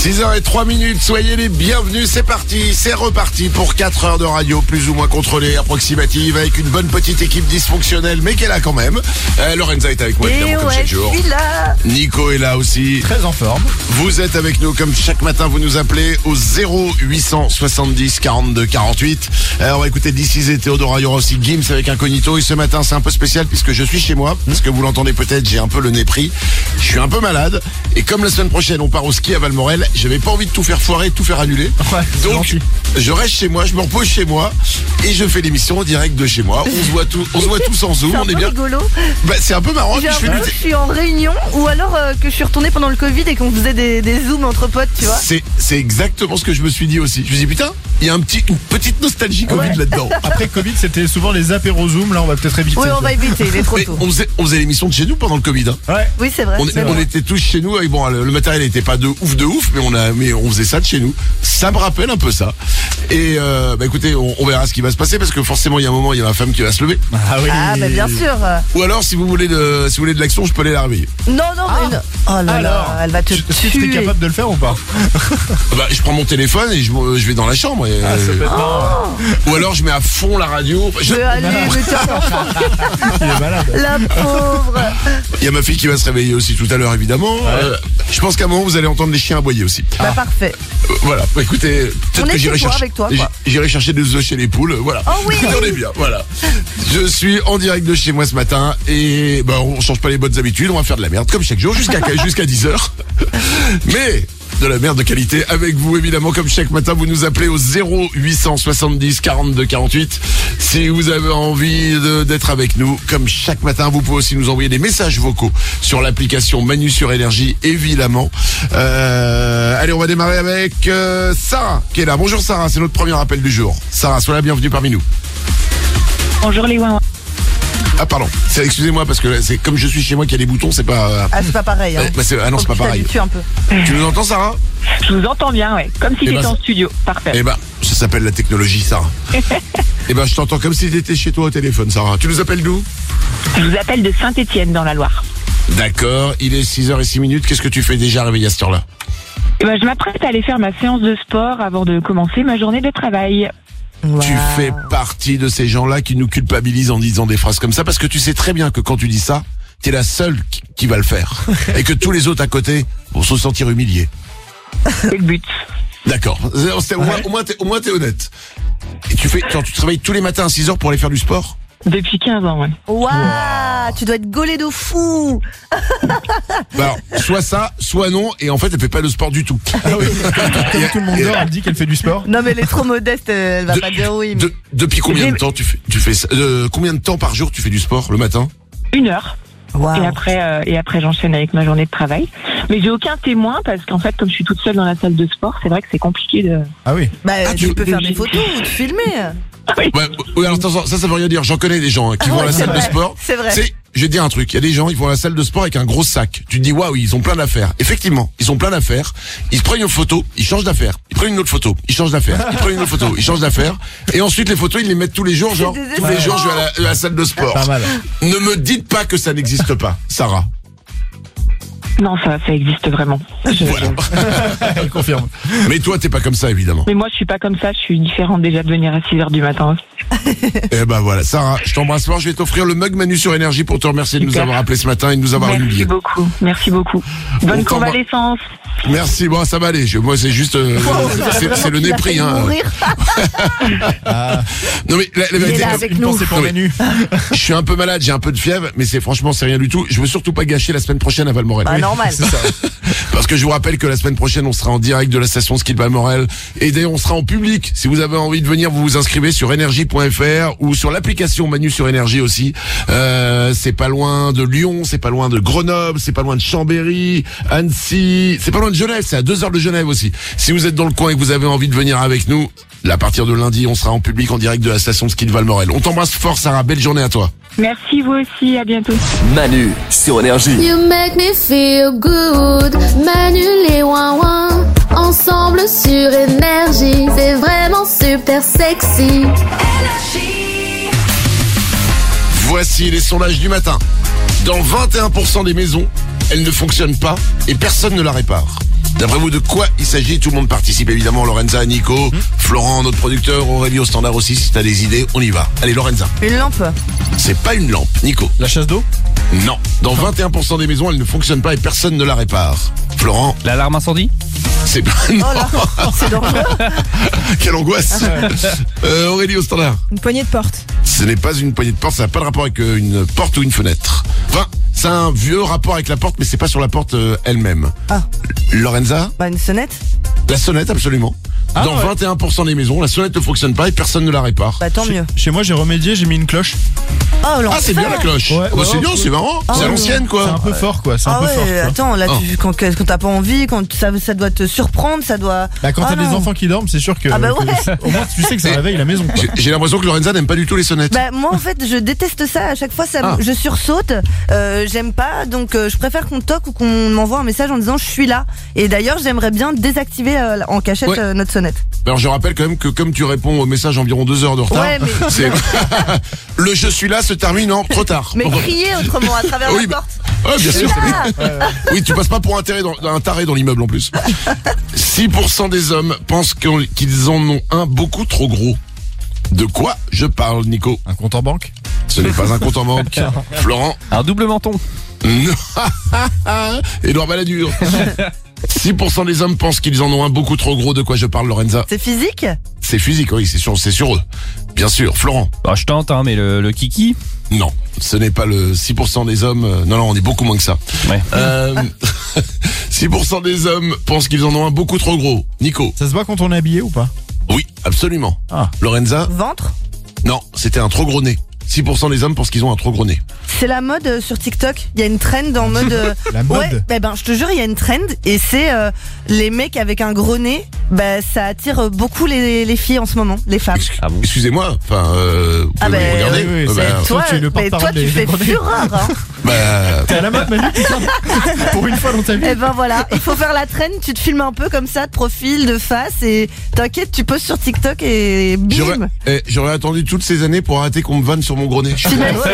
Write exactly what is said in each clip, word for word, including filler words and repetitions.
six heures zéro trois minutes, soyez les bienvenus, c'est parti, c'est reparti pour quatre heures de radio plus ou moins contrôlée, approximative, avec une bonne petite équipe dysfonctionnelle, mais qui est là quand même. Euh, Lorenza est avec moi Et évidemment ouais, comme chaque jour. je suis là. Nico est là aussi. Très en forme. Vous êtes avec nous comme chaque matin, vous nous appelez au zéro huit cent soixante-dix quarante-deux quarante-huit. Alors on va écouter This Is et Théodora, il y aura aussi Gims avec Incognito. Et ce matin c'est un peu spécial puisque je suis chez moi, parce que vous l'entendez peut-être, j'ai un peu le nez pris. Je suis un peu malade. Et comme la semaine prochaine on part au ski à Valmorel, j'avais pas envie de tout faire foirer, tout faire annuler. Ouais, c'est Donc gentil. je reste chez moi, je me repose chez moi et je fais l'émission en direct de chez moi. On se voit tout, on se voit tous en zoom, C'est un on est peu bien. rigolo. Bah, c'est un peu marrant. J'ai Puis je fais l'impression du que je suis en réunion ou alors euh, que je suis retournée pendant le Covid et qu'on faisait des, des zooms entre potes, tu vois. C'est, c'est exactement ce que je me suis dit aussi. Je me suis dit, putain, il y a un petit, une petite nostalgie Covid Ouais. là-dedans. Après Covid, c'était souvent les apéros Zoom. Là, on va peut-être éviter. Oui, on ça. va éviter, il est trop Mais tôt. on faisait, on faisait l'émission de chez nous pendant le Covid. Hein. Ouais. Oui, c'est vrai. On, c'est on vrai. était tous chez nous. Et bon, le, le matériel n'était pas de ouf, de ouf, mais on a, mais on faisait ça de chez nous. Ça me rappelle un peu ça. Et euh, bah écoutez, on, on verra ce qui va se passer parce que forcément, il y a un moment, il y a ma femme qui va se lever. Ah oui. Ah, bah bien sûr. Ou alors, si vous voulez de, si vous voulez de l'action, je peux aller la réveiller. Non, non, mais non. Oh là là, Alors, elle va te Est-ce que tu es tuer. capable de le faire ou pas? Bah, je prends mon téléphone et je, me- je vais dans la chambre. Et, Ah, ça peut être marrant. ou alors, je mets à fond la radio. Je- Mais allez, mais tiens, Il est malade. la pauvre. Il y a ma fille qui va se réveiller aussi tout à l'heure, évidemment. Euh, je pense qu'à un moment, vous allez entendre les chiens aboyer aussi. Bah parfait. Euh, voilà. Bah, écoutez, On peut-être est que j'irai chez toi, chercher, avec toi, quoi. j'- j'irai chercher des œufs chez les poules. Voilà. Oh oui. Écoutez, on est bien. Voilà. Je suis en direct de chez moi ce matin et bah, on change pas les bonnes habitudes. On va faire de la merde comme chaque jour jusqu'à jusqu'à dix heures. Mais de la merde de qualité avec vous évidemment comme chaque matin. Vous nous appelez au zéro huit cent soixante-dix quarante-deux quarante-huit si vous avez envie de- d'être avec nous comme chaque matin. Vous pouvez aussi nous envoyer des messages vocaux sur l'application Manu sur Énergie évidemment. Euh, allez, on va démarrer avec euh, Sarah qui est là. Bonjour Sarah, c'est notre premier appel du jour. Sarah, sois la bienvenue parmi nous. Bonjour les ouin. Ah pardon, c'est- excusez-moi parce que là, c'est comme je suis chez moi qu'il y a des boutons, c'est pas euh, Ah, c'est pas pareil. Hein. euh, bah, c'est- ah non, c'est Faut pas que tu pareil. t'habitues un peu. Tu nous entends Sarah? Je vous entends bien, ouais. Comme si Eh ben, j'étais en c'est- studio. Parfait. Eh ben, ça s'appelle la technologie, Sarah. Eh ben, je t'entends comme si t'étais chez toi au téléphone, Sarah. Tu nous appelles d'où? Je vous appelle de Saint-Étienne dans la Loire. D'accord, il est six heures six minutes. Qu'est-ce que tu fais déjà réveillé à cette heure-là? Et ben, je m'apprête à aller faire ma séance de sport avant de commencer ma journée de travail. Tu Waouh. fais partie de ces gens-là qui nous culpabilisent en disant des phrases comme ça parce que tu sais très bien que quand tu dis ça, t'es la seule qui, qui va le faire. Et que tous les autres à côté vont se sentir humiliés. C'est le but. D'accord. C'est- Au moins, au moins, t'es, au moins, t'es honnête. Et tu fais, genre, tu travailles tous les matins à six heures pour aller faire du sport? Depuis quinze ans, ouais. Waouh, tu dois être gaulé de fou. Bah alors, soit ça, soit non, et en fait, elle fait pas de sport du tout. Ah oui. Comme tout le monde dort, elle dit qu'elle fait du sport. Non, mais elle est trop modeste, elle va De- pas dire oui. mais- De- depuis combien de temps tu fais, tu fais ça euh, combien de temps par jour tu fais du sport le matin? Une heure. Waouh. Et après, euh, et après j'enchaîne avec ma journée de travail. Mais j'ai aucun témoin parce qu'en fait, comme je suis toute seule dans la salle de sport, c'est vrai que c'est compliqué de. Ah oui. Bah, Ah, tu tu- peux faire des photos ou te filmer. Oui. Ouais, ouais, alors attends, ça, ça veut rien dire. J'en connais des gens hein, qui vont à la Ouais, c'est salle de vrai, sport. c'est vrai. C'est, je vais te dire un truc. Il y a des gens, ils vont à la salle de sport avec un gros sac. Tu te dis waouh, ils ont plein d'affaires. Effectivement, ils ont plein d'affaires. Ils se prennent une photo, ils changent d'affaires. Ils prennent une autre photo, ils changent d'affaires. Ils prennent une autre photo, ils changent d'affaires. Et ensuite, les photos, ils les mettent tous les jours, genre C'est tous les jours, je vais à la, à la salle de sport. Pas mal. Ne me dites pas que ça n'existe pas, Sarah. Non, ça, ça existe vraiment. Je- Voilà. Elle confirme. Mais toi, t'es pas comme ça, évidemment. Mais moi, je suis pas comme ça. Je suis différente déjà de venir à six heures du matin. Eh ben voilà, Sarah, je t'embrasse fort. Je vais t'offrir le mug Manu sur Énergie pour te remercier de nous Super. avoir appelé ce matin et de nous avoir Merci humiliés. beaucoup. Merci beaucoup. On Bonne t'envoie- convalescence. Merci, bon, ça va aller. Je- moi, c'est juste, euh, c'est, c'est le nez pris, hein. Mourir. Non mais la, la Il est vérité, là c'est- avec Une nous. pensée pour Non, mais- Manu. je suis un peu malade, j'ai un peu de fièvre, mais c'est franchement, c'est rien du tout. Je veux surtout pas gâcher la semaine prochaine à Valmorel. Bah, normal. C'est ça. Parce que je vous rappelle que la semaine prochaine, on sera en direct de la station ski de Valmorel. Et d'ailleurs, on sera en public. Si vous avez envie de venir, vous vous inscrivez sur énergie point f r ou sur l'application Manu sur Énergie aussi. Euh, c'est pas loin de Lyon, c'est pas loin de Grenoble, c'est pas loin de Chambéry, Annecy, c'est pas loin de Genève, c'est à deux heures de Genève aussi. Si vous êtes dans le coin et que vous avez envie de venir avec nous, là, à partir de lundi, on sera en public en direct de la station de ski de Valmorel. On t'embrasse fort, Sarah. Belle journée à toi. Merci vous aussi. À bientôt. Manu sur Énergie. You make me feel good. Manu les ouin ouin. Ensemble sur Énergie. C'est vraiment super sexy. Voici les sondages du matin. Dans vingt et un pour cent des maisons, elle ne fonctionne pas et personne ne la répare. D'après vous, de quoi il s'agit? Tout le monde participe évidemment. Lorenza, Nico, mmh. Florent, notre producteur, Aurélie au standard aussi. Si t'as des idées, on y va. Allez, Lorenza. Une lampe. C'est pas une lampe. Nico. La chasse d'eau? Non. Dans vingt et un pour cent des maisons, elle ne fonctionne pas et personne ne la répare. Florent. L'alarme incendie? C'est pas. Non. Oh là, c'est dangereux. Quelle angoisse. euh, Aurélie au standard. Une poignée de porte. Ce n'est pas une poignée de porte, ça n'a pas de rapport avec euh, une porte ou une fenêtre. Enfin, c'est un vieux rapport avec la porte, mais c'est pas sur la porte euh, elle-même. Ah. Lorenza? Bah une sonnette. La sonnette, absolument. Ah, Dans ouais. vingt et un pour cent des maisons, la sonnette ne fonctionne pas et personne ne la répare. Bah tant Chez, mieux. chez moi, j'ai remédié, j'ai mis une cloche. Oh l'enfer. Ah, c'est bien la cloche. Ouais, Ah bah, ouais, c'est ouais, bien, ouais. c'est marrant. Ah, c'est à ouais. l'ancienne, C'est quoi. un peu fort, quoi. C'est un Ah peu ouais, fort. tu vois. attends, là, Oh. tu, quand, quand t'as pas envie, quand ça, ça doit te surprendre, ça doit... Bah, quand Ah t'as des non. enfants qui dorment, c'est sûr que, Ah bah que- ouais. au moins tu sais que ça réveille la maison, quoi. J'ai- J'ai l'impression que Lorenza n'aime pas du tout les sonnettes. Bah moi en fait je déteste ça, à chaque fois ça, me- Ah. je sursaute, euh, j'aime pas, donc euh, je préfère qu'on toque ou qu'on m'envoie un message en disant je suis là. Et d'ailleurs j'aimerais bien désactiver euh, en cachette Ouais. euh, notre sonnette. Alors je rappelle quand même que comme tu réponds au message environ deux heures de retard, Ouais, mais- c'est le je suis là se termine en trop tard. Mais crier autrement à travers Oui, la bah- porte. Ouais, bien sûr. Ah. Oui, tu passes pas pour un taré dans, un taré dans l'immeuble en plus. six pour cent des hommes pensent qu'on- qu'ils en ont un beaucoup trop gros. De quoi je parle, Nico? Un compte en banque? Ce n'est pas un compte en banque. Florent? Un double menton? Édouard Balladur. six pour cent des hommes pensent qu'ils en ont un beaucoup trop gros. De quoi je parle, Lorenza? C'est physique? C'est physique, oui, c'est sur, c'est sur eux. Bien sûr. Florent? Bah, je tente, hein, mais le, le kiki? Non, ce n'est pas le six pour cent des hommes. euh, Non, non, on est beaucoup moins que ça. Ouais. Euh, six pour cent des hommes pensent qu'ils en ont un beaucoup trop gros. Nico? Ça se voit quand on est habillé ou pas? Oui, absolument. Ah. Lorenza? Ventre? Non, c'était un trop gros nez. six pour cent des hommes pensent qu'ils ont un trop gros nez. C'est la mode euh, sur TikTok. Il y a une trend en mode. euh, La mode? Ouais, bah, ben, je te jure, il y a une trend et c'est euh, les mecs avec un gros nez. Bah, ça attire beaucoup les, les filles en ce moment, les femmes. Ah bon? Excusez-moi, enfin, euh, vous pouvez Ah bah, me regarder. oui, oui, Euh, c'est- bah, Toi, tu es le mais toi, porte-parole tu des- fais des gros nez. fureur. Hein. bah, T'es à la mode, Manu, putain. Pour une fois dans ta vie. Et ben voilà, il faut faire la traîne, tu te filmes un peu comme ça, de profil, de face, et t'inquiète, tu poses sur TikTok et j'aurais, bim. eh, j'aurais attendu toutes ces années pour arrêter qu'on me vanne sur mon gros nez.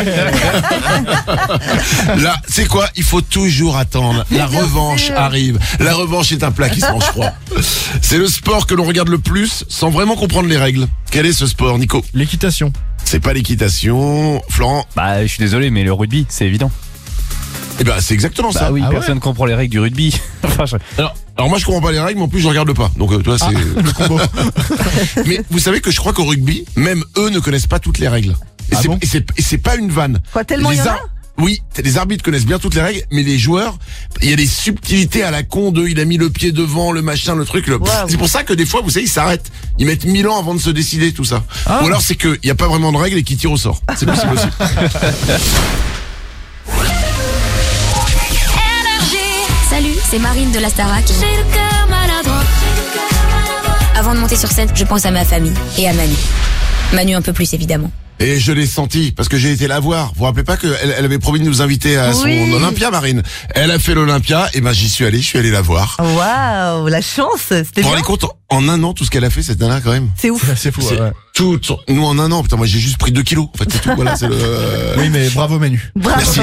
Là, c'est quoi? Il faut toujours attendre. La Bien revanche sûr. arrive. La revanche est un plat qui se mange froid. C'est le sport que l'on regarde le plus sans vraiment comprendre les règles. Quel est ce sport, Nico? L'équitation. C'est pas l'équitation. Florent? Bah, je suis désolé, mais le rugby, c'est évident. Eh ben, c'est exactement ça. Bah oui, Ah ouais? personne comprend les règles du rugby. Enfin, je- Alors, alors moi je comprends pas les règles, mais en plus je regarde pas. Donc euh, toi c'est. Le combo. Mais vous savez que je crois qu'au rugby, même eux ne connaissent pas toutes les règles. Et Ah c'est bon et c'est et c'est pas une vanne. Quoi, tellement il y en a? ar- Oui, les arbitres connaissent bien toutes les règles, mais les joueurs, il y a des subtilités à la con de, il a mis le pied devant, le machin, le truc. Le... Waouh. C'est pour ça que des fois, vous savez, ils s'arrêtent. Ils mettent mille ans avant de se décider tout ça. Ah. Ou alors c'est qu'il n'y a pas vraiment de règles et qu'ils tirent au sort. C'est possible aussi. Salut, c'est Marine de la Starac. J'ai le cœur maladroit. Avant de monter sur scène, je pense à ma famille et à Manu. Manu un peu plus évidemment. Et je l'ai senti, parce que j'ai été la voir. Vous vous rappelez pas qu'elle elle avait promis de nous inviter à son Oui. Olympia, Marine? Elle a fait l'Olympia, et ben j'y suis allé, je suis allé la voir. Waouh, la chance, c'était Vous vous bien. rendez compte, en un an, tout ce qu'elle a fait, cette nana, quand même? C'est ouf. C'est fou, C'est ouais. tout, son- nous en un an, putain, moi j'ai juste pris deux kilos. En fait, c'est tout, voilà, c'est le... Oui, mais bravo, Manu. Bravo. Merci.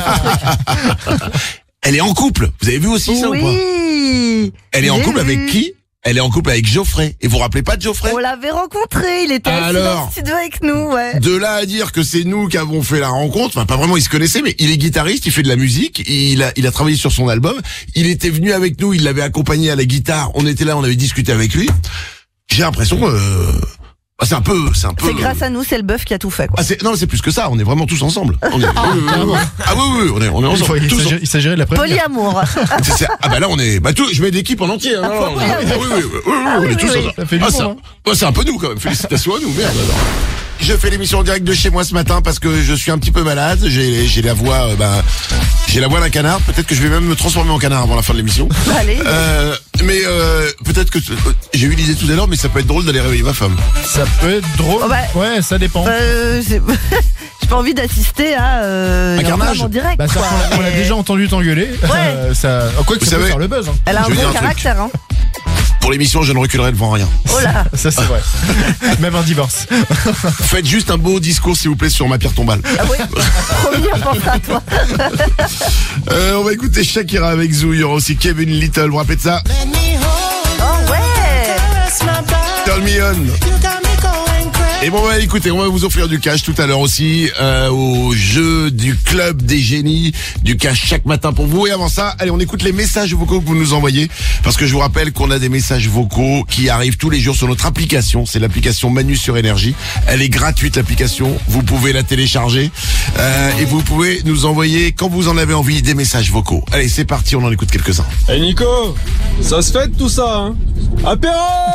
Elle est en couple. Vous avez vu aussi ça ou pas? Oui. Elle est en J'ai couple vu. avec qui? Elle est en couple avec Geoffrey. Et vous vous rappelez pas de Geoffrey? On l'avait rencontré, il était assis dans Alors le studio avec nous, ouais. De là à dire que c'est nous qui avons fait la rencontre, enfin pas vraiment, il se connaissait, mais il est guitariste, il fait de la musique, il a, il a travaillé sur son album, il était venu avec nous, il l'avait accompagné à la guitare, on était là, on avait discuté avec lui. J'ai l'impression que euh, bah, c'est un peu, c'est un peu. C'est grâce à nous, c'est le bœuf qui a tout fait, quoi. Ah, c'est, non, c'est plus que ça, on est vraiment tous ensemble. On est, oui, oui, oui, oui. Ah oui, oui, oui, on est, on est Il, faut- ensemble. il tous s'agirait- il s'agirait de la première. Polyamour. C'est- c'est- ah bah là on est, bah tout, je mets l'équipe en entier. Hein, non, non, oui, ah oui, oui, oui, oui, oui, on est oui, tous oui. ensemble. Ça fait du Ah, bon, ça- hein. bah, c'est un peu nous quand même. Félicitations à nous, merde. alors. Je fais l'émission en direct de chez moi ce matin parce que je suis un petit peu malade. J'ai, j'ai la voix, euh, bah, j'ai la voix d'un canard. Peut-être que je vais même me transformer en canard avant la fin de l'émission. Allez. Euh, mais euh, peut-être que euh, j'ai eu l'idée tout à l'heure, mais ça peut être drôle d'aller réveiller ma femme. Ça peut être drôle. Oh, bah, Ouais, ça dépend. Euh, j'ai j'ai pas envie d'assister à euh, Un carnage. en direct. Bah, ça, quoi. on l'a- on l'a Mais déjà entendu t'engueuler. Euh, ça, quoi que Vous ça peut savez- faire le buzz. Hein. Elle a un Je vais bon dire un truc. caractère, hein. Pour l'émission, je ne reculerai devant rien. Oh là. Ça, c'est vrai. Même un divorce. Faites juste un beau discours, s'il vous plaît, sur ma pierre tombale. Ah oui. Promis, on pense à toi. Euh, on va écouter Shakira avec Zou. Il y aura aussi Kevin Little. Vous vous rappelez de ça? Oh ouais. Turn me on. Et bon, bah, écoutez, on va vous offrir du cash tout à l'heure aussi, euh, au jeu du club des génies, du cash chaque matin pour vous. Et avant ça, allez, on écoute les messages vocaux que vous nous envoyez, parce que je vous rappelle qu'on a des messages vocaux qui arrivent tous les jours sur notre application. C'est l'application Manu sur Énergie. Elle est gratuite, l'application. Vous pouvez la télécharger, euh, et vous pouvez nous envoyer, quand vous en avez envie, des messages vocaux. Allez, c'est parti, on en écoute quelques-uns. Eh hey Nico, ça se fait tout ça, hein? Apéro!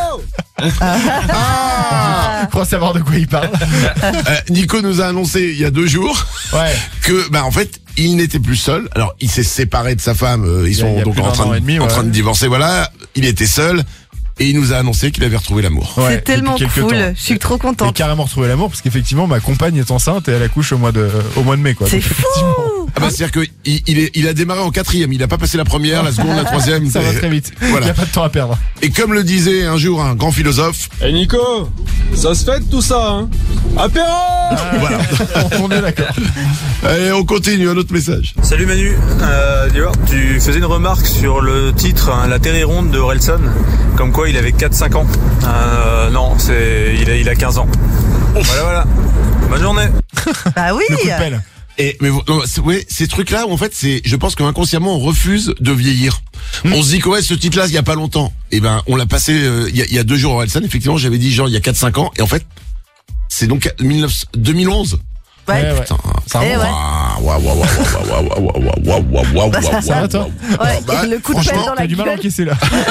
Ah! Pour savoir de quoi il parle. Euh, Nico nous a annoncé il y a deux jours Ouais. que, bah, en fait, il n'était plus seul. Alors, il s'est séparé de sa femme. euh, Ils Il y a- sont il y a donc plus en d'un train, an de, et demi, en ouais. train de divorcer. Voilà, il était seul et il nous a annoncé qu'il avait retrouvé l'amour. Ouais, C'est depuis tellement quelques cool. temps. Je suis trop J'ai contente. carrément retrouvé l'amour parce qu'effectivement ma compagne est enceinte et elle accouche au mois de au mois de mai quoi. C'est Donc, fou. effectivement, Ah bah, c'est-à-dire que il, il, est, il a démarré en quatrième. Il a pas passé la première, la seconde, la troisième. ça va c'est- très vite. Voilà. Il y a pas de temps à perdre. Et comme le disait un jour un grand philosophe, Eh hey Nico, ça se fait tout ça, hein? Apéro! voilà. On est d'accord. Allez, on continue, un autre message. Salut Manu, euh, dis-moi, tu faisais une remarque sur le titre hein, La Terre est ronde de Orelsan, comme quoi il avait quatre cinq ans. Euh, non, c'est il a, il a quinze ans. Voilà, voilà. Bonne journée. Bah oui. Le coup de pelle. Et mais vous- non, c'est- ouais, ces trucs-là, en fait, c'est, je pense qu'inconsciemment on refuse de vieillir. On se dit que ouais, ce titre-là, il y a pas longtemps. Et ben, on l'a passé euh, il y, a, il y a deux jours à Orelsan. Effectivement, j'avais dit genre il y a quatre cinq ans. Et en fait, c'est donc dix-neuf deux mille onze. Ouais. Ouais, ouais. Putain, Ça Eh remonte. ouais. Waouh, waouh, waouh, waouh, waouh, waouh, waouh, waouh, waouh, waouh, Bah, ça- waouh, Ça va waouh, toi waouh. Ouais, Bah, le coup de pelle franchement, dans la T'as du mal à gueule. encaisser là.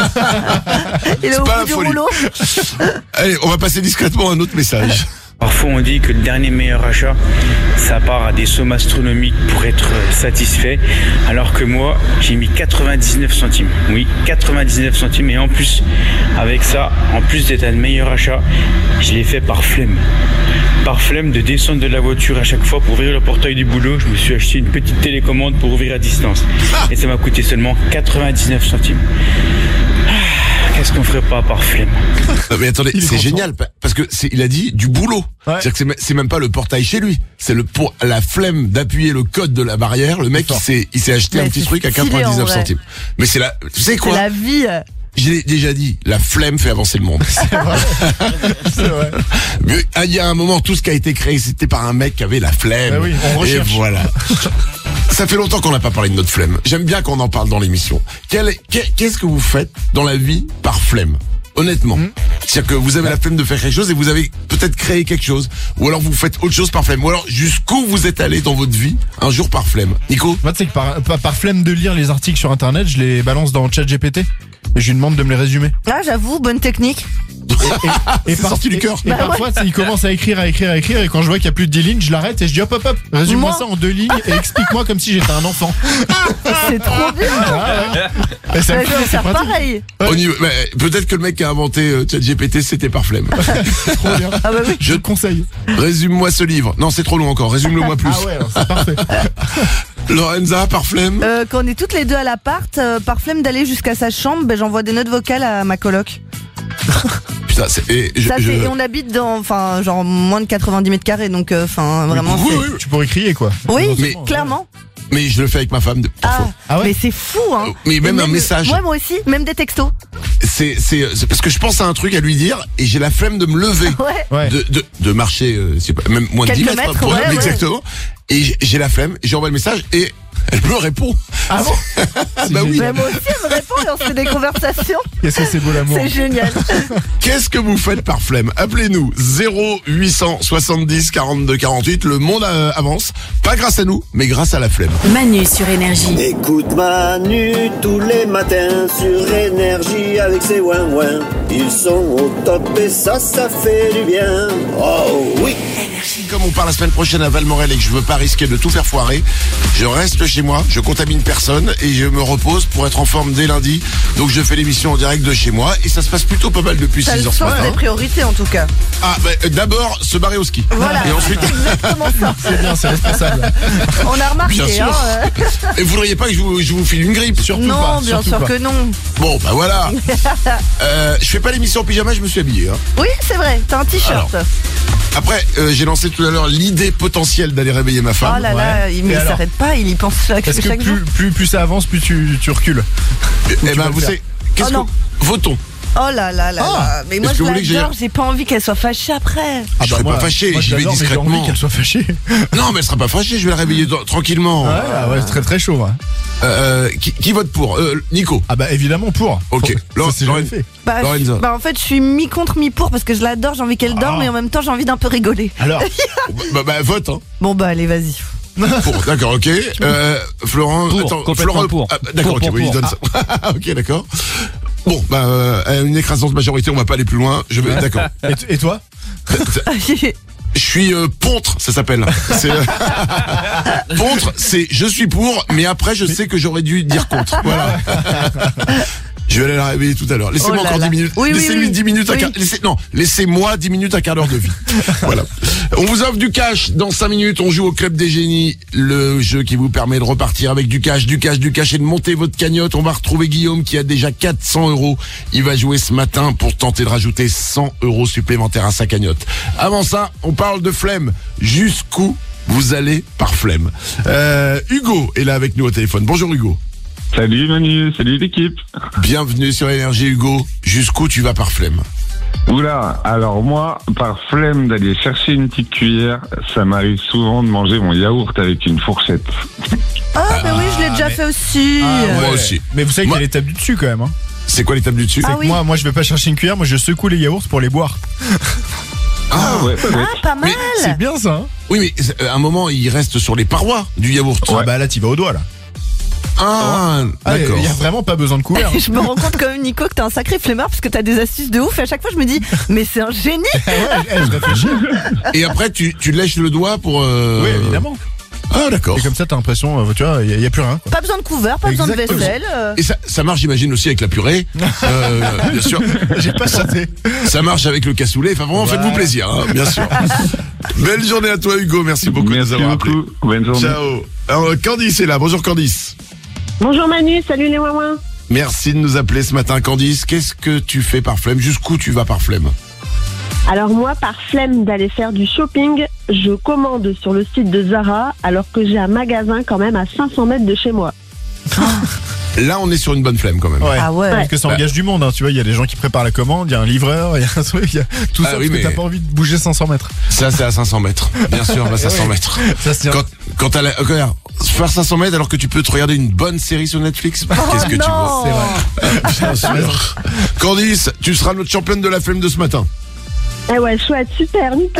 Il est c'est au pas bout la du folie. rouleau. Allez, on va passer discrètement à un autre message. Parfois on dit que le dernier meilleur achat, ça part à des sommes astronomiques pour être satisfait, alors que moi j'ai mis quatre-vingt-dix-neuf centimes. Oui, quatre-vingt-dix-neuf centimes, et en plus, avec ça, en plus d'être un meilleur achat, je l'ai fait par flemme. Par flemme de descendre de la voiture à chaque fois pour ouvrir le portail du boulot, je me suis acheté une petite télécommande pour ouvrir à distance. Et ça m'a coûté seulement quatre-vingt-dix-neuf centimes. Qu'est-ce qu'on ferait pas par flemme? Non, mais attendez, Il est c'est content. génial pa- parce que c'est, il a dit du boulot. Ouais. C'est-à-dire que c'est, me- c'est même pas le portail chez lui. C'est le pour la flemme d'appuyer le code de la barrière. Le mec, il fort. s'est, il s'est acheté Mais un petit c'est truc à stylé, en quatre-vingt-dix-neuf vrai. centimes. Mais c'est la, tu sais C'est quoi? la vie. Je l'ai déjà dit. La flemme fait avancer le monde. C'est vrai. Mais ah, il y a un moment, tout ce qui a été créé, c'était par un mec qui avait la flemme. Bah oui, on Et recherche. voilà. Ça fait longtemps qu'on n'a pas parlé de notre flemme. J'aime bien qu'on en parle dans l'émission. Quel est- qu'est- Qu'est-ce que vous faites dans la vie par flemme? Honnêtement. Hmm. C'est-à-dire que vous avez la flemme de faire quelque chose et vous avez peut-être créé quelque chose. Ou alors vous faites autre chose par flemme. Ou alors jusqu'où vous êtes allé dans votre vie un jour par flemme. Nico? Moi, tu sais que par, par, par flemme de lire les articles sur internet, je les balance dans ChatGPT et je lui demande de me les résumer. Ah, j'avoue, bonne technique. Et, C'est sorti du cœur. Et Bah parfois, tu sais, il commence à écrire, à écrire, à écrire, et quand je vois qu'il y a plus de dix lignes, je l'arrête et je dis hop, hop, hop, résume-moi Moi ça en deux lignes et explique-moi comme si j'étais un enfant. C'est trop bien. Ah, ouais. Et ça Bah, me je fait- vais c'est faire pratique. pareil. Au niveau- bah, peut-être que le mec qui a inventé euh, ChatGPT, c'était par flemme. C'est trop bien. Ah bah oui. Je te conseille. Résume-moi ce livre. Non, c'est trop long encore. Résume-le-moi plus. Ah ouais, alors c'est parfait. Lorenza, par flemme. Euh, quand on est toutes les deux à l'appart, euh, par flemme d'aller jusqu'à sa chambre, ben, j'envoie des notes vocales à ma coloc. Putain, c'est, et je, Ça, je- c'est- et on habite dans, enfin, genre moins de quatre-vingt-dix mètres carrés, donc, euh, enfin, vraiment. Oui, c'est- oui, oui. Tu pourrais crier quoi. Oui, Mais- clairement. mais je le fais avec ma femme de- parfois. Ah, Ah ouais mais c'est fou, hein. Mais même Et un message. Ouais, moi aussi, même des textos. C'est, c'est, c'est parce que je pense à un truc à lui dire et j'ai la flemme de me lever. Ouais. Ouais. De, de, de marcher, euh, c'est pas, même moins de Quelques dix mètres, mètres, pour- ouais, ouais. exactement. Et j'ai- j'ai la flemme, j'envoie le message et elle me répond. Ah bon C'est bah oui. génial. Mais moi aussi, elle me répond et on se fait des conversations. Qu'est-ce que c'est beau l'amour. C'est génial. Qu'est-ce que vous faites par flemme? Appelez-nous zéro huit cent soixante-dix quarante-deux quarante-huit. Le monde euh, avance, pas grâce à nous, mais grâce à la flemme. Manu sur Énergie. Écoute Manu tous les matins sur Énergie avec ses ouin-ouin. Ils sont au top et ça, ça fait du bien. Oh oui. Comme on part la semaine prochaine à Valmorel et que je veux pas risquer de tout faire foirer, je reste chez chez moi, je contamine personne et je me repose pour être en forme dès lundi. Donc je fais l'émission en direct de chez moi et ça se passe plutôt pas mal depuis Ça six le heures ce sens matin. des priorités en tout cas. Ah, bah, euh, d'abord, se barrer au ski. Voilà, Et ensuite, exactement ça. C'est bien, c'est responsable. On a remarqué. bien sûr. Hein, euh. Et vous voudriez pas que je vous, je vous file une grippe? Surtout Non, pas. bien surtout sûr pas. que non. Bon, bah voilà. Euh, je fais pas l'émission en pyjama, je me suis habillé. Hein. Oui, c'est vrai, t'as un t-shirt. Alors, Après, euh, j'ai lancé tout à l'heure l'idée potentielle d'aller réveiller ma femme. Oh là là, il, mais Et il alors s'arrête pas, il y pense chaque, Est-ce que chaque jour. plus, plus, plus ça avance, plus tu, tu recules? Eh tu ben, vas vous le savez, qu'est-ce Oh non. que... Votons. Oh là là là Ah, là. Mais moi est-ce je que vous voulez que l'adore, j'aille- j'ai pas envie qu'elle soit fâchée après. Je serai moi- pas fâché, moi, je j'y vais l'adore, mais j'ai discrètement. envie qu'elle soit fâchée. Non, mais elle sera pas fâchée, je vais la réveiller dans- tranquillement. Ouais, ah ouais, très très chaud. Ouais. Euh, qui, qui vote pour euh, Nico. Ah bah évidemment pour. Ok. Faut- Laure- ça c'est jamais Lauren- fait. Bah, Lorenzo. je- bah en fait je suis mi contre mi pour parce que je l'adore, j'ai envie qu'elle dorme Ah. et en même temps j'ai envie d'un peu rigoler. Alors, bah, bah, vote, hein. Bon bah allez vas-y. Pour, d'accord, ok. Euh, Florent, Pour, attends, complètement Florent, pour. ah, d'accord, Pour, ok, pour, oui, il pour. donne ça. ok, d'accord. Bon, bah, euh, une écrasante majorité, on va pas aller plus loin. Je vais, d'accord. et, t- et toi? Je suis euh, pontre, ça s'appelle. C'est, euh, pontre, c'est je suis pour, mais après je sais que j'aurais dû dire contre. Voilà. Je vais aller la réveiller tout à l'heure. Laissez-moi Oh là encore là. dix minutes. Oui, oui, Laissez-lui oui. dix minutes à Oui. quart... Laissez... Non, laissez-moi dix minutes à quart d'heure de vie. Voilà. On vous offre du cash. Dans cinq minutes, on joue au Club des Génies. Le jeu qui vous permet de repartir avec du cash, du cash, du cash et de monter votre cagnotte. On va retrouver Guillaume qui a déjà quatre cents euros. Il va jouer ce matin pour tenter de rajouter cent euros supplémentaires à sa cagnotte. Avant ça, on parle de flemme. Jusqu'où vous allez par flemme? Euh, Hugo est là avec nous au téléphone. Bonjour Hugo. Salut Manu, salut l'équipe. Bienvenue sur Énergie Hugo. Jusqu'où tu vas par flemme? Oula, alors moi, par flemme d'aller chercher une petite cuillère, ça m'arrive souvent de manger mon yaourt avec une fourchette. Ah bah oui je l'ai déjà mais- fait aussi. Ah, Moi ouais. aussi. Mais vous savez Moi- qu'il y a l'étape du dessus quand même. Hein. C'est quoi l'étape du dessus? Ah C'est que oui. moi, moi je vais pas chercher une cuillère, moi je secoue les yaourts pour les boire. Ah, ouais, pas Ah bête. pas mal. C'est bien ça. Hein. Oui, mais euh, à un moment, il reste sur les parois du yaourt. Ah bah là tu vas au doigt là. Ah, Ah, d'accord. il y a vraiment pas besoin de couvert. Je me rends compte quand même Nico que t'es un sacré flemmard parce que t'as des astuces de ouf et à chaque fois je me dis mais c'est un génie. Ouais, eh, je réfléchis. Et après, tu, tu lèches le doigt pour... euh, Oui évidemment. Ah, d'accord. Et comme ça t'as l'impression, euh, tu vois, il y, a- y a plus rien. Quoi. Pas besoin de couvert, pas besoin de Exactement. vaisselle. euh. Et ça, ça marche, j'imagine, aussi avec la purée. Euh, bien sûr. J'ai pas tenté. Ça marche avec le cassoulet. Enfin, vraiment, Voilà. faites-vous plaisir, hein, bien sûr. Belle journée à toi, Hugo. Merci beaucoup Merci de nous avoir beaucoup, bonne journée. appelés. Ciao. Alors, Candice est là. Bonjour, Candice. Bonjour Manu, salut les ouin. Merci de nous appeler ce matin, Candice. Qu'est-ce que tu fais par flemme? Jusqu'où tu vas par flemme? Alors moi, par flemme d'aller faire du shopping, je commande sur le site de Zara alors que j'ai un magasin quand même à cinq cents mètres de chez moi. Là, on est sur une bonne flemme, quand même. Ouais. Ah ouais. Parce que ça engage du monde, hein, tu vois, il y a des gens qui préparent la commande, il y a un livreur, il y a un truc, il y a tout Ah ça oui, parce mais- que t'as pas envie de bouger cinq cents mètres. Ça, c'est à cinq cents mètres. Bien sûr, bah, cinq cents Ouais. mètres. Ça se tient. Quand, quand t'as la, euh, regarde, faire cinq cents mètres alors que tu peux te regarder une bonne série sur Netflix, qu'est-ce que tu non. vois? C'est vrai. Bien sûr. Candice, tu seras notre championne de la flemme de ce matin. Eh ouais, chouette, super, nickel.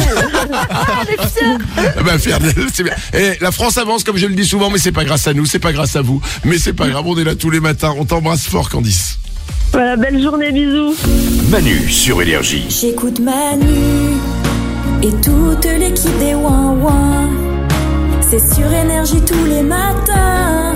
Ah bah, fier d'elle, c'est bien. Et la France avance, comme je le dis souvent, mais c'est pas grâce à nous, c'est pas grâce à vous. Mais c'est pas grave, on est là tous les matins. On t'embrasse fort, Candice. Voilà, belle journée, bisous. Manu sur Énergie. J'écoute Manu et toute l'équipe des Ouin Ouin. C'est sur Énergie tous les matins.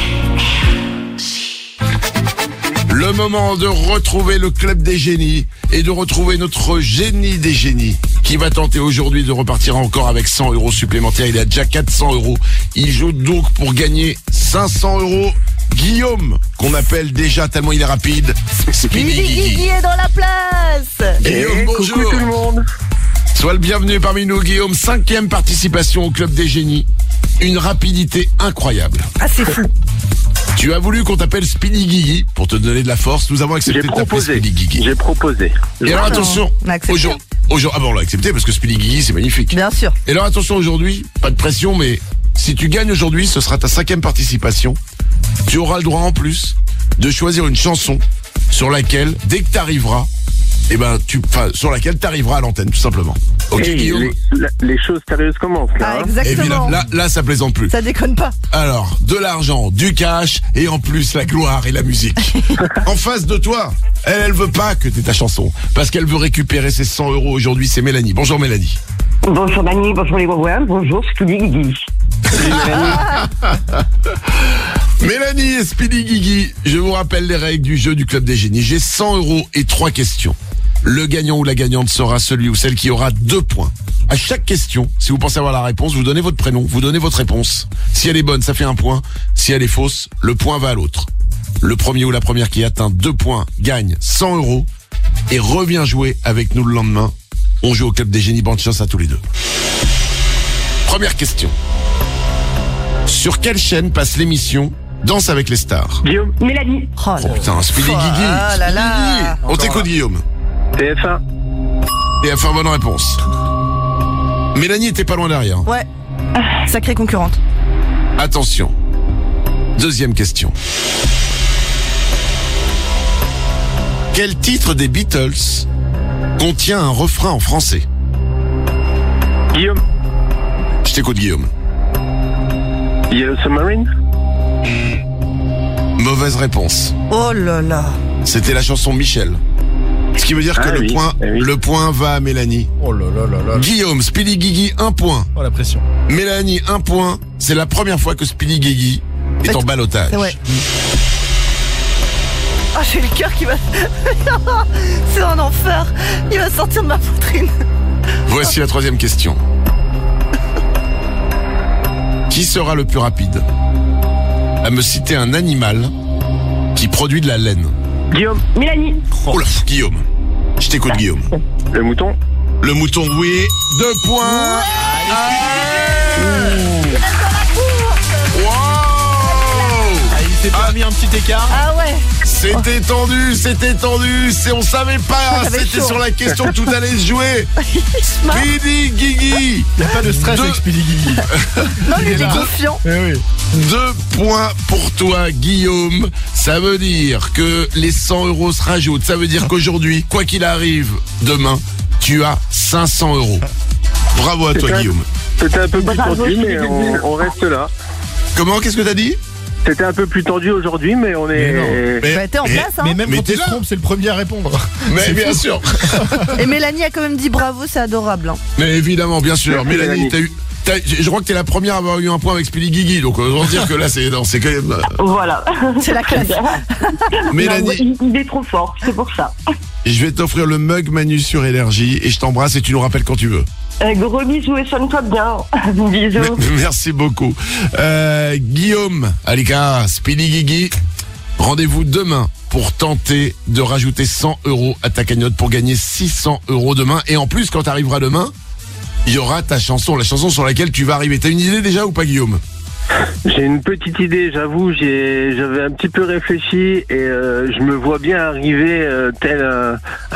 Le moment de retrouver le Club des Génies et de retrouver notre génie des génies qui va tenter aujourd'hui de repartir encore avec cent euros supplémentaires. Il a déjà quatre cents euros. Il joue donc pour gagner cinq cents euros. Guillaume, qu'on appelle déjà tellement il est rapide. Speedy Guigui Guigui. Guigui est dans la place. Guillaume, bonjour. Coucou tout le monde. Sois le bienvenu parmi nous, Guillaume. Cinquième participation au Club des Génies. Une rapidité incroyable. Ah c'est fou. Tu as voulu qu'on t'appelle Speedy Guigui pour te donner de la force. Nous avons accepté J'ai de t'appeler proposé. Speedy Guigui. J'ai proposé. Et alors Ah non, attention, on a accepté. aujourd'hui, aujourd'hui- ah bon, on l'a accepté parce que Speedy Guigui c'est magnifique. Bien sûr. Et alors attention aujourd'hui, pas de pression, mais si tu gagnes aujourd'hui, ce sera ta cinquième participation. Tu auras le droit en plus de choisir une chanson sur laquelle, dès que t'arriveras, eh ben tu, enfin sur laquelle t'arriveras à l'antenne, tout simplement. Ok, Hey, Guillaume. les, la- les choses sérieuses commencent là. Ah hein. exactement. Évidemment, là, là, ça plaisante plus. Ça déconne pas. Alors, de l'argent, du cash et en plus la gloire et la musique. En face de toi, elle, elle veut pas que t'aies ta chanson parce qu'elle veut récupérer ses cent euros aujourd'hui. C'est Mélanie. Bonjour Mélanie. Bonjour Manu, bonjour les Wawins, bonjour Speedy Guigui. Mélanie et Speedy Guigui, je vous rappelle les règles du jeu du Club des Génies. J'ai cent euros et trois questions. Le gagnant ou la gagnante sera celui ou celle qui aura deux points. À chaque question, si vous pensez avoir la réponse, vous donnez votre prénom, vous donnez votre réponse. Si elle est bonne, ça fait un point. Si elle est fausse, le point va à l'autre. Le premier ou la première qui atteint deux points gagne cent euros et revient jouer avec nous le lendemain. On joue au Club des Génies. Bonne chance à tous les deux. Première question. Sur quelle chaîne passe l'émission Danse avec les stars? Guillaume. Mélanie. Oh, Oh putain, Speedy Guigui. Ah là là. Speedy Guigui. On t'écoute, Guillaume. T F un. T F un, bonne réponse. Mélanie était pas loin derrière. Ouais. Sacrée concurrente. Attention. Deuxième question. Quel titre des Beatles contient un refrain en français? Guillaume. Je t'écoute, Guillaume. Yellow Submarine. Mauvaise réponse. Oh là là. C'était la chanson Michel. Ce qui veut dire que Ah le oui, point, eh oui. le point va à Mélanie. Oh là là là là. Guillaume, Speedy Guigui, un point. Oh la pression. Mélanie, un point. C'est la première fois que Speedy Guigui est en ballottage. Ouais. Ah, j'ai le cœur qui va... C'est un enfer. Il va sortir de ma poitrine. Voici la troisième question. Qui sera le plus rapide à me citer un animal qui produit de la laine? Guillaume. Mélanie. Oh là, Guillaume. Je t'écoute, Guillaume. Le mouton. Le mouton, oui. Deux points. Wow. Ah, il s'est permis un petit écart. Ah ouais. C'était tendu, c'était tendu. C'est, on savait pas. J'avais C'était chaud. sur la question que tout allait se jouer. Speedy Guigui. Il n'y a pas de stress Deux. avec Speedy Guigui. Non, lui, il est là. confiant. Eh oui. Deux points pour toi, Guillaume. Ça veut dire que les cent euros se rajoutent. Ça veut dire qu'aujourd'hui, quoi qu'il arrive, demain, tu as cinq cents euros. Bravo à toi, C'était un- Guillaume. C'était un peu plus Bravo, tendu, mais Speedy on, Guigui. on reste là. Comment? Qu'est-ce que t'as dit? C'était un peu plus tendu aujourd'hui, mais on Mais non. est. Mais- Bah, t'es en mais- place, hein. Mais même Mais quand t'es il se là. trompe, c'est le premier à répondre. Mais C'est bien fou. sûr. Et Mélanie a quand même dit bravo, c'est adorable. Hein. Mais évidemment, bien sûr. Merci, Mélanie, Mélanie. t'as eu. t'as- je crois que t'es la première à avoir eu un point avec Speedy Guigui. Donc, on va dire que là, c'est, non, c'est quand même. euh, Voilà. C'est la classe. Mélanie, Non, il, il est trop fort, c'est pour ça. je vais t'offrir le mug Manu sur Énergie et je t'embrasse et tu nous rappelles quand tu veux. Euh, gros bisous et sonne-toi bien. Bisous. Merci beaucoup. Euh, Guillaume, Alika, Speedy Guigui, rendez-vous demain pour tenter de rajouter cent euros à ta cagnotte pour gagner six cents euros demain. Et en plus, quand tu arriveras demain, il y aura ta chanson, la chanson sur laquelle tu vas arriver. T'as une idée déjà ou pas, Guillaume? J'ai une petite idée, j'avoue, j'ai, j'avais un petit peu réfléchi et euh, je me vois bien arriver euh, tel un,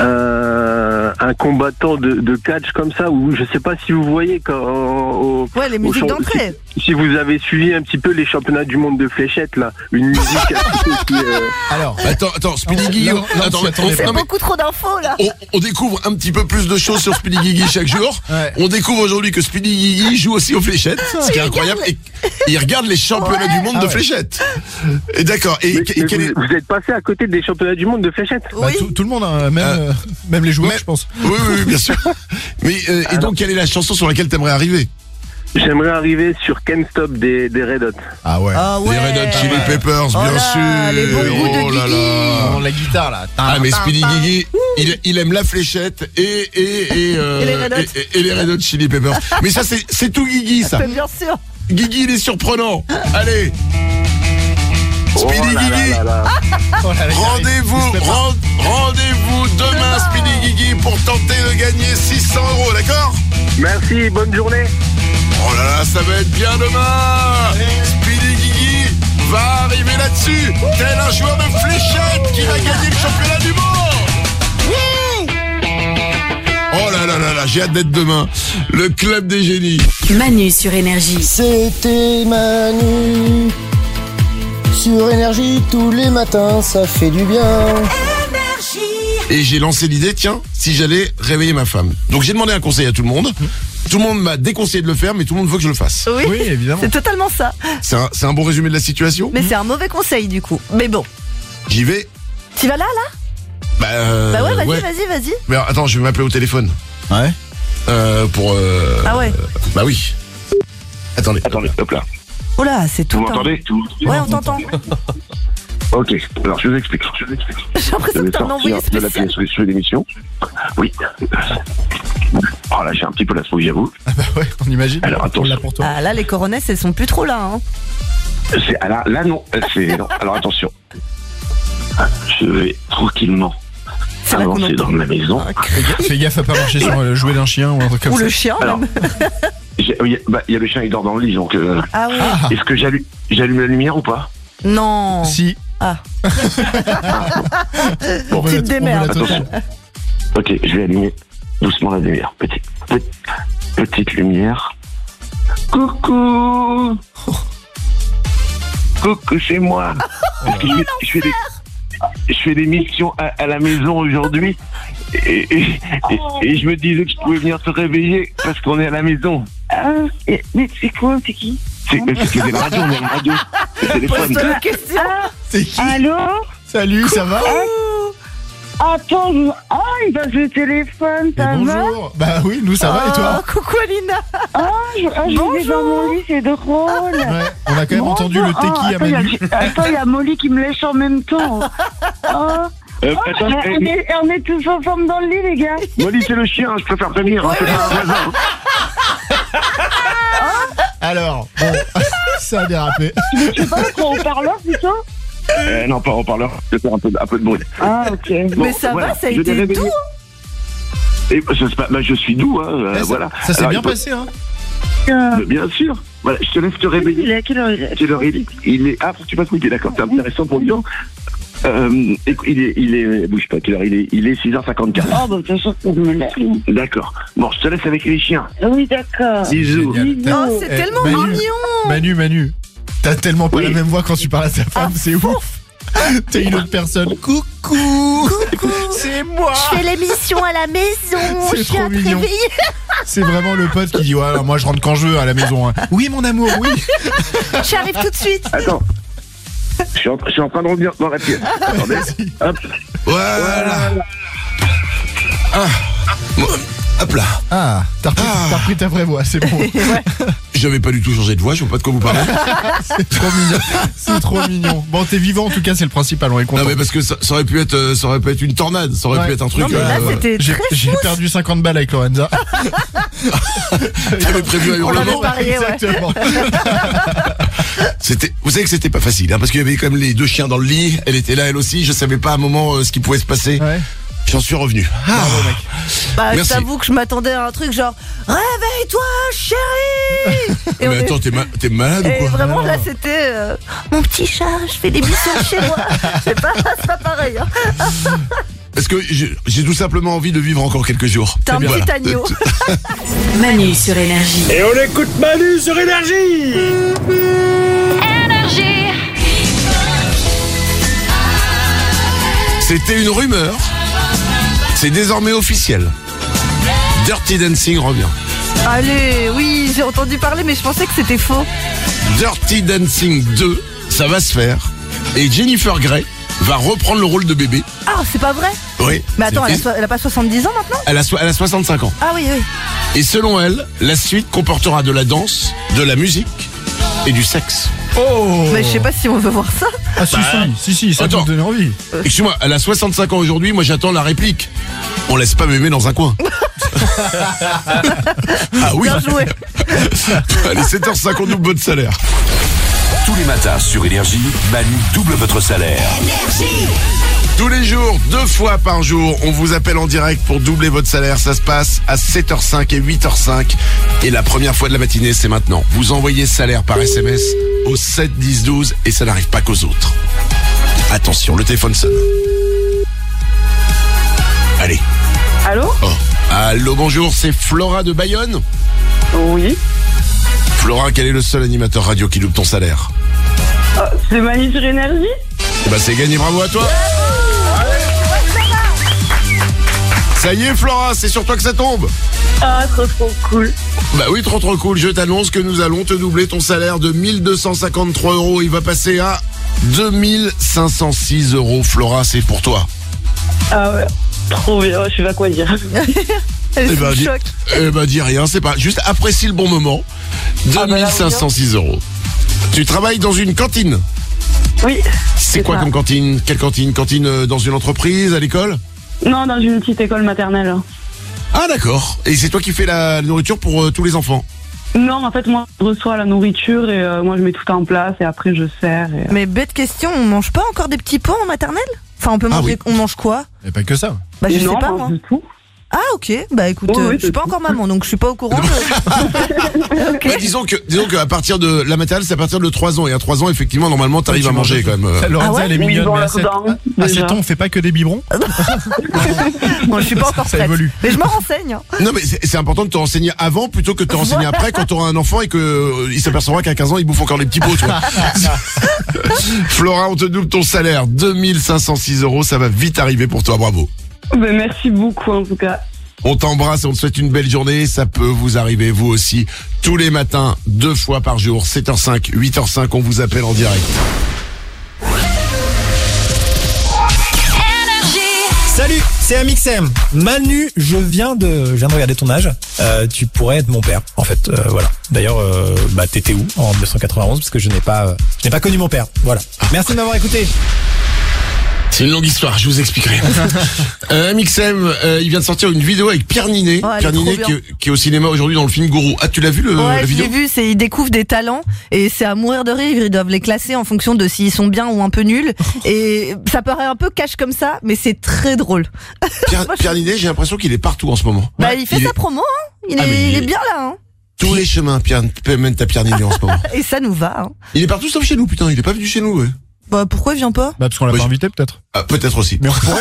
un, un combattant de, de catch comme ça, ou je sais pas si vous voyez quand au, Ouais, les au musiques champ- d'entrée. Si, si vous avez suivi un petit peu les championnats du monde de fléchettes là, une musique un petit peu qui, euh, Alors, Attends, attends, Speedy Guigui, là, on- là, on attends, s'y attendait on- pas. C'est non, mais beaucoup trop d'infos, là. on, on découvre un petit peu plus de choses sur Speedy Guigui chaque jour. Ouais. On découvre aujourd'hui que Speedy Guigui joue aussi aux fléchettes, ce qui est incroyable. Et il regarde les championnats du monde Ah de ouais. fléchettes. Et d'accord. Et, mais- et mais quel est... vous, vous êtes passé à côté des championnats du monde de fléchettes. bah, Oui. tout, tout le monde, hein, même, Euh, euh, même les joueurs, mais- je pense. Oui, oui, oui, bien sûr. Mais euh, et donc, quelle est la chanson sur laquelle t'aimerais arriver? J'aimerais arriver sur Can't Stop des, des Red Hot. Ah ouais. Ah ouais. Les Red Hot Chili Peppers, Oh bien là, sûr. les bons goûts de Oh là Guigui. là. Oh, la guitare là. Ah mais Speedy Guigui, il, il aime la fléchette et et et, euh, Et les Red Hot. et, et- et les Red Hot Chili Peppers. Mais ça c'est c'est tout Guigui ça. Mais bien sûr. Guigui il est surprenant. Allez. Speedy Oh là là Guigui. là là. Oh là là, il arrive. Rendez-vous, Il se prépare. rend- rendez-vous demain, Speedy Guigui, pour tenter de gagner six cents euros, d'accord? Merci, bonne journée. Oh là là, ça va être bien demain. Speedy Guigui va arriver là-dessus, tel un joueur de fléchette qui va gagner le championnat du monde. Wouh. Oh là là là là, j'ai hâte d'être demain. Le Club des Génies. Manu sur Énergie. C'était Manu sur Énergie tous les matins, ça fait du bien. Et j'ai lancé l'idée, tiens, si j'allais réveiller ma femme. Donc j'ai demandé un conseil à tout le monde. Tout le monde m'a déconseillé de le faire, mais tout le monde veut que je le fasse. Oui, Oui, évidemment. c'est totalement ça. C'est un, c'est un bon résumé de la situation. Mais c'est un mauvais conseil, du coup. Mais bon. J'y vais. Tu vas là, là Bah, euh, Bah ouais, vas-y, ouais. vas-y, vas-y. Mais alors, attends, je vais m'appeler au téléphone. Ouais. Euh, pour... Euh, Ah ouais. Bah oui. Attendez. Attendez, hop là. Oh là, c'est tout. Vous hein. m'entendez? Ouais, on t'entend. Ok, alors je vous explique. Je vous explique. J'ai l'impression Je que vais t'as un envoyé sortir de la spécial. pièce où je fais l'émission. Oui. Oh là, j'ai un petit peu la souris, j'avoue. Ah bah ouais, on imagine. Alors On attention. l'a pour toi. Ah là, les coronesses, elles sont plus trop là. Hein. C'est, ah, là, là, non. C'est, non. Alors attention. Je vais tranquillement C'est là qu'on avancer entend. dans ma maison. Fais gaffe à pas marcher sur le jouet d'un chien ou un truc comme Ou ça. le chien Alors, même. J'ai- Il y, a- bah, il y a le chien, il dort dans le lit, donc. euh, Ah oui. Ah, Est-ce que j'allume, j'allume la lumière ou pas? Non. si. Ah. On veut Tu la- te démerdes. on veut la totale. Ok, je vais allumer doucement la lumière. Petite, petite, petite lumière. Coucou. Coucou, c'est moi. Parce que je, fais, je, fais des, je fais des missions à, à la maison aujourd'hui. Et, et, et, et je me disais que je pouvais venir te réveiller parce qu'on est à la maison. Ah, et- mais c'est quoi? C'est qui? C'est, c'est, c'est la radio, on est à la radio. Le téléphone. Pose-toi la question. C'est qui? Allô? Salut, ça va? Attends, je... ah, il passe le téléphone, Et ça va? bonjour. Bah oui, nous ça va et toi? Oh, coucou Alina. Ah, je, ah, je vais dans mon lit, c'est drôle. Ouais, on a quand même Bonjour. entendu le Ah, tequi à attends, il y a- Manu. Attends, il y a Molly qui me lèche en même temps. Ah. Euh, Ah, attends, on, eh, est, on est tous ensemble dans le lit, les gars. Molly, c'est le chien, je préfère prévenir. Hein, c'est pas un voisin. Alors, bon, ça a dérapé. Mais tu sais pas qu'on parleur plutôt? Euh, non, pas en parleur, je vais faire un peu, un peu de bruit. Ah, ok. Bon, Mais ça voilà, va, ça a je l'ai été réveillé. doux. Et, ça se passe- bah, je suis doux, hein, euh, Eh, ça, voilà. ça s'est Alors, bien il faut- passé, hein? Mais Bien sûr. Voilà, je te laisse te Il réveiller. est à quelle heure il est? Quelle heure il est Il est. Ah, faut que tu passes midi, d'accord, c'est intéressant pour les gens. Euh, écoute, il est, il est, bouge pas, quelle heure il est Il est six heures cinquante-quatre. Oh, bah, de toute façon, je me lève. D'accord. Bon, je te laisse avec les chiens. Oui, d'accord. Bisous. Génial. T'as- Oh, c'est Eh, tellement Manu, mignon. Manu, Manu, t'as tellement pas Oui. la même voix quand tu parles à ta femme, c'est ouf. T'es une autre personne. Coucou, c'est moi. Je fais l'émission à la maison. C'est Je suis trop à te mignon. réveiller. C'est vraiment le pote qui dit ouais, alors moi je rentre quand je veux à la maison. hein. Oui mon amour, oui. J'arrive tout de suite. Attends. Je suis, en, je suis en train de revenir dans la pièce. Attendez. Hop. Voilà. Ah. Bon, hop là. Ah, t'as repris, t'as repris ta vraie voix, c'est bon. J'avais pas du tout changé de voix, je vois pas de quoi vous parlez. C'est trop mignon. C'est trop mignon. Bon, t'es vivant en tout cas, c'est le principal, on est content. Non mais parce que ça, ça aurait pu être, euh, ça aurait pu être une tornade, ça aurait Ouais. pu être un truc. Non, mais là, euh, c'était J'ai très j'ai smooth. perdu cinquante balles avec Lorenza. T'avais prévu un On l'avait hurlement. parié, ouais. Exactement. C'était, vous savez que c'était pas facile, hein, parce qu'il y avait quand même les deux chiens dans le lit. Elle était là, elle aussi. Je savais pas à un moment euh, ce qui pouvait se passer. Ouais. J'en suis revenu. Ah. Bravo mec. Bah, je Merci. t'avoue que je m'attendais à un truc genre réveille-toi, chérie. Et, on Mais est- attends, t'es, ma- t'es malade ou et quoi vraiment Non. là c'était euh, mon petit chat, je fais des missions chez moi. C'est pas, c'est pas pareil. Hein. Parce que j'ai, j'ai tout simplement envie de vivre encore quelques jours. T'es un Voilà. petit agneau. Manu sur Énergie. Et on écoute Manu sur Énergie. C'était une rumeur. C'est désormais officiel. Dirty Dancing revient. Allez, oui, j'ai entendu parler, mais je pensais que c'était faux. Dirty Dancing deux, ça va se faire. Et Jennifer Grey va reprendre le rôle de bébé. Ah, c'est pas vrai. Oui. Mais attends, C'est elle a, triste. so- elle a pas soixante-dix ans maintenant? Elle a, so- elle a soixante-cinq ans. Ah oui, oui. Et selon elle, la suite comportera de la danse, de la musique et du sexe. Oh. Mais je sais pas si on veut voir ça. Ah si, Bah, si, si, si, ça peut attends. me donner envie. Excuse-moi, elle a soixante-cinq ans aujourd'hui, moi j'attends la réplique. On laisse pas mémé dans un coin. Ah oui. Bien joué. Allez, sept heures cinquante, double votre salaire. Tous les matins sur Énergie, Manu double votre salaire. Tous les jours, deux fois par jour, on vous appelle en direct pour doubler votre salaire. Ça se passe à sept heures cinq et huit heures cinq. Et la première fois de la matinée, c'est maintenant. Vous envoyez salaire par S M S au sept dix douze et ça n'arrive pas qu'aux autres. Attention, le téléphone sonne. Allez. Allô? Oh. Allô, bonjour, c'est Flora de Bayonne. Oui. Flora, quel est le seul animateur radio qui double ton salaire? Ah, c'est Manu sur Énergie? Eh ben, c'est gagné, bravo à toi. Ça y est, Flora, c'est sur toi que ça tombe. Ah, trop trop cool. Bah oui, trop trop cool. Je t'annonce que nous allons te doubler ton salaire de mille deux cent cinquante-trois euros. Il va passer à deux mille cinq cent six euros. Flora, c'est pour toi. Ah ouais, trop bien, je sais pas quoi dire. Elle est Eh sous ben, le dis, choc. eh ben, dis rien, c'est pas. Juste apprécie le bon moment. Ah bah deux mille cinq cent six euros. Tu travailles dans une cantine? Oui. C'est quoi ça. comme cantine? Quelle cantine? Cantine euh, dans une entreprise, à l'école? Non, dans une petite école maternelle. Ah d'accord. Et c'est toi qui fais la nourriture pour euh, tous les enfants? Non, en fait, moi, je reçois la nourriture et euh, moi, je mets tout en place et après, je sers. Et... Mais bête question, on mange pas encore des petits pots en maternelle? Enfin, on peut Ah manger, oui. on mange quoi? Et pas que ça. Bah, je non, sais pas, non, moi. du tout. Ah, ok. Bah, écoute, Oui, euh, oui, je suis pas c'est encore maman, donc je suis pas au courant. de- Ok. Bah, disons que, disons qu'à partir de la maternelle, c'est à partir de trois ans. Et à trois ans, effectivement, normalement, t'arrives Tu à manger manges quand même. euh. Lorenza, Ah ouais elle est Oui, mignonne, ils ont mais à leurs sept dents, à déjà. sept ans, on fait pas que des biberons. Bon, je suis pas encore Ça prête. évolue. Mais je me renseigne. hein. Non, mais c'est c'est important de te renseigner avant plutôt que de te renseigner après quand t'auras un enfant et que euh, il s'apercevra qu'à quinze ans, il bouffe encore les petits pots, tu vois. Flora, on te double ton salaire. deux mille cinq cent six euros, ça va vite arriver pour toi, bravo. Ben, merci beaucoup, en tout cas. On t'embrasse et on te souhaite une belle journée. Ça peut vous arriver, vous aussi, tous les matins, deux fois par jour, sept heures cinq, huit heures cinq, on vous appelle en direct. Salut, c'est Amixem. Manu, je viens de, je viens de regarder ton âge. Euh, tu pourrais être mon père, en fait. Euh, voilà. D'ailleurs, euh, bah t'étais où en mille neuf cent quatre-vingt-onze parce que je n'ai pas, euh, je n'ai pas connu mon père. Voilà. Merci de m'avoir écouté. C'est une longue histoire, je vous expliquerai. euh, M X M, euh, il vient de sortir une vidéo avec Pierre Ninet. Oh, elle Pierre est trop Ninet bien. qui, qui est au cinéma aujourd'hui dans le film Gourou. Ah, tu l'as vu le, Ouais, la je vidéo? l'ai vu, c'est ils découvrent des talents et c'est à mourir de rire. Ils doivent les classer en fonction de s'ils sont bien ou un peu nuls. Et ça paraît un peu cash comme ça, mais c'est très drôle. Pierre, Pierre Ninet, j'ai l'impression qu'il est partout en ce moment. Bah, il fait Il sa est- promo, hein. Il, Ah, est, mais il il est est- bien là, hein. Tous les chemins Pierre, mènent à Pierre Ninet en ce moment. Et ça nous va, hein. Il est partout sauf chez nous, putain, il est pas venu chez nous, ouais. Bah, pourquoi il vient pas? Bah, parce qu'on l'a Bah, pas je- invité, peut-être. Ah, peut-être aussi. Mais on pourrait.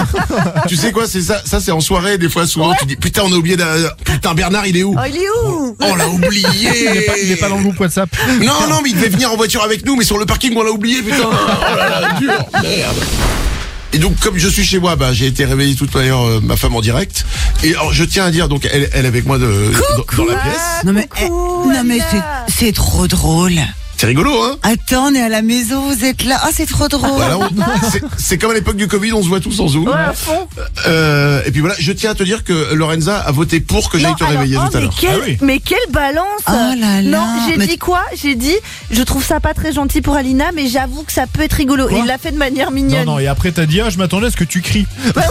Tu sais quoi, c'est ça, ça c'est en soirée, des fois, souvent, tu dis, putain, on a oublié d'un, putain, Bernard, il est où? Oh, il est où? On l'a oublié! Il est pas, il est pas dans le groupe WhatsApp. Non, non, mais il devait venir en voiture avec nous, mais sur le parking, on l'a oublié, putain! Oh là là, dur! Merde! Et donc, comme je suis chez moi, bah, j'ai été réveillé tout à l'heure, euh, ma femme en direct. Et alors, je tiens à dire, donc, elle, elle est avec moi de, dans, dans la pièce. Non mais, eh, non mais c'est, c'est trop drôle. C'est rigolo, hein? Attends, on est à la maison, vous êtes là. Ah, c'est trop drôle. Voilà, on- c'est- c'est comme à l'époque du Covid, on se voit tous en Zoom. Ouais, à fond. Euh, et puis voilà, je tiens à te dire que Lorenza a voté pour que j'aille Non, te alors, réveiller oh, tout à mais l'heure. quelle, Ah oui. mais quelle balance! Oh là là. Non, j'ai Mais- dit quoi? J'ai dit, je trouve ça pas très gentil pour Alina, mais j'avoue que ça peut être rigolo. Quoi Et il l'a fait de manière Non, mignonne. non, et après t'as dit, ah, je m'attendais à ce que tu cries.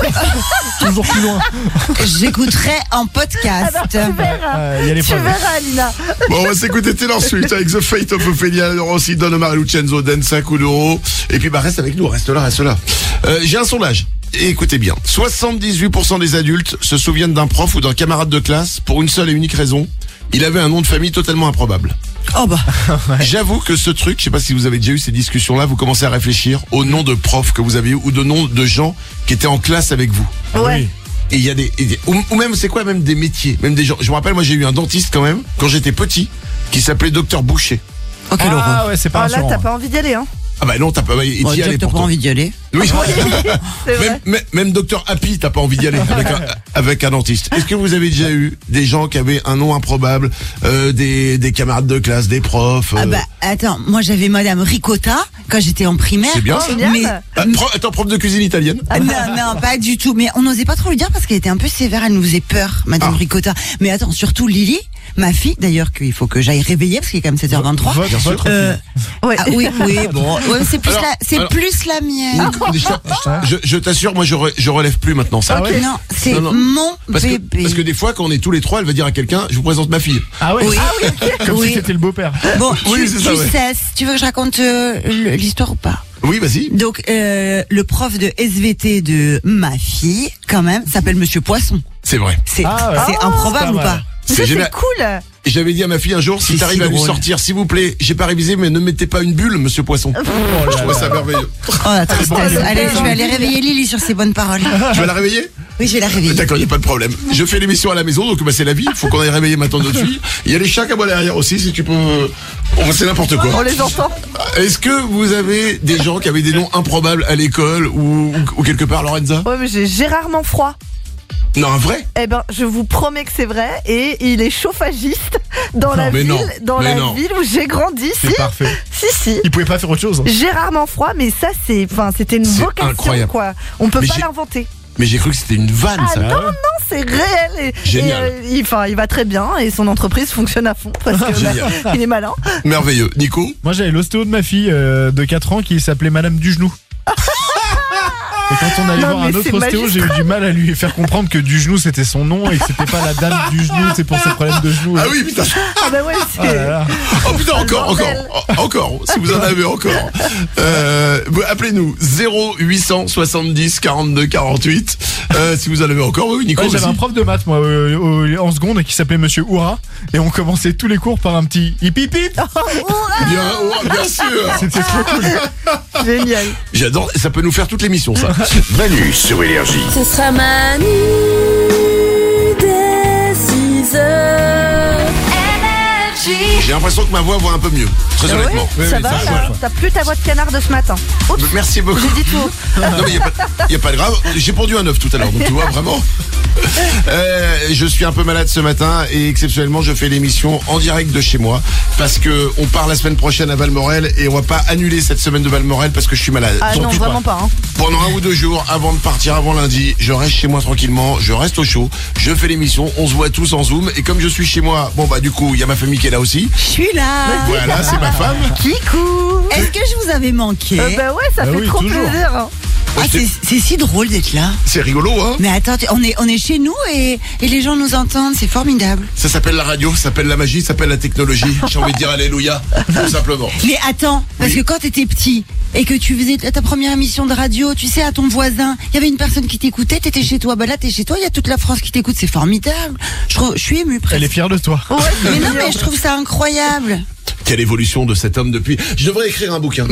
Toujours plus loin. J'écouterai en podcast. Alors, tu verras. Euh, y a les tu preuves. verras, Alina. Bon, on va s'écouter Taylor Swift avec The Fate of Ophelia, aussi Don Omar et Lucenzo, Densa, Kuduro. Et puis, bah, reste avec nous, reste là, reste là. Euh, j'ai un sondage. Et écoutez bien. soixante-dix-huit pour cent des adultes se souviennent d'un prof ou d'un camarade de classe pour une seule et unique raison. Il avait un nom de famille totalement improbable. Oh bah. J'avoue que ce truc, je sais pas si vous avez déjà eu ces discussions-là, vous commencez à réfléchir au nom de profs que vous avez eu ou de noms de gens qui étaient en classe avec vous. Ouais. Oui. Et il y a des, et des- ou, ou même c'est quoi même des métiers, même des gens. Je me rappelle, moi j'ai eu un dentiste quand même quand j'étais petit qui s'appelait Docteur Boucher. Oh, quelle horreur. Ah ouais, c'est pas Ah, là, rassurant. t'as pas envie d'y aller, hein. Ah bah non, t'as pas, il Bon, t'y déjà allait que t'as pas pourtant. envie d'y aller. Oui. C'est vrai. même, même, même Docteur Happy, t'as pas envie d'y aller avec un, avec un dentiste. Est-ce que vous avez déjà eu des gens qui avaient un nom improbable, euh, des, des camarades de classe, des profs? euh, Ah bah, attends, moi j'avais Madame Ricotta quand j'étais en primaire. C'est bien Oh, ça. bien. Mais, Ah, prof- attends, prof de cuisine italienne. Ah, non, non, pas du tout. Mais on n'osait pas trop lui dire parce qu'elle était un peu sévère. Elle nous faisait peur, Madame Ah. Ricotta. Mais attends, surtout Lily, ma fille, d'ailleurs, qu'il faut que j'aille réveiller parce qu'il est quand même sept heures vingt-trois. Votre, votre Euh, Ouais. ah, oui, oui, bon. Ouais, c'est plus, Alors, la, c'est alors- plus la mienne. Je, je t'assure, moi je, re- je relève plus maintenant ça. Ah ouais. Non, c'est Non, non. mon Parce que, bébé. parce que des fois, quand on est tous les trois, elle va dire à quelqu'un, je vous présente ma fille. Ah ouais. Oui. Comme Oui. si c'était le beau-père. Bon, Oui, tu, c'est tu ça, ouais. sais, tu veux que je raconte euh, le- l'histoire ou pas? Oui, vas-y. Donc, euh, le prof de S V T de ma fille, quand même, s'appelle Monsieur Poisson. C'est vrai. C'est Ah ouais. c'est Oh, improbable c'est ou pas pas? mal. Ça, C'est c'est génial. cool. Et j'avais dit à ma fille un jour, si C'est t'arrives si à lui drôle. sortir, s'il vous plaît, j'ai pas révisé, mais ne mettez pas une bulle, monsieur Poisson. Oh Je là trouvais là. ça merveilleux. Oh, la tristesse. bon, Allez, bon. je vais aller réveiller Lily sur ses bonnes paroles. Tu vas la réveiller? Oui, je vais la réveiller. D'accord, il n'y a pas de problème. Je fais l'émission à la maison, donc bah, c'est la vie. Faut qu'on aille réveiller maintenant notre fille. Il y a les chats à moi derrière aussi, si tu peux. Oh, c'est n'importe quoi. On les entend. Est-ce que vous avez des gens qui avaient des noms improbables à l'école ou, ou, ou quelque part, Lorenza? Ouais, mais j'ai Gérardement froid. Non, un vrai? Eh ben, je vous promets que c'est vrai. Et il est chauffagiste dans Non, la mais ville, non, dans mais la non. ville où j'ai grandi. C'est Si, parfait. si, si. Il pouvait pas faire autre chose. Gérardement froid, mais ça, c'est, enfin, c'était une C'est vocation, incroyable. quoi. On peut Mais pas j'ai- l'inventer. Mais j'ai cru que c'était une vanne, Ah ça. non, ouais. non, c'est réel. Et, Génial. et, euh, il, enfin, il va très bien et son entreprise fonctionne à fond parce que Génial. bah, il est malin. Merveilleux. Nico? Moi j'avais l'ostéo de ma fille euh, de quatre ans qui s'appelait Madame Dugenou. Et quand on allait Non, voir mais un autre c'est ostéo, j'ai eu du mal à lui faire comprendre que Dugenou c'était son nom et que c'était pas la dame Dugenou, c'est pour ses problèmes de genoux. Ah oui, putain. Ah bah ouais, c'est... Oh là là. Oh putain, encore, encore, oh, encore, si vous en avez encore. Euh, appelez-nous zéro huit cent soixante-dix quarante-deux quarante-huit. Euh, si vous en avez encore, oui, Nico. Ouais, j'avais aussi. un prof de maths moi euh, au- en seconde qui s'appelait Monsieur Oura et on commençait tous les cours par un petit hip hip hip. Bien, oh, bien sûr. C'était trop cool. Génial. J'adore, ça peut nous faire toute l'émission, ça. Manu sur Énergie. Ce sera Manu dès six heures. Énergie. J'ai l'impression que ma voix va un peu mieux, très Ah ouais, honnêtement. ça va là. T'as plus ta voix de canard de ce matin. Oups, Merci beaucoup. j'ai dit tout. Non mais il n'y a, a pas de grave, j'ai pondu un œuf tout à l'heure, donc tu vois vraiment. Euh, je suis un peu malade ce matin et exceptionnellement je fais l'émission en direct de chez moi parce que on part la semaine prochaine à Valmorel et on va pas annuler cette semaine de Valmorel parce que je suis malade. Ah non, Surtout vraiment pas. Hein. Pendant un ou deux jours avant de partir avant lundi, je reste chez moi tranquillement, je reste au chaud, je fais l'émission, on se voit tous en Zoom et comme je suis chez moi, bon bah du coup il y a ma famille qui est là aussi. Je suis là. Voilà, c'est ma femme. Kikou. Est-ce que je vous avais manqué? Euh, bah ouais, ça Bah fait oui, trop toujours. plaisir. Hein. Ah, c'est c'est si drôle d'être là. C'est rigolo hein. Mais attends, on est, on est chez nous et, et les gens nous entendent, c'est formidable. Ça s'appelle la radio, ça s'appelle la magie, ça s'appelle la technologie. J'ai envie de dire alléluia, tout simplement. Mais attends, parce que quand t'étais petit et que tu faisais ta première émission de radio, tu sais, à ton voisin, il y avait une personne qui t'écoutait, t'étais chez toi, bah là t'es chez toi, il y a toute la France qui t'écoute, c'est formidable. Je, trouve- je suis émue presque. Elle est fière de toi. Ouais, c'est Mais non, mignon. mais je trouve ça incroyable. Quelle évolution de cet homme depuis. Je devrais écrire un bouquin.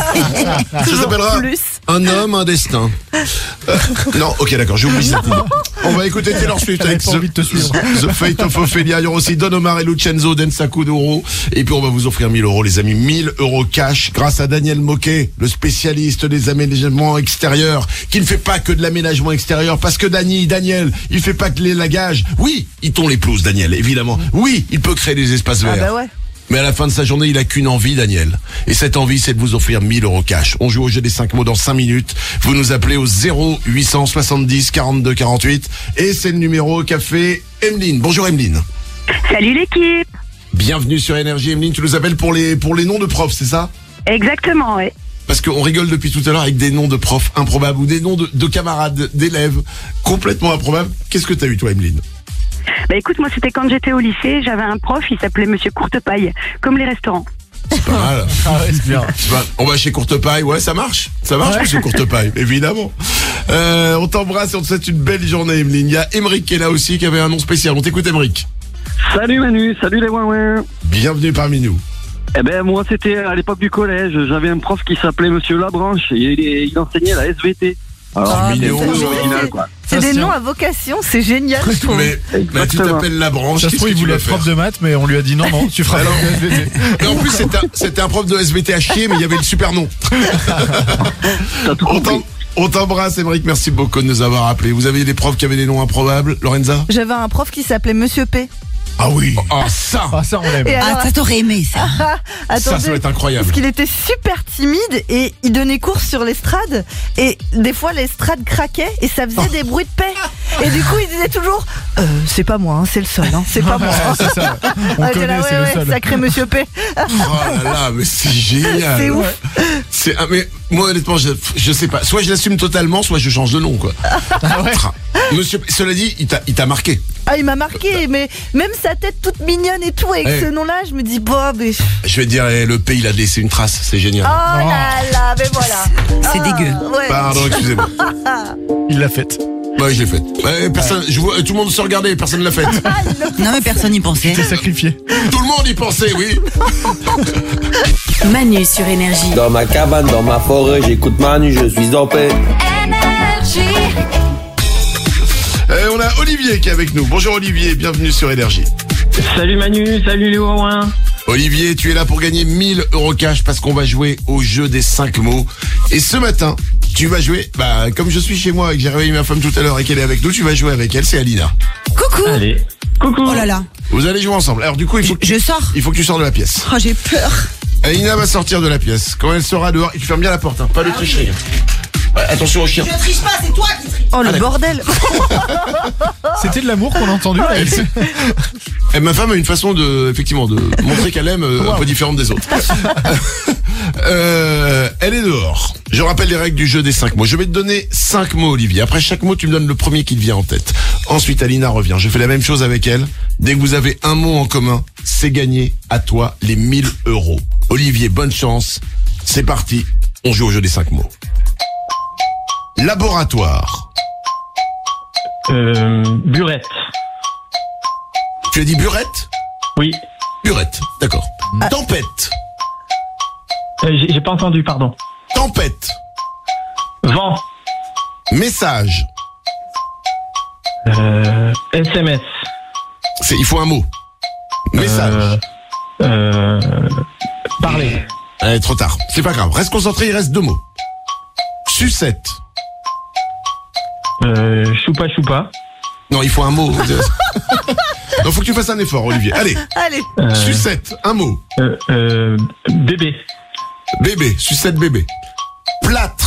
Ça Toujours s'appellera plus. Un homme, un destin. Euh, non, ok, d'accord, j'ai oublié cette idée. On va écouter Taylor Swift J'avais avec pas The, envie de te suivre. The Fate of Ophelia. Il y aura aussi Don Omar et Lucenzo, Densaku d'Oro. Et puis on va vous offrir mille euros, les amis. mille euros cash grâce à Daniel Moquet, le spécialiste des aménagements extérieurs, qui ne fait pas que de l'aménagement extérieur. Parce que Dany, Daniel, il fait pas que les lagages. Oui, il tond les pelouses, Daniel, évidemment. Oui, il peut créer des espaces Ah verts. bah ouais. Mais à la fin de sa journée, il a qu'une envie, Daniel. Et cette envie, c'est de vous offrir mille euros cash. On joue au jeu des cinq mots dans cinq minutes. Vous nous appelez au zéro huit cent soixante-dix quarante-deux quarante-huit. Et c'est le numéro qu'a fait Emeline. Bonjour Emeline. Salut l'équipe. Bienvenue sur Énergie. Emeline, tu nous appelles pour les, pour les noms de profs, c'est ça? Exactement, ouais. Parce qu'on rigole depuis tout à l'heure avec des noms de profs improbables ou des noms de, de camarades, d'élèves complètement improbables. Qu'est-ce que t'as eu toi, Emeline? Bah écoute, moi c'était quand j'étais au lycée, j'avais un prof, il s'appelait Monsieur Courtepaille, comme les restaurants. C'est pas mal. Ah ouais, c'est bien. C'est pas- On va chez Courtepaille, ouais, ça marche. Ça marche, monsieur Courtepaille, évidemment. Euh, on t'embrasse et on te souhaite une belle journée, Emeline. Il y a Émeric qui est là aussi, qui avait un nom spécial. On t'écoute, Émeric. Salut Manu, salut les ouin Bienvenue parmi nous. Eh ben moi c'était à l'époque du collège, j'avais un prof qui s'appelait Monsieur Labranche et il, il enseignait la S V T. Alors Ah, c'était mignon, très ça. original quoi. C'est Ça se des tient. noms à vocation, c'est génial, je trouve. Mais, mais tu Exactement. t'appelles la branche, Ça se qu'est-ce trouve, que il tu voulait vas être faire? prof de maths, mais on lui a dit non, non, tu feras Alors, pas de S V T. Mais en plus, c'était un, c'était un prof de S V T à chier, mais il y avait le super nom. T'as tout On compris. t'em- on t'embrasse, Émeric. Merci beaucoup de nous avoir appelés. Vous avez des profs qui avaient des noms improbables, Lorenza? J'avais un prof qui s'appelait Monsieur P. Ah oui. Ah, ça. Ah, ça, on l'aime. Et alors- Ah, ça t'aurait aimé ça. Ah, Ça, ça attendez, va être incroyable. parce qu'il était super timide et il donnait cours sur l'estrade et des fois l'estrade craquait et ça faisait des bruits de paix. Et du coup il disait toujours euh, c'est pas moi, hein, c'est le sol, hein, c'est pas moi. C'est ça. On Ah, j'étais connaît, là, c'est ouais, le ouais, seul. sacré Monsieur P. Oh là là, mais c'est génial. C'est ouf. C'est, ah, mais moi honnêtement, je, je sais pas. Soit je l'assume totalement, soit je change de nom, quoi. Ah ouais. Tra- Monsieur, cela dit, il t'a, il t'a marqué. Ah il m'a marqué, mais même sa tête toute mignonne et tout avec Ouais. ce nom-là, je me dis bon, mais Je vais te dire, eh, le P, il a laissé une trace. C'est génial. oh là là, mais voilà. C'est Ah, dégueu. Ouais. Pardon, excusez-moi. Il l'a faite. Ouais, je l'ai faite. Ouais, personne, je vois, tout le monde se regardait, personne ne l'a faite. Non mais personne n'y pensait. T'es sacrifié. Tout le monde y pensait, oui. Manu sur Énergie. Dans ma cabane, dans ma forêt, j'écoute Manu, je suis en paix. Euh, on a Olivier qui est avec nous. Bonjour Olivier, bienvenue sur Énergie. Salut Manu, salut les ouin. Olivier, tu es là pour gagner mille euros cash parce qu'on va jouer au jeu des cinq mots. Et ce matin, tu vas jouer, bah, comme je suis chez moi et que j'ai réveillé ma femme tout à l'heure et qu'elle est avec nous, tu vas jouer avec elle, c'est Alina. Coucou. Allez, coucou. Oh là là. Vous allez jouer ensemble. Alors du coup, il faut que, Je sors. il faut que tu sors de la pièce. Oh, j'ai peur. Alina va sortir de la pièce. Quand elle sera dehors, et tu fermes bien la porte, hein, pas de tricherie. Ouais, attention au chien. Je triche pas, c'est toi qui triche. Oh le Ah, d'accord. bordel. C'était de l'amour qu'on a entendu. là. Et ma femme a une façon de, effectivement, de montrer qu'elle aime euh, un peu différente des autres. euh, elle est dehors. Je rappelle les règles du jeu des cinq mots. Je vais te donner cinq mots, Olivier. Après chaque mot, tu me donnes le premier qui te vient en tête. Ensuite, Alina revient. Je fais la même chose avec elle. Dès que vous avez un mot en commun, c'est gagné. À toi, les mille euros. Olivier, bonne chance. C'est parti. On joue au jeu des cinq mots. Laboratoire. Euh, burette. Tu as dit burette? Oui. Burette, d'accord. Ah. Tempête. Euh, j'ai, j'ai pas entendu, pardon. Tempête. Vent. Message. Euh, S M S. C'est, il faut un mot. Message. Euh, euh, parler. Eh, trop tard. C'est pas grave. Reste concentré, il reste deux mots. Sucette. Euh, choupa choupa. Non, il faut un mot. Non, faut que tu fasses un effort, Olivier. Allez. Allez. Euh, Sucette, un mot. Euh, euh, bébé. Bébé, sucette bébé. Plâtre.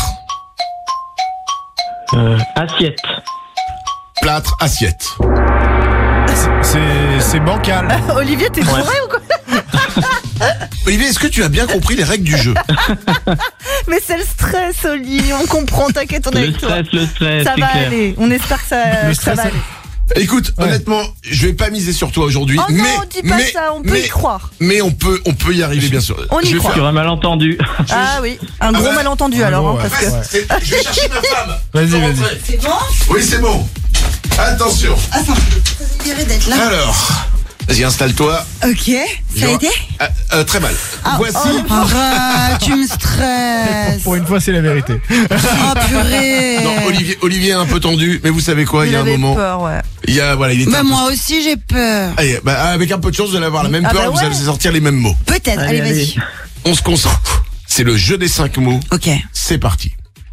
Euh, assiette. Plâtre, assiette. C'est, c'est bancal. Olivier, t'es bourré ou quoi? Olivier, est-ce que tu as bien compris les règles du jeu? Mais c'est le stress, Olivier. On comprend, t'inquiète, on est Le avec toi. stress, le stress, Ça c'est va clair. aller. On espère que ça, Le que ça va stress, aller. Écoute, Ouais. honnêtement, je vais pas miser sur toi aujourd'hui, Oh mais non, dis pas mais, ça, on peut mais, y croire. mais on peut on peut y arriver bien sûr. On y Je vais croit. faire- Sur un malentendu. Ah oui, un gros ouais. malentendu Un alors, gros, hein, ouais. parce que... Ouais, c'est- je vais chercher ma femme. Vas-y, Faut vas-y. rentrer. C'est bon? Oui, c'est bon. Attention. Attends, je dirais d'être là. Alors, vas-y, installe-toi. Ok, ça a Je- été? Ah, euh, très mal. Ah, Voici. oh, arrête, tu me stresses. Pour une fois, c'est la vérité. Oh purée. Non, Olivier, Olivier est un peu tendu, mais vous savez quoi, il y Il a un avait moment. peur, ouais. Il y a voilà, il est. Bah moi aussi j'ai peur. Allez, bah, avec un peu de chance, vous allez avoir la même Ah peur, bah et vous ouais. allez sortir les mêmes mots. Peut-être, allez, Allez, vas-y. On se concentre. C'est le jeu des cinq mots. Ok. C'est parti.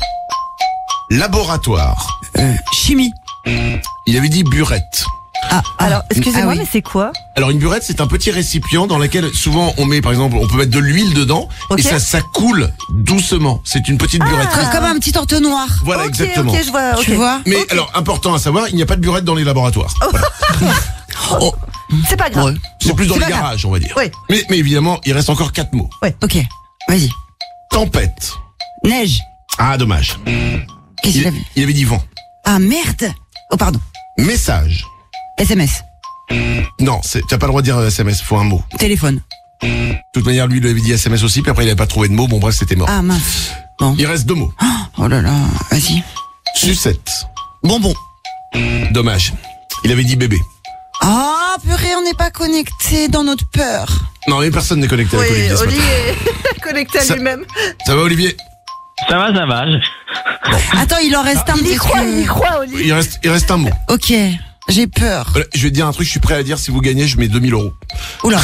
Laboratoire. Euh, chimie. Il avait dit burette. Ah, Alors, excusez-moi, Ah oui. mais c'est quoi? Alors une burette, c'est un petit récipient dans lequel souvent on met, par exemple, on peut mettre de l'huile dedans Ok. et ça, ça coule doucement. C'est une petite burette. Ah, comme un petit entonnoir. Voilà, Ok, exactement. ok, je vois, ok. Tu vois? Mais alors, important à savoir, il n'y a pas de burette dans les laboratoires. Voilà. Oh, C'est pas grave. ouais. C'est plus dans c'est les pas grave. garages, on va dire. Oui. Mais, mais évidemment, il reste encore quatre mots. Ok, vas-y. Tempête. Neige. Ah, dommage. Qu'est-ce qu'il Il, avait? il avait dit vent. Ah merde. Oh pardon. Message. S M S. Non, c'est- tu n'as pas le droit de dire S M S, faut un mot. Téléphone. De toute manière, lui, il avait dit S M S aussi, puis après, il n'avait pas trouvé de mots. Bon, bref, c'était mort. Ah mince. Bon. Il reste deux mots. Oh là là, vas-y. Sucette. Bonbon. Dommage. Il avait dit bébé. Ah purée, on n'est pas connecté dans notre peur. Non, mais personne n'est connecté avec Oui, Olivier ce matin. Olivier est connecté à Ça- lui-même. Ça va, Olivier? Ça va, ça va. je- Attends, il en reste un Il y petit croit, peu. il y croit, Olivier. Il reste, il reste un mot. Ok, j'ai peur. Voilà, je vais te dire un truc, je suis prêt à dire, si vous gagnez, je mets deux mille euros. Oula.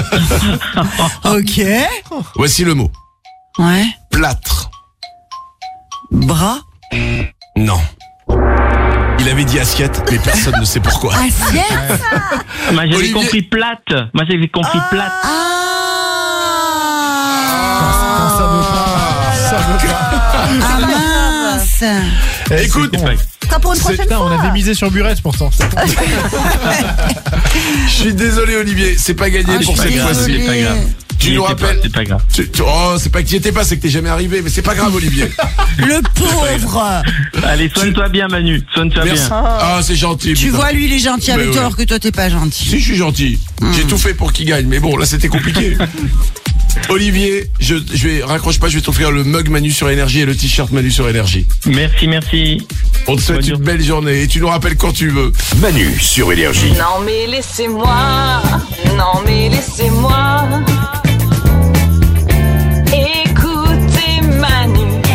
Ok. Voici le mot. Ouais. Plâtre. Bras. Non. Il avait dit assiette, mais personne ne sait pourquoi. Assiette. Moi, j'avais Olivier- compris plate. Moi, j'avais compris plate. Quand ça veut pas, ça veut pas. Ah mince. Eh, Écoute, c'est con. Sera pour une C'est- prochaine Putain, on fois. avait misé sur Burette pourtant. C'est con. je suis désolé, Olivier, c'est pas gagné Ah, pour je cette suis fois-ci. C'est pas grave. Tu Il nous était pas- rappelles. C'est pas grave. Tu- tu- oh, c'est pas que tu y étais pas, c'est que t'es jamais arrivé, mais c'est pas grave, Olivier. Le pauvre. Allez, soigne-toi bien, Manu. Soigne-toi Merci. bien. Ah, c'est gentil. Tu putain. vois, lui, il est gentil Mais avec toi ouais. alors que toi, t'es pas gentil. Si, je suis gentil. J'ai tout fait pour qu'il gagne, mais bon, là, c'était compliqué. Olivier, je, je vais, raccroche pas, je vais t'offrir le mug Manu sur Énergie et le t-shirt Manu sur Énergie. Merci, merci. On te souhaite Bonne une journée. belle journée et tu nous rappelles quand tu veux. Manu sur Énergie. Non mais laissez-moi, non mais laissez-moi écouter Manu.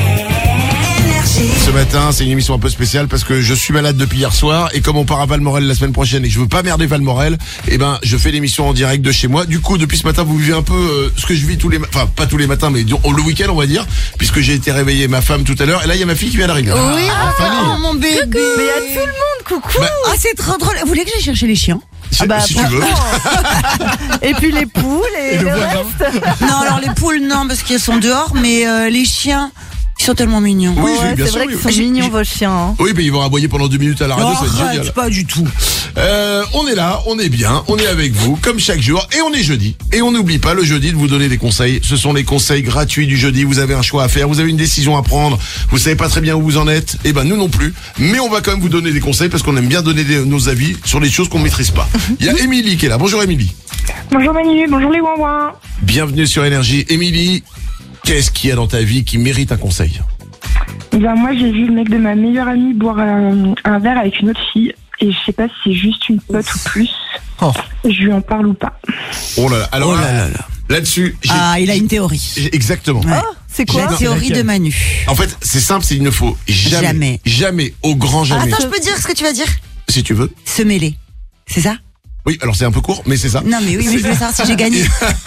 Ce matin, c'est une émission un peu spéciale parce que je suis malade depuis hier soir et comme on part à Valmorel la semaine prochaine et que je veux pas merder Valmorel, eh ben, je fais l'émission en direct de chez moi. Du coup, depuis ce matin, vous vivez un peu euh, ce que je vis tous les, ma- enfin, pas tous les matins, mais disons, le week-end, on va dire, puisque j'ai été réveiller ma femme tout à l'heure et là, il y a ma fille qui vient d'arriver. Oui, oh, mon bébé. Mais il y a tout le monde, coucou. Bah, Ah, c'est trop drôle. Vous voulez que j'aille chercher les chiens? Si, Ah bah, si tu veux. Et puis les poules et, Et le le voisin. reste. Non, alors les poules, non, parce qu'elles sont dehors, mais euh, les chiens, ils sont tellement mignons. Oui, Ouais, bien c'est sûr, vrai oui. qu'ils sont mignons vos chiens. hein. Oui, mais ils vont aboyer pendant deux minutes à la radio, Non, ça va être arrête, génial. pas du tout. Euh, on est là, on est bien, on est avec vous, comme chaque jour, et on est jeudi. Et on n'oublie pas le jeudi de vous donner des conseils. Ce sont les conseils gratuits du jeudi. Vous avez un choix à faire, vous avez une décision à prendre. Vous savez pas très bien où vous en êtes. Eh ben, nous non plus. Mais on va quand même vous donner des conseils parce qu'on aime bien donner des- nos avis sur les choses qu'on maîtrise pas. Il y a Émilie qui est là. Bonjour Émilie. Bonjour Manu, bonjour les ouin Bienvenue sur Énergie. Émilie, qu'est-ce qu'il y a dans ta vie qui mérite un conseil? Eh ben, moi j'ai vu le mec de ma meilleure amie boire un, un verre avec une autre fille et je sais pas si c'est juste une pote ou plus. Oh. Je lui en parle ou pas. Oh là là. Alors Oh là là, là là. là-dessus, j'ai- Ah, il a une théorie. j'ai- exactement. Ouais. Oh, c'est quoi? La J'ai- théorie de Manu. En fait, c'est simple, c'est il ne faut jamais, Jamais. jamais, au grand jamais, Attends, je peux dire ce que tu vas dire? si tu veux. Se mêler. C'est ça? Oui, alors c'est un peu court, mais c'est ça. Non, mais oui, mais je veux savoir si j'ai gagné.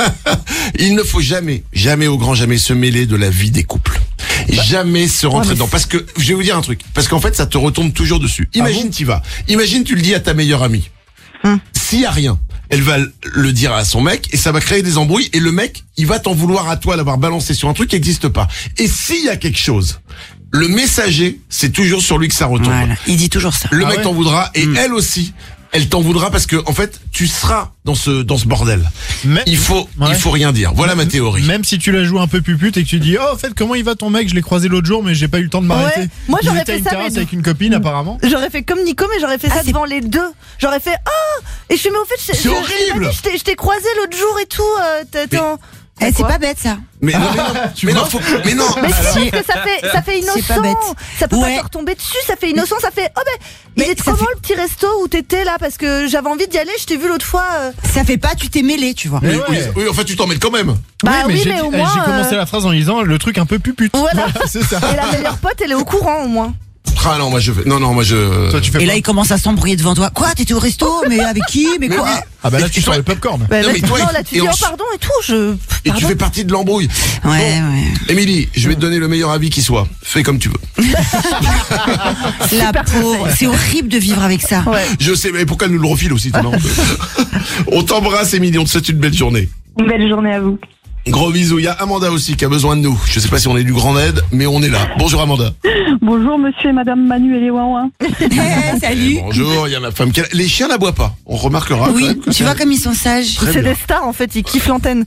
Il ne faut jamais, jamais au grand jamais se mêler de la vie des couples. Jamais se rentrer Ouais, mais dedans. Parce que, je vais vous dire un truc. Parce qu'en fait, ça te retombe toujours dessus. Imagine, t'y vas. Imagine, tu le dis à ta meilleure amie. Hum. S'il y a rien, elle va le dire à son mec et ça va créer des embrouilles et le mec, il va t'en vouloir à toi d'avoir balancé sur un truc qui n'existe pas. Et s'il y a quelque chose, le messager, c'est toujours sur lui que ça retombe. Voilà. Il dit toujours ça. Le Ah mec ouais t'en voudra et elle aussi, elle t'en voudra parce que en fait, tu seras dans ce dans ce bordel. Mais- Il faut Ouais. il faut rien dire. Voilà ma théorie. Même si tu la joues un peu pupute et que tu dis, oh, en fait, comment il va ton mec? Je l'ai croisé l'autre jour, mais j'ai pas eu le temps de m'arrêter. Ouais. Moi, Il j'aurais était à fait une ça, terrasse mais- avec une copine, apparemment. J'aurais fait comme Nico, mais j'aurais fait Ah, ça c'est- devant les deux. J'aurais fait oh et je suis mais au fait je- C'est je- je t'ai horrible. pas dit, je t'ai- je t'ai croisé l'autre jour et tout. euh, t'as- t'es en- Eh, c'est Quoi pas bête, ça. Mais non, mais non, Tu mais non, vois faut- mais non. Mais si, Si. parce que ça fait, ça fait innocent. C'est pas bête. Ça peut Ouais. pas te retomber dessus, ça fait innocent, ça fait. Oh ben, il Mais est ça comment fait- le petit resto où t'étais là? Parce que j'avais envie d'y aller, je t'ai vu l'autre fois. euh. Ça fait pas, tu t'es mêlé, tu vois. Mais Oui, oui, ouais. oui, enfin tu t'en mêles quand même. Bah oui, j'ai mais dit- au eh, moins, j'ai commencé euh, la phrase en disant le truc un peu pupute. Voilà. c'est ça. Et la meilleure pote, elle est au courant au moins. Ah non, moi je fais. Non, non, moi je. Toi, tu fais Et pas. là, il commence à s'embrouiller devant toi. Quoi, t'étais au resto? Mais avec qui? Mais Mais quoi? oui. Ah bah là, tu Et sors toi- le popcorn. Bah, Non, là, mais tu- toi, non, et- là tu et dis on oh s- pardon et tout. Je. Et tu Pardon. fais partie de l'embrouille. Ouais, ouais. Émilie, je vais te donner le meilleur avis qui soit. Fais comme tu veux. La pauvre. C'est horrible de vivre avec ça. Ouais. Je sais, mais pourquoi nous le refile aussi, t'es marrant. On t'embrasse, Émilie, on te souhaite une belle journée. Une belle journée à vous. Gros bisous. Il y a Amanda aussi qui a besoin de nous. Je sais pas si on est du grand aide, mais on est là. Bonjour Amanda. Bonjour monsieur et madame Manu et les ouin Eh, salut. Bonjour, il y a ma femme qui a... Les chiens n'aboient pas. On remarquera. quand Oui, même. tu vois comme ils sont sages. Très C'est bien. des stars en fait, ils kiffent l'antenne.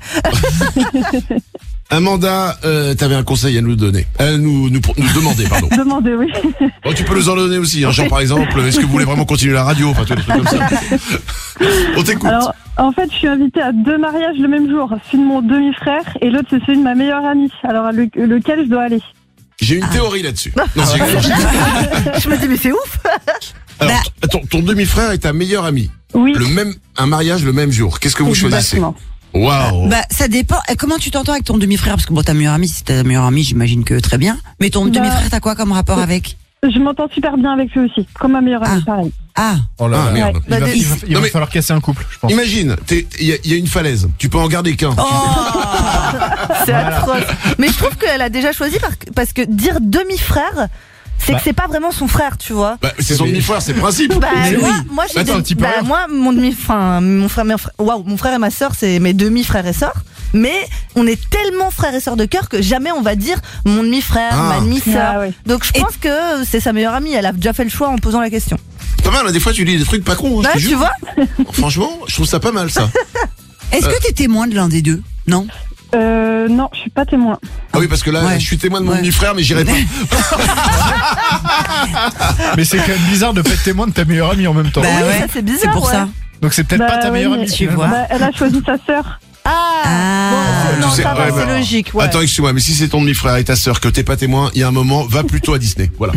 Amanda, euh, t'avais un conseil à nous donner. À nous, nous, nous demander, pardon. Demandez, oui. Oh, tu peux nous en donner aussi, hein, genre par exemple, est-ce que vous voulez vraiment continuer la radio? Enfin, tous les trucs comme ça. On t'écoute. Alors, en fait, je suis invitée à deux mariages le même jour. Celui de mon demi-frère et l'autre, c'est celui de ma meilleure amie. Alors, le- lequel je dois aller? J'ai une théorie là-dessus. Non, c'est Je me dis mais c'est ouf. Alors, Bah. t- ton, ton demi-frère est ta meilleure amie. Oui. Le même, un mariage le même jour. Qu'est-ce que vous choisissez? Exactement. Waouh. Bah, ça dépend. Eh, Comment tu t'entends avec ton demi-frère? Parce que bon, ta meilleure amie, si c'est ta meilleure amie, j'imagine que très bien. Mais ton Bah. demi-frère, t'as quoi comme rapport avec? Je m'entends super bien avec lui aussi, comme ma meilleure amie, pareil. Ah. Oh là Ah, là. merde. Il va, Bah, il va- il Non, va mais- falloir casser un couple, je pense. Imagine, t'es- il y, a- il y a une falaise. Tu peux en garder qu'un. C'est atroce. Mais je trouve qu'elle a déjà choisi par- parce que dire demi-frère, c'est Bah. que c'est pas vraiment son frère, tu vois. Bah, c'est son demi-frère, c'est le principe. Bah, Mais moi, oui. moi, j'ai Attends, des- tu peux bah, rien. moi, mon demi, enfin, mon frère, mon frère, waouh, mon frère et ma sœur, c'est mes demi-frères et sœurs. Mais on est tellement frères et sœurs de cœur que jamais on va dire mon demi-frère, Ah. ma demi-sœur. Ah, ouais. Donc je pense que c'est sa meilleure amie. Elle a déjà fait le choix en posant la question. Pas mal, hein, des fois tu dis des trucs pas cons. hein, Bah, je te tu jure. vois Franchement, je trouve ça pas mal ça. Est-ce que t'es témoin de l'un des deux? Non. Euh, non, je suis pas témoin. Ah oui, parce que là, Ouais. je suis témoin de mon Ouais. demi-frère, mais j'irai pas. Mais c'est quand même bizarre de pas être témoin de ta meilleure amie en même temps. Bah Oui, ouais. ça, c'est bizarre, C'est pour ouais. ça. Donc c'est peut-être Bah, pas ta ouais, meilleure mais- amie. Tu finalement. vois. Bah, elle a choisi sa sœur. Ah, Ah. bon, c'est- non, Tu sais, ça va, ouais, c'est bah, logique. Ouais. Attends, excuse-moi, mais si c'est ton demi-frère et ta sœur que t'es pas témoin, il y a un moment, va plutôt à Disney. Voilà.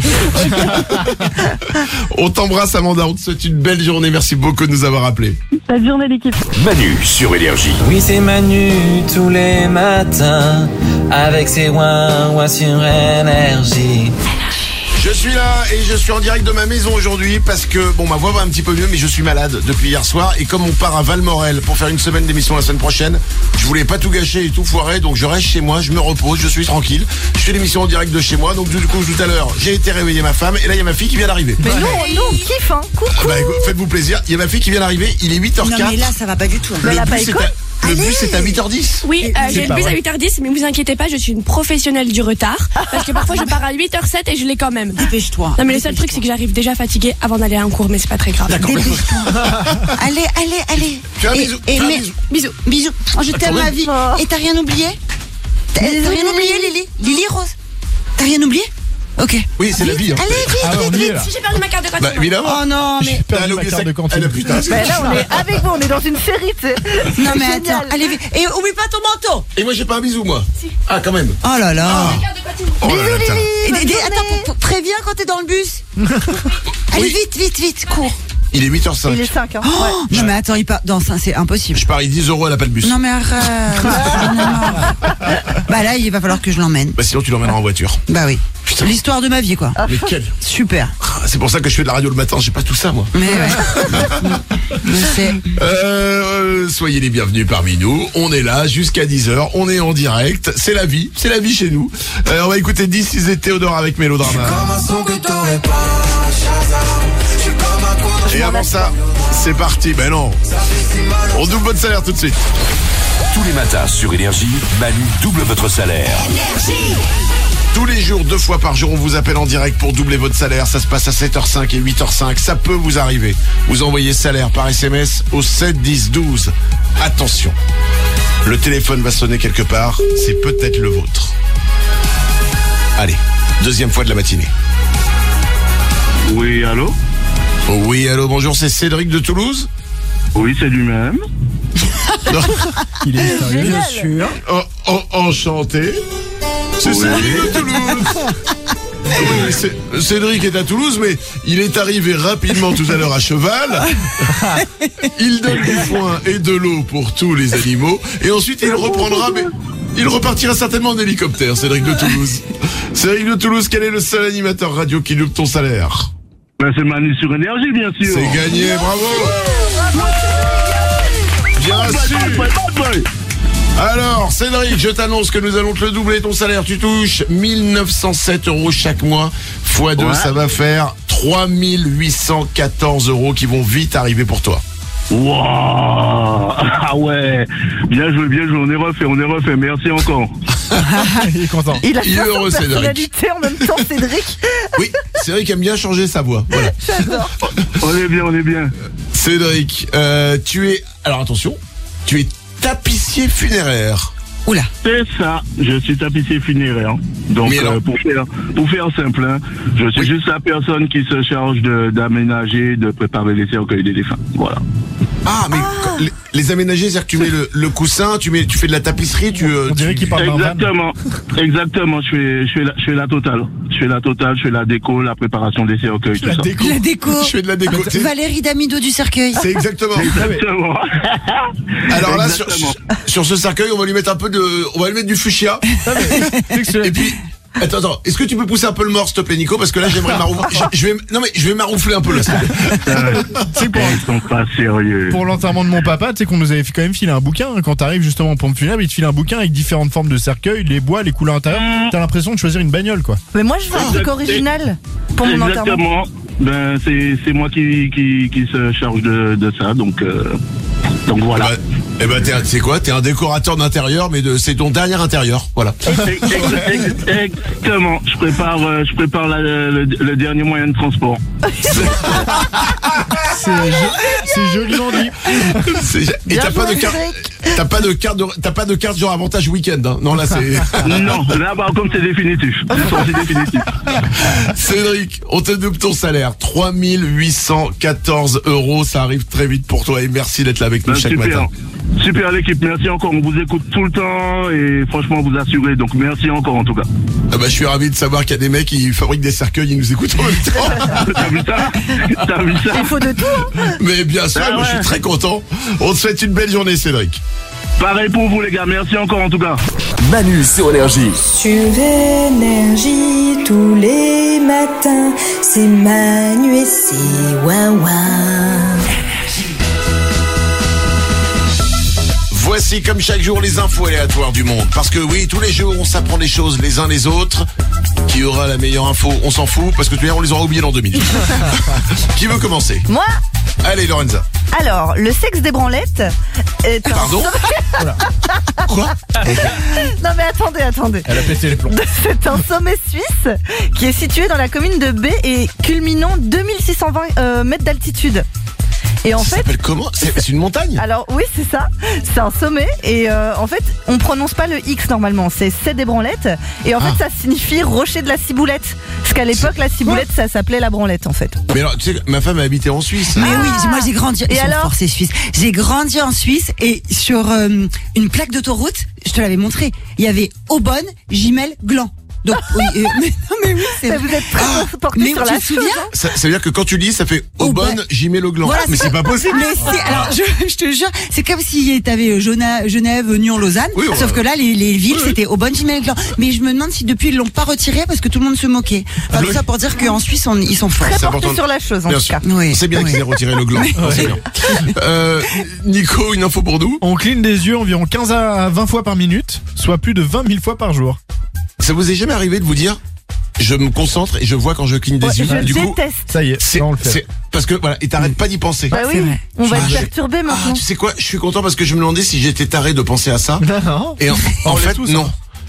On t'embrasse, Amanda. On te souhaite une belle journée. Merci beaucoup de nous avoir appelés. La journée l'équipe. Manu sur Énergie. Oui, c'est Manu tous les matins avec ses ouin ouin sur Énergie. Je suis là et je suis en direct de ma maison aujourd'hui parce que, bon, ma voix va un petit peu mieux, mais je suis malade depuis hier soir. Et comme on part à Valmorel pour faire une semaine d'émission la semaine prochaine, je voulais pas tout gâcher et tout foirer, donc je reste chez moi, je me repose, je suis tranquille. Je fais l'émission en direct de chez moi, donc du coup, tout à l'heure, j'ai été réveiller ma femme et là, il y a ma fille qui vient d'arriver. Mais nous, on- nous, on kiffe, hein. Coucou. Ah bah, écoute, faites-vous plaisir, il y a ma fille qui vient d'arriver, il est huit heures Non, quatre. mais là, ça va pas du tout. Mais elle a Le pas bus, est école à, le Allez. bus est à huit heures dix. Oui, euh, C'est j'ai le pas bus à vrai. huit heures dix, mais vous inquiétez pas, je suis une professionnelle du retard. Parce que parfois je pars à huit heures sept et je l'ai quand même. Dépêche-toi. Non mais le seul truc c'est que j'arrive déjà fatiguée avant d'aller à un cours, mais c'est pas très grave. D'accord. Allez, allez, allez. Fais un Et- bisou, et fais un mais- bisou. Bisous. Bisous. Oh, je t'aime quand ma même. vie. Oh. Et t'as rien oublié T'as t'as rien oublié, Lily Lily Rose T'as rien oublié Ok. Oui, c'est la vie. Hein. Allez, vite, Ah ouais, on vite, y est vite. là. Si j'ai perdu ma carte de Bah, cantine. évidemment. Oh non, mais. J'ai perdu Elle a ma oublié carte sa- de cantine. Elle a putain. Ben là, on est avec vous, on est dans une série, tu sais. Non, mais C'est attends, génial. allez vite. Et oublie pas ton manteau. Et moi, j'ai pas un bisou, moi. Ah, quand même. Oh là là. Oh là là, putain. Et, et- et- attends, p- p- préviens quand t'es dans le bus. Allez, Oui. vite, vite, vite, cours. Il est huit heures cinq. Il est cinq, hein. Oh, Ouais. non, mais attends, il part. Non, ça, c'est impossible. Je parie dix euros, elle a pas de bus. Non, mais arrête. Bah là, il va falloir que je l'emmène. Bah, sinon, tu l'emmèneras en voiture. Bah oui. Putain. L'histoire de ma vie, quoi. Mais quel. Super. Ah, C'est pour ça que je fais de la radio le matin, j'ai pas tout ça, moi. Mais ouais. Je sais. Euh, soyez les bienvenus parmi nous. On est là jusqu'à dix heures. On est en direct. C'est la vie. C'est la vie chez nous. Euh, on va écouter dix six et Théodore avec Mélodrama. Et avant ça, c'est parti. Ben non. On double votre salaire tout de suite. Tous les matins sur Énergie, Manu double votre salaire. Tous les jours, deux fois par jour, on vous appelle en direct pour doubler votre salaire. Ça se passe à sept heures cinq et huit heures cinq. Ça peut vous arriver. Vous envoyez salaire par S M S au sept dix douze. Attention. Le téléphone va sonner quelque part. C'est peut-être le vôtre. Allez, deuxième fois de la matinée. Oui, allô? Oui, allô, bonjour, c'est Cédric de Toulouse? Oui, c'est lui-même. Non. Il est sérieux. Génial. sûr. Oh, oh, enchanté. C'est Oui. Cédric de Toulouse. Oui, c'est- Cédric est à Toulouse, mais il est arrivé rapidement tout à l'heure à cheval. Il donne du foin et de l'eau pour tous les animaux. Et ensuite, il reprendra, mais il repartira certainement en hélicoptère, Cédric de Toulouse. Cédric de Toulouse, quel est le seul animateur radio qui loupe ton salaire? Ben, c'est Manu sur Énergie, bien sûr. C'est gagné, bravo. Bien sûr. Alors, Cédric, je t'annonce que nous allons te le doubler ton salaire. Tu touches mille neuf cent sept euros chaque mois. Fois deux, Ouais. ça va faire trois mille huit cent quatorze euros qui vont vite arriver pour toi. Wow. Ah ouais. Bien joué, bien joué. On est refait, on est refait. Merci encore. Il est content. Il a Il est sa heureux, Cédric. personnalité en même temps, Cédric. Oui, Cédric aime bien changer sa voix. Voilà. J'adore. On est bien, on est bien. Cédric, euh, tu es... Alors attention, tu es tapissier funéraire. Oula. C'est ça. Je suis tapissier funéraire. Donc, Mais alors- euh, pour faire, pour faire simple, hein, je suis Oui. juste la personne qui se charge de- d'aménager, de préparer les cercueils des défunts. Voilà. Ah, mais quand- les, les aménagés, c'est-à-dire que tu mets le, le coussin, tu mets, tu fais de la tapisserie, tu... euh, On dirait tu- qu'il parle d'un van. Exactement, exactement. Je fais, je fais la, je fais la totale. Je fais la totale, je fais la déco, la préparation des cercueils, tout La ça. déco. La déco. Je fais de la déco. C'est- Valérie Damido du cercueil. C'est exactement. Exactement. Alors là, sur, Exactement. sur ce cercueil, on va lui mettre un peu de, on va lui mettre du fuchsia. Et puis, attends, attends, est-ce que tu peux pousser un peu le mort, s'il te plaît, Nico, parce que là, j'aimerais maroufler. Je, je vais, non mais je vais maroufler un peu là. s'il te plaît. C'est pour, Ils sont pas sérieux. pour l'enterrement de mon papa, tu sais qu'on nous avait quand même filé un bouquin. hein. Quand t'arrives justement en pompe funèbre, il te file un bouquin avec différentes formes de cercueil, les bois, les couleurs intérieures. T'as l'impression de choisir une bagnole, quoi. Mais moi, je veux un truc Exact- original pour mon enterrement. Exactement. Ben, c'est, c'est moi qui, qui, qui se charge de, de ça, donc, euh, donc voilà. Bah, eh ben, t'es, un- tu sais quoi, t'es un décorateur d'intérieur, mais de, c'est ton dernier intérieur, voilà. Ex- ex- Exactement. Je prépare, euh, je prépare la- le, le dernier moyen de transport. C'est jo- c'est joliment dit. C'est- Et Bien t'as pas joué, de carte, Cédric. t'as pas de carte, de- t'as pas de carte genre avantage week-end, hein. Non là c'est. Non, là par contre c'est définitif. C'est définitif. Cédric, on te double ton salaire, trois mille huit cent quatorze euros, ça arrive très vite pour toi et merci d'être là avec nous Ben, chaque super. matin. Super l'équipe, merci encore. On vous écoute tout le temps et franchement vous assurez. Donc merci encore en tout cas. Ah bah, je suis ravi de savoir qu'il y a des mecs qui fabriquent des cercueils, ils nous écoutent en même temps. T'as vu ça? T'as vu ça? Il faut de tout, hein. Mais bien sûr, Ah moi je suis ouais. très content. On te souhaite une belle journée, Cédric. Pareil pour vous les gars, merci encore en tout cas. Manu sur Énergie. Sur Énergie tous les matins, c'est Manu et c'est Ouin Ouin. Voici comme chaque jour les infos aléatoires du monde. Parce que oui, tous les jours on s'apprend des choses les uns les autres. Qui aura la meilleure info? On s'en fout parce que tout à l'heure on les aura oubliés dans deux minutes. Qui veut commencer? Moi? Allez Lorenza. Alors, le sexe des branlettes est un... Pardon? Quoi? Non mais attendez, attendez. Elle a pété les plombs. C'est un sommet suisse qui est situé dans la commune de B et culminant deux mille six cent vingt euh, mètres d'altitude. Et en Ça fait, s'appelle comment? C'est c'est une montagne? alors oui c'est ça, c'est un sommet et euh, en fait on prononce pas le X normalement, c'est c'est des branlettes et en Ah. fait ça signifie rocher de la ciboulette. Parce qu'à l'époque la ciboulette ça s'appelait la branlette en fait. Mais alors, tu sais, ma femme a habité en Suisse. Mais oui, moi j'ai grandi. Et Ils sont alors forts, ces Suisses. J'ai grandi en Suisse et sur euh, une plaque d'autoroute, je te l'avais montré, il y avait Aubonne, Gimel, Gland. Donc oui, euh, mais, non, mais oui, c'est Mais vous êtes très porté mais sur tu la te souviens chose, hein. Ça, ça veut dire que quand tu lis, ça fait Aubonne, j'y mets le gland. Voilà, mais c'est pas possible. Mais c'est, alors, je, je te jure, c'est comme si t'avais Genève, Genève, Nyon, Lausanne. Oui, ouais, sauf que ouais. là, les, les villes, c'était Aubonne, Gimel, Gland. Mais je me demande si depuis ils l'ont pas retiré parce que tout le monde se moquait. Enfin, Oui. tout ça pour dire qu'en Suisse, on, ils sont forts. Très C'est porté important. sur la chose en Bien tout sûr. cas. Oui, C'est bien oui. qu'ils aient retiré le gland. C'est bien. Euh, Nico, une info pour nous? On cligne des yeux environ quinze à vingt fois par minute, soit plus de vingt mille fois par jour. Ça vous est jamais arrivé de vous dire, je me concentre et je vois quand je cligne des Ouais, yeux? je Du coup, déteste. Ça y est, c'est, là, on le fait. c'est- parce que voilà, et t'arrêtes pas d'y penser. Bah c'est oui, vrai. on va Ah, être j'ai- perturbé Ah, maintenant. tu sais quoi? Je suis content parce que je me demandais si j'étais taré de penser à ça. Non, non. Et en, en On l'est fait, tous, non. hein.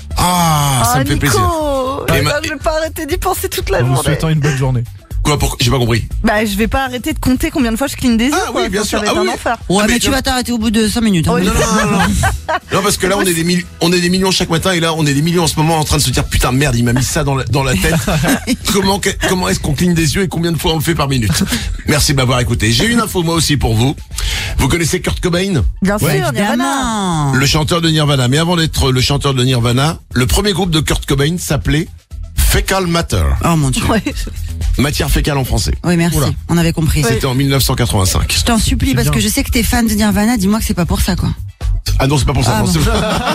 Ah, ça Ah, me fait Nico, plaisir. eh Et ma- ben, je vais pas arrêter d'y penser toute la En vous journée. souhaitant une bonne journée. Quoi, pour, j'ai pas compris. Bah je vais pas arrêter de compter combien de fois je cligne des yeux. Ah quoi. oui, bien Ça sûr. va être Ah un oui. enfer. Ouais, Ah, mais, mais tu non. vas t'arrêter au bout de cinq minutes. hein. Oui. Non, non, non, non, non. Non, parce que là, on est des millions, on est des millions chaque matin, et là, on est des millions en ce moment en train de se dire, putain, merde, il m'a mis ça dans la, dans la tête. comment, que- comment est-ce qu'on cligne des yeux et combien de fois on le fait par minute? Merci de m'avoir écouté. J'ai une info, moi aussi, pour vous. Vous connaissez Kurt Cobain? Bien Ouais, sûr, Nirvana. Évidemment. Le chanteur de Nirvana. Mais avant d'être le chanteur de Nirvana, le premier groupe de Kurt Cobain s'appelait Fecal Matter. Oh mon dieu. Ouais. Matière fécale en français. Oui, merci. Oula. On avait compris. C'était en mille neuf cent quatre-vingt-cinq. Je t'en supplie C'est parce bien. que je sais que t'es fan de Nirvana. Dis-moi que c'est pas pour ça, quoi. Ah non, c'est pas pour ça. Ah non, bon. c'est-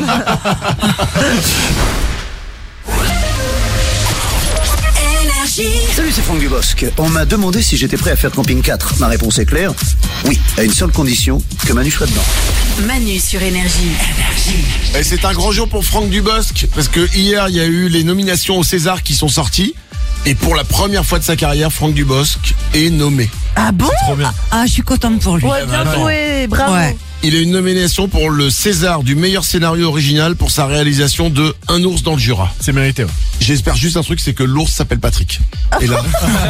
Salut, c'est Franck Dubosc. On m'a demandé si j'étais prêt à faire Camping quatre. Ma réponse est claire. Oui, à une seule condition, que Manu soit dedans. Manu sur Énergie. Et c'est un grand jour pour Franck Dubosc, parce que hier, il y a eu les nominations au César qui sont sorties. Et pour la première fois de sa carrière, Franck Dubosc est nommé. Ah bon? Trop bien. Ah, je suis contente pour lui. Ouais, bien bah, joué, bravo. Ouais. Il a une nomination pour le César du meilleur scénario original pour sa réalisation de Un ours dans le Jura. C'est mérité. Ouais. J'espère juste un truc, c'est que l'ours s'appelle Patrick. Et là,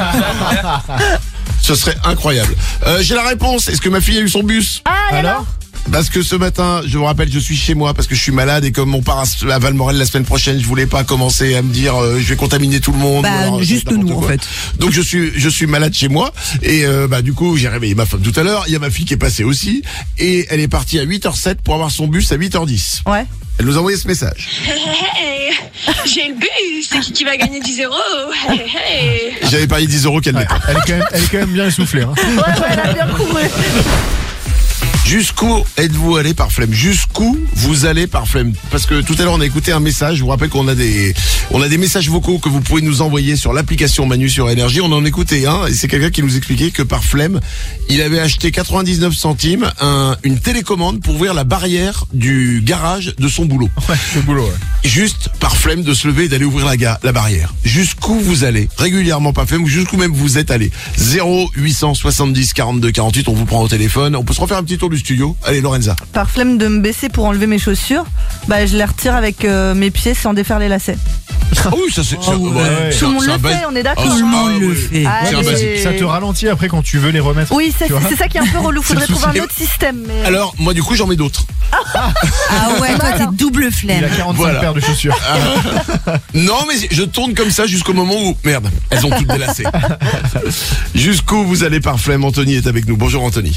ce serait incroyable. Euh, j'ai la réponse. Est-ce que ma fille a eu son bus? Ah, et alors? Parce que ce matin, je vous rappelle, je suis chez moi parce que je suis malade et comme on part à à Valmorel la semaine prochaine, je voulais pas commencer à me dire euh, je vais contaminer tout le monde. Bah, ou alors, juste n'importe nous, en quoi. fait. Donc je suis je suis malade chez moi et euh, bah du coup j'ai réveillé ma femme tout à l'heure. Il y a ma fille qui est passée aussi et elle est partie à huit heures sept pour avoir son bus à huit heures dix. Ouais. Elle nous a envoyé ce message. Hey, j'ai le bus, c'est qui qui va gagner dix euros? Hey, hey. J'avais parié dix euros qu'elle Ouais, mettait. elle, est quand même, elle est quand même bien essoufflée. Hein. Ouais, ouais, elle a bien couru. Jusqu'où êtes-vous allé par flemme? Jusqu'où vous allez par flemme? Parce que tout à l'heure on a écouté un message. Je vous rappelle qu'on a des on a des messages vocaux que vous pouvez nous envoyer sur l'application Manu sur Énergie. On en écoutait un et c'est quelqu'un qui nous expliquait que par flemme, il avait acheté quatre-vingt-dix-neuf centimes un, une télécommande pour ouvrir la barrière du garage de son boulot. Ouais, le boulot, ouais. Juste par flemme de se lever et d'aller ouvrir la, ga- la barrière. Jusqu'où vous allez? Régulièrement par flemme ou jusqu'où même vous êtes allé? zéro huit cent soixante-dix quarante-deux quarante-huit, on vous prend au téléphone. On peut se refaire un petit tour du studio. Allez Lorenza. Par flemme de me baisser pour enlever mes chaussures, bah je les retire avec euh, mes pieds sans défaire les lacets. Ah oui, ça c'est Oh, ouais, ouais. Tout le monde le fait, on est d'accord. Ah, Tout le ah, monde le oui. fait. C'est un Allez. basique. Ça te ralentit après quand tu veux les remettre. Oui, c'est tu vois. c'est ça qui est un peu relou. C'est le Faudrait trouver souci. un autre système. Mais... Alors, moi du coup j'en mets d'autres. Ah ouais, toi, t'es double Il a flemme. quarante-cinq Voilà. paires de chaussures. Non mais je tourne comme ça jusqu'au moment où... Merde, elles ont toutes délacé. Jusqu'où vous allez par flemme? Anthony est avec nous. Bonjour Anthony.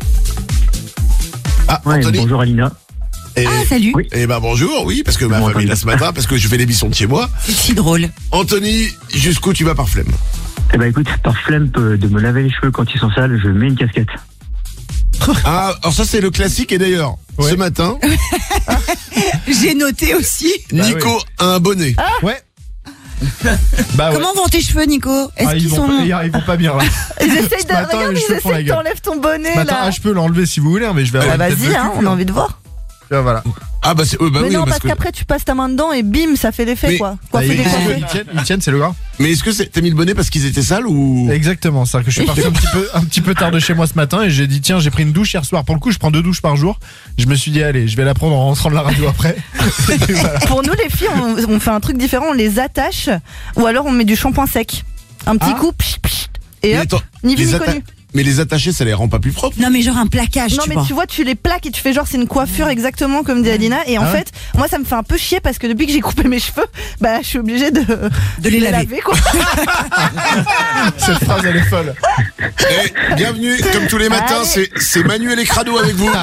Ah, Ouais, Anthony. bonjour Alina. Et, Ah, salut. Oui. Eh ben bonjour, oui, parce que ma Bonjour, famille est là Anthony. ce matin, parce que je fais l'émission de chez moi. C'est si drôle. Anthony, jusqu'où tu vas par flemme? Eh ben écoute, par flemme de me laver les cheveux quand ils sont sales, je mets une casquette. Ah, alors ça c'est le classique et d'ailleurs, Ouais. ce matin, J'ai noté aussi. Bah Nico a un bonnet. Ouais. Bah ouais. Comment vont tes cheveux, Nico? Est-ce Ah, ils, qu'ils vont sont... pas, ils vont pas bien là. Ils essayent Ce de matin, regarde, les ils cheveux font la essayent gueule. d'enlever ton bonnet Ce matin, là. ah, je peux l'enlever si vous voulez, hein, mais je vais Bah avoir une tête vas-y, de hein, cul, on a envie de voir. Voilà. Ah bah c'est eux, bah mais oui, non, parce, parce que... qu'après tu passes ta main dedans et bim, ça fait l'effet Mais- quoi. Bah, Coiffer ils, des ils- coiffés. ils tiennent, ils tiennent, c'est le gras. Mais est-ce que c'est... t'as mis le bonnet parce qu'ils étaient sales ou... Exactement, c'est-à-dire que je suis parti un petit peu, un petit peu tard de chez moi ce matin et j'ai dit tiens, j'ai pris une douche hier soir. Pour le coup, je prends deux douches par jour. Je me suis dit allez, je vais la prendre en rentrant de la radio après. Et voilà. Pour nous les filles, on, on fait un truc différent, on les attache ou alors on met du shampoing sec. Un petit Ah. coup, psh, psh, et Mais hop, attends, ni vu les ni atta- connu. Mais les attacher, ça les rend pas plus propres. Non mais genre un plaquage, Non tu mais vois. tu vois, tu les plaques et tu fais genre c'est une coiffure exactement comme dit Alina. Et en Ah ouais. fait, moi ça me fait un peu chier parce que depuis que j'ai coupé mes cheveux, bah je suis obligée de, De les laver. quoi. Cette phrase elle est folle. Et bienvenue, comme tous les matins, Allez. c'est, c'est Manuel et Crado avec vous.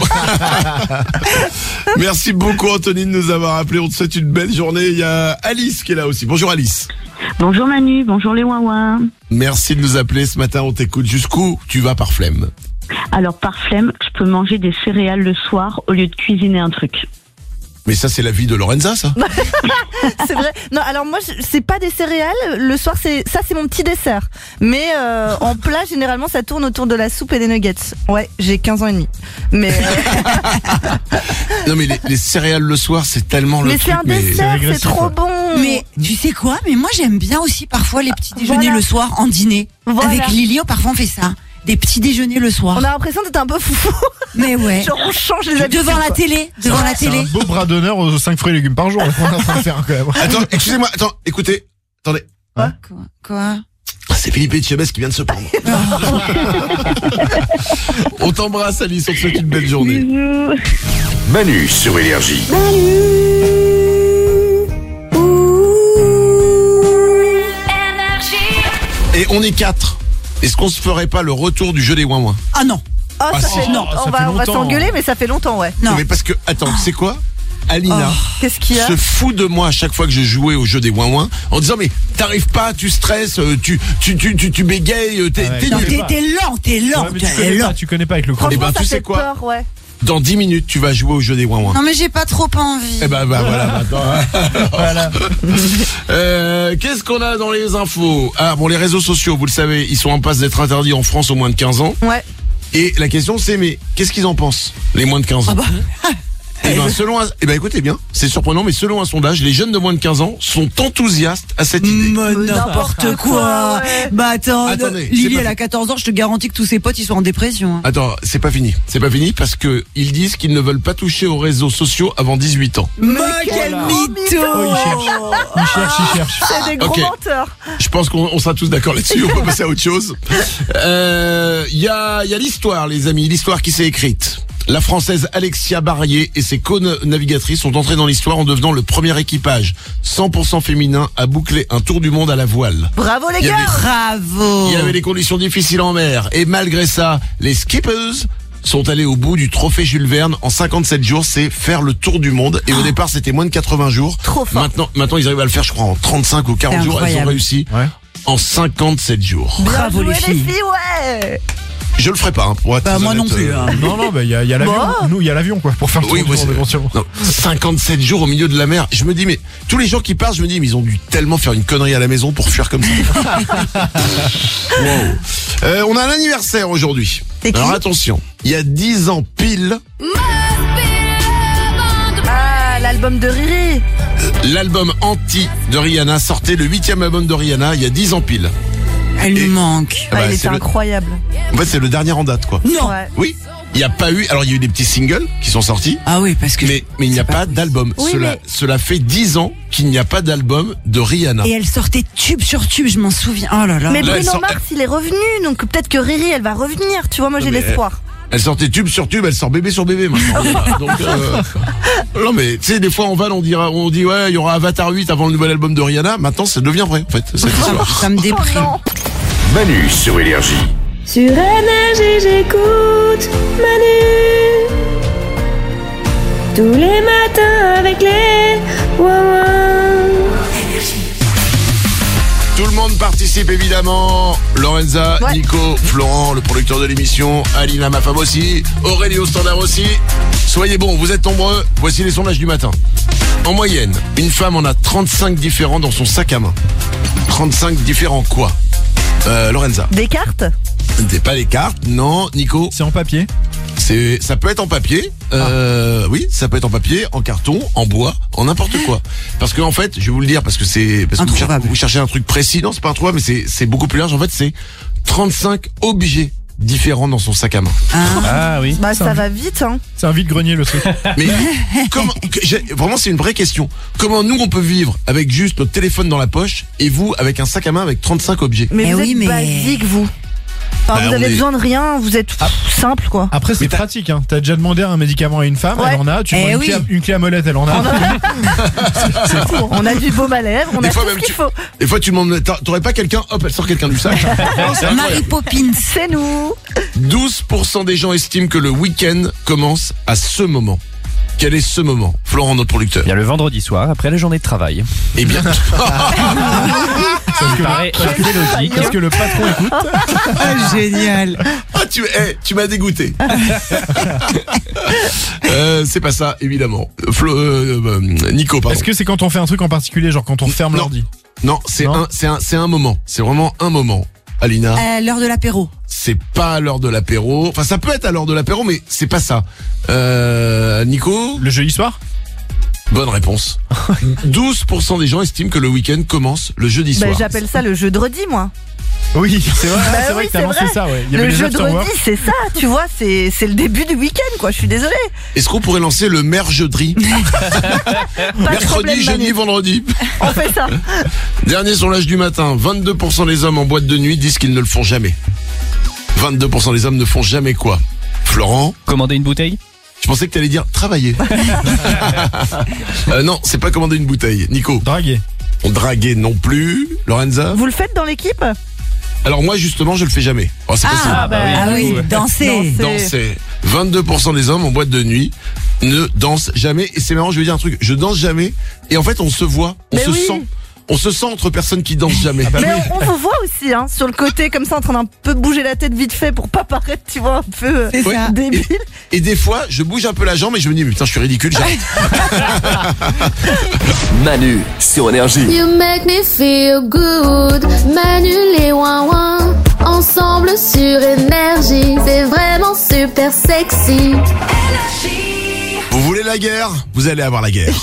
Merci beaucoup Anthony de nous avoir appelé. On te souhaite une belle journée. Il y a Alice qui est là aussi. Bonjour Alice. Bonjour Manu, bonjour les ouin Merci de nous appeler ce matin. On t'écoute. Jusqu'où tu vas par flemme? Alors par flemme, je peux manger des céréales le soir au lieu de cuisiner un truc. Mais ça, c'est la vie de Lorenza, ça. C'est vrai. Non, alors moi je- c'est pas des céréales. Le soir c'est ça c'est mon petit dessert. Mais euh, en plat généralement ça tourne autour de la soupe et des nuggets. Ouais, j'ai quinze ans et demi. Mais euh, Non, mais les, les céréales le soir, c'est tellement le mais truc. c'est un dessert, c'est régressif, trop ouais. bon. Mais tu sais quoi? Mais moi j'aime bien aussi parfois les petits déjeuners Voilà. le soir en dîner. Voilà. Avec Lily, parfois on fait ça. Des petits déjeuners le soir. On a l'impression d'être un peu foufou. Mais ouais. Genre on change les habitudes. Devant la quoi. télé, devant la C'est télé. un beau bras d'honneur aux cinq fruits et légumes par jour. On est en train de faire quand même. Attends, excusez-moi. Attends, écoutez. Attendez. Quoi? Quoi? Ah, c'est Philippe Etchebest qui vient de se prendre. On t'embrasse, Alice. On te souhaite une belle journée. Bisous. Manu sur Énergie. Et on est quatre. Est-ce qu'on se ferait pas le retour du jeu des ouin-ouin? Ah non. Oh, Ah, ça si. fait, non, Ça on fait va, on va longtemps. s'engueuler, mais ça fait longtemps, ouais. Non. Mais parce que, attends, tu sais quoi? Alina Qu'est-ce qu'il y a se fout de moi à chaque fois que je jouais au jeu des ouin-ouin en disant mais t'arrives pas, tu stresses, euh, tu tu tu tu, tu bégayes, euh, t'es Ah ouais, t'es Non, nul. t'es t'es lent, t'es lent, Ouais, mais tu t'es connais lent. pas, tu connais pas avec le chrono. Eh Franchement, ben, ça tu sais fait quoi peur, ouais. Dans dix minutes, tu vas jouer au jeu des ouin-ouin. Non mais j'ai pas trop envie. Eh ben, bah voilà, maintenant. Voilà. Euh, qu'est-ce qu'on a dans les infos? Ah bon, les réseaux sociaux, vous le savez, ils sont en passe d'être interdits en France aux moins de quinze ans. Ouais. Et la question c'est mais qu'est-ce qu'ils en pensent, les moins de quinze ans? Eh ben, selon un, eh ben, écoutez bien, c'est surprenant, mais selon un sondage, les jeunes de moins de quinze ans sont enthousiastes à cette idée. Mais n'importe quoi. ouais. Bah attends, Attendez, c'est Lily pas elle a quatorze ans, je te garantis que tous ses potes ils sont en dépression. hein. Attends, c'est pas fini. C'est pas fini parce que ils disent qu'ils ne veulent pas toucher aux réseaux sociaux avant dix-huit ans. Mais quel mytho. Oh, il cherche. Il cherche, il cherche. C'est des gros Ok. menteurs. Je pense qu'on on sera tous d'accord là-dessus. On peut passer à autre chose. Euh, Il y a, il y a l'histoire, les amis, l'histoire qui s'est écrite. La Française Alexia Barrier et ses co-navigatrices sont entrées dans l'histoire en devenant le premier équipage cent pour cent féminin à boucler un tour du monde à la voile. Bravo les Il y gars. avait- Bravo. Il y avait des conditions difficiles en mer et malgré ça, les skippers sont allés au bout du trophée Jules Verne en cinquante-sept jours, c'est faire le tour du monde. Et au départ, c'était moins de quatre-vingts jours. Trop fort. Maintenant, maintenant, ils arrivent à le faire, je crois, en trente-cinq ou quarante C'est jours. Elles ont incroyable. réussi Ouais. en cinquante-sept jours. Bien Bravo, joué, les filles. ouais. Je le ferai pas, hein, pour être Bah très moi non honnête, plus. euh, hein. Non, non, bah, il y a, il y a l'avion. Bon. Nous, il y a l'avion, quoi, pour faire le Oui, tour oui, du monde, c'est- éventuellement. non, cinquante-sept jours au milieu de la mer. Je me dis, mais tous les gens qui partent, je me dis, mais ils ont dû tellement faire une connerie à la maison pour fuir comme ça. Wow. Euh, on a un anniversaire aujourd'hui. C'est qui Alors attention, il y a dix ans pile, Ah, l'album de Riri. l'album Anti de Rihanna sortait, le huitième album de Rihanna, il y a dix ans pile. Elle Et- nous manque. Ah bah, Ah, il c'est était le- incroyable. En fait, c'est le dernier en date, quoi. Non. Ouais. Oui. Il n'y a pas eu, alors il y a eu des petits singles qui sont sortis, Ah oui, parce que. mais, mais il n'y a pas d'album. Oui, cela, mais- cela fait dix ans qu'il n'y a pas d'album de Rihanna. Et elle sortait tube sur tube, je m'en souviens. Oh là là. Mais Là, elle Bruno sort- Mars, il est revenu, donc peut-être que Riri, elle va revenir. Tu vois, moi j'ai mais- l'espoir. Elle sortait tube sur tube, elle sort bébé sur bébé maintenant. Donc, euh, non mais tu sais, des fois en Val on dira, on dit ouais, il y aura Avatar huit avant le nouvel album de Rihanna. Maintenant, ça devient vrai en fait. Cette histoire. Ça me déprime. Oh non. Manu sur Énergie. Sur Énergie, j'écoute Manu. Tous les matins avec les ouin-ouin. Tout le monde participe évidemment. Lorenza, Ouais. Nico, Florent, le producteur de l'émission, Alina, ma femme aussi, Aurélie au standard aussi. Soyez bons, vous êtes nombreux. Voici les sondages du matin. En moyenne, une femme en a trente-cinq différents dans son sac à main. trente-cinq différents quoi euh, Lorenza. Des cartes. C'est pas les cartes, non, Nico. C'est en papier. C'est, ça peut être en papier, euh, oui, ça peut être en papier, en carton, en bois, en n'importe quoi. Parce que en fait, je vais vous le dire, parce que c'est, parce que vous cherchez, vous cherchez un truc précis, non, c'est pas introuvable, mais c'est, c'est beaucoup plus large. En fait, c'est trente-cinq objets différents dans son sac à main. Ah oui. Bah C'est ça un- va vite, hein. C'est un vide-grenier le truc. Mais comment, que- j'ai- vraiment, c'est une vraie question. Comment nous on peut vivre avec juste notre téléphone dans la poche et vous avec un sac à main avec trente-cinq objets? Mais Eh vous oui, êtes mais- basique, vous. Enfin, Bah, vous on avez est- besoin de rien, vous êtes pff, simple, quoi. Après c'est pratique, hein. T'as déjà demandé un médicament à une femme, Ouais. elle en a. Tu Eh prends une, oui. clé à, une clé à molette, elle en a. C'est fou, hein. On a du baume à lèvres, on Des a fois tout même ce qu'il tu- faut. Des fois tu demandes, t'as- t'aurais pas quelqu'un, hop, elle sort quelqu'un du sac. Non, c'est Mary incroyable. Poppins. C'est nous. douze pour cent des gens estiment que le week-end commence à ce moment. Quel est ce moment? Florent, notre producteur. Il y a le vendredi soir, après la journée de travail. Eh bien, Parce que, Ah, parce que c'est logique. Parce que le patron écoute. Génial. ah, tu, eh, tu m'as dégoûté. euh, c'est pas ça, évidemment. Flo, euh, euh, Nico, pardon. Est-ce que c'est quand on fait un truc en particulier, genre quand on ferme Non. l'ordi? Non, c'est Non. un, c'est un, c'est un moment. C'est vraiment un moment. Alina, À l'heure de l'apéro. c'est pas à l'heure de l'apéro. Enfin, ça peut être à l'heure de l'apéro, mais c'est pas ça. Euh, Nico, Le jeudi soir? bonne réponse. douze pour cent des gens estiment que le week-end commence le jeudi Bah, soir. j'appelle ça le jeudi, moi. Oui, c'est vrai, Bah c'est vrai oui, que t'as c'est lancé vrai. ça, ouais. Il y avait Le les jeudi, afterwork. c'est ça, tu vois, c'est c'est le début du week-end, quoi. Je suis désolée. Est-ce qu'on pourrait lancer le merjeudri? Pas de Mercredi, problème, jeudi, Manu. vendredi. On fait ça. Dernier sondage du matin, vingt-deux pour cent des hommes en boîte de nuit disent qu'ils ne le font jamais. vingt-deux pour cent des hommes ne font jamais quoi? Florent, Commander une bouteille? je pensais que t'allais dire travailler. euh, non, c'est pas commander une bouteille. Nico, Draguer. on draguait non plus. Lorenza? Vous le faites dans l'équipe? Alors moi justement, je le fais jamais. Oh, c'est possible. Ah, ah oui, danser. Danser. vingt-deux pour cent des hommes en boîte de nuit ne dansent jamais. Et c'est marrant, je vais dire un truc. Je danse jamais. Et en fait, on se voit, on Mais se oui. sent. On se sent entre personnes qui dansent jamais. bah Mais on, on vous voit aussi, hein, sur le côté, comme ça, en train d'un peu bouger la tête vite fait pour pas paraître, tu vois, un peu euh, C'est Ouais. ça. débile. Et des fois, je bouge un peu la jambe et je me dis, mais putain, je suis ridicule, j'arrête. Manu sur Énergie. You make me feel good. Manu les ouin ouin. Ensemble sur énergie. C'est vraiment super sexy. Vous voulez la guerre? Vous allez avoir la guerre.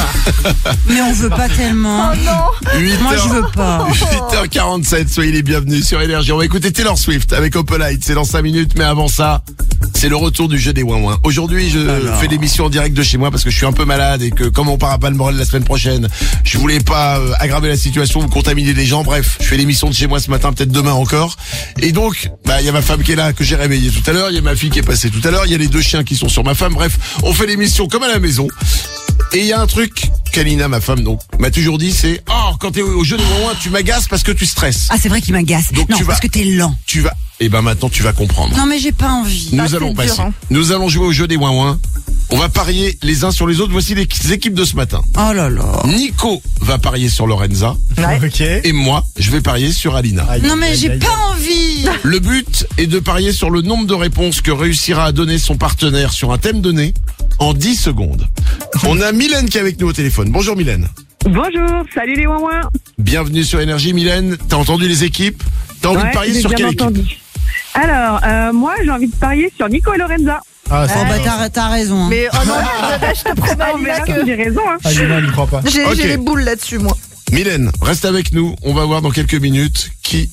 Mais on veut pas tellement. Oh non. huit Moi, je heures veux pas. huit heures quarante-sept, soyez les bienvenus sur Énergie. On va écouter Taylor Swift avec Opalite, c'est dans cinq minutes, mais avant ça, c'est le retour du jeu des ouin-ouin. Aujourd'hui, je fais l'émission en direct de chez moi parce que je suis un peu malade et que comme on part à Palmorel la semaine prochaine, je voulais pas euh, aggraver la situation ou contaminer les gens. Bref, je fais l'émission de chez moi ce matin, peut-être demain encore. Et donc, bah il y a ma femme qui est là, que j'ai réveillée tout à l'heure, il y a ma fille qui est passée tout à l'heure, il y a les deux chiens qui sont sur ma femme. Bref, on fait l'émission comme à la maison. Et il y a un truc qu'Alina, ma femme, donc, m'a toujours dit, c'est « Oh, quand t'es au au jeu des ouin-ouin, tu m'agaces parce que tu stresses. Ah, c'est vrai qu'il m'agace. Donc, Non, tu parce vas- que t'es lent. » Tu vas... Et ben maintenant, tu vas comprendre. Non, mais j'ai pas envie. Nous Ah, allons c'est passer. dur, hein. Nous allons jouer au jeu des ouin-ouin. On va parier les uns sur les autres. Voici les les équipes de ce matin. Oh là là. Nico va parier sur Lorenza. Ouais. Ok. Et moi, je vais parier sur Alina. Aïe, Non, mais aïe, j'ai aïe, pas aïe. envie. Le but est de parier sur le nombre de réponses que réussira à donner son partenaire sur un thème donné en dix secondes. On a Mylène qui est avec nous au téléphone. Bonjour Mylène. Bonjour, salut les ouin Bienvenue sur Énergie. Mylène, t'as entendu les équipes? T'as envie de parier sur quelle équipe? Alors, euh, moi, j'ai envie de parier sur Nico et Lorenza. Ah, c'est Oh, bah, bon. t'as, t'as raison. Hein. Mais oh non, je te promets, On Alina, verra que si j'ai raison. Hein. Alina, elle y croit pas. j'ai Ok. j'ai les boules là-dessus, moi. Mylène, reste avec nous. On va voir dans quelques minutes qui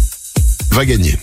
va gagner.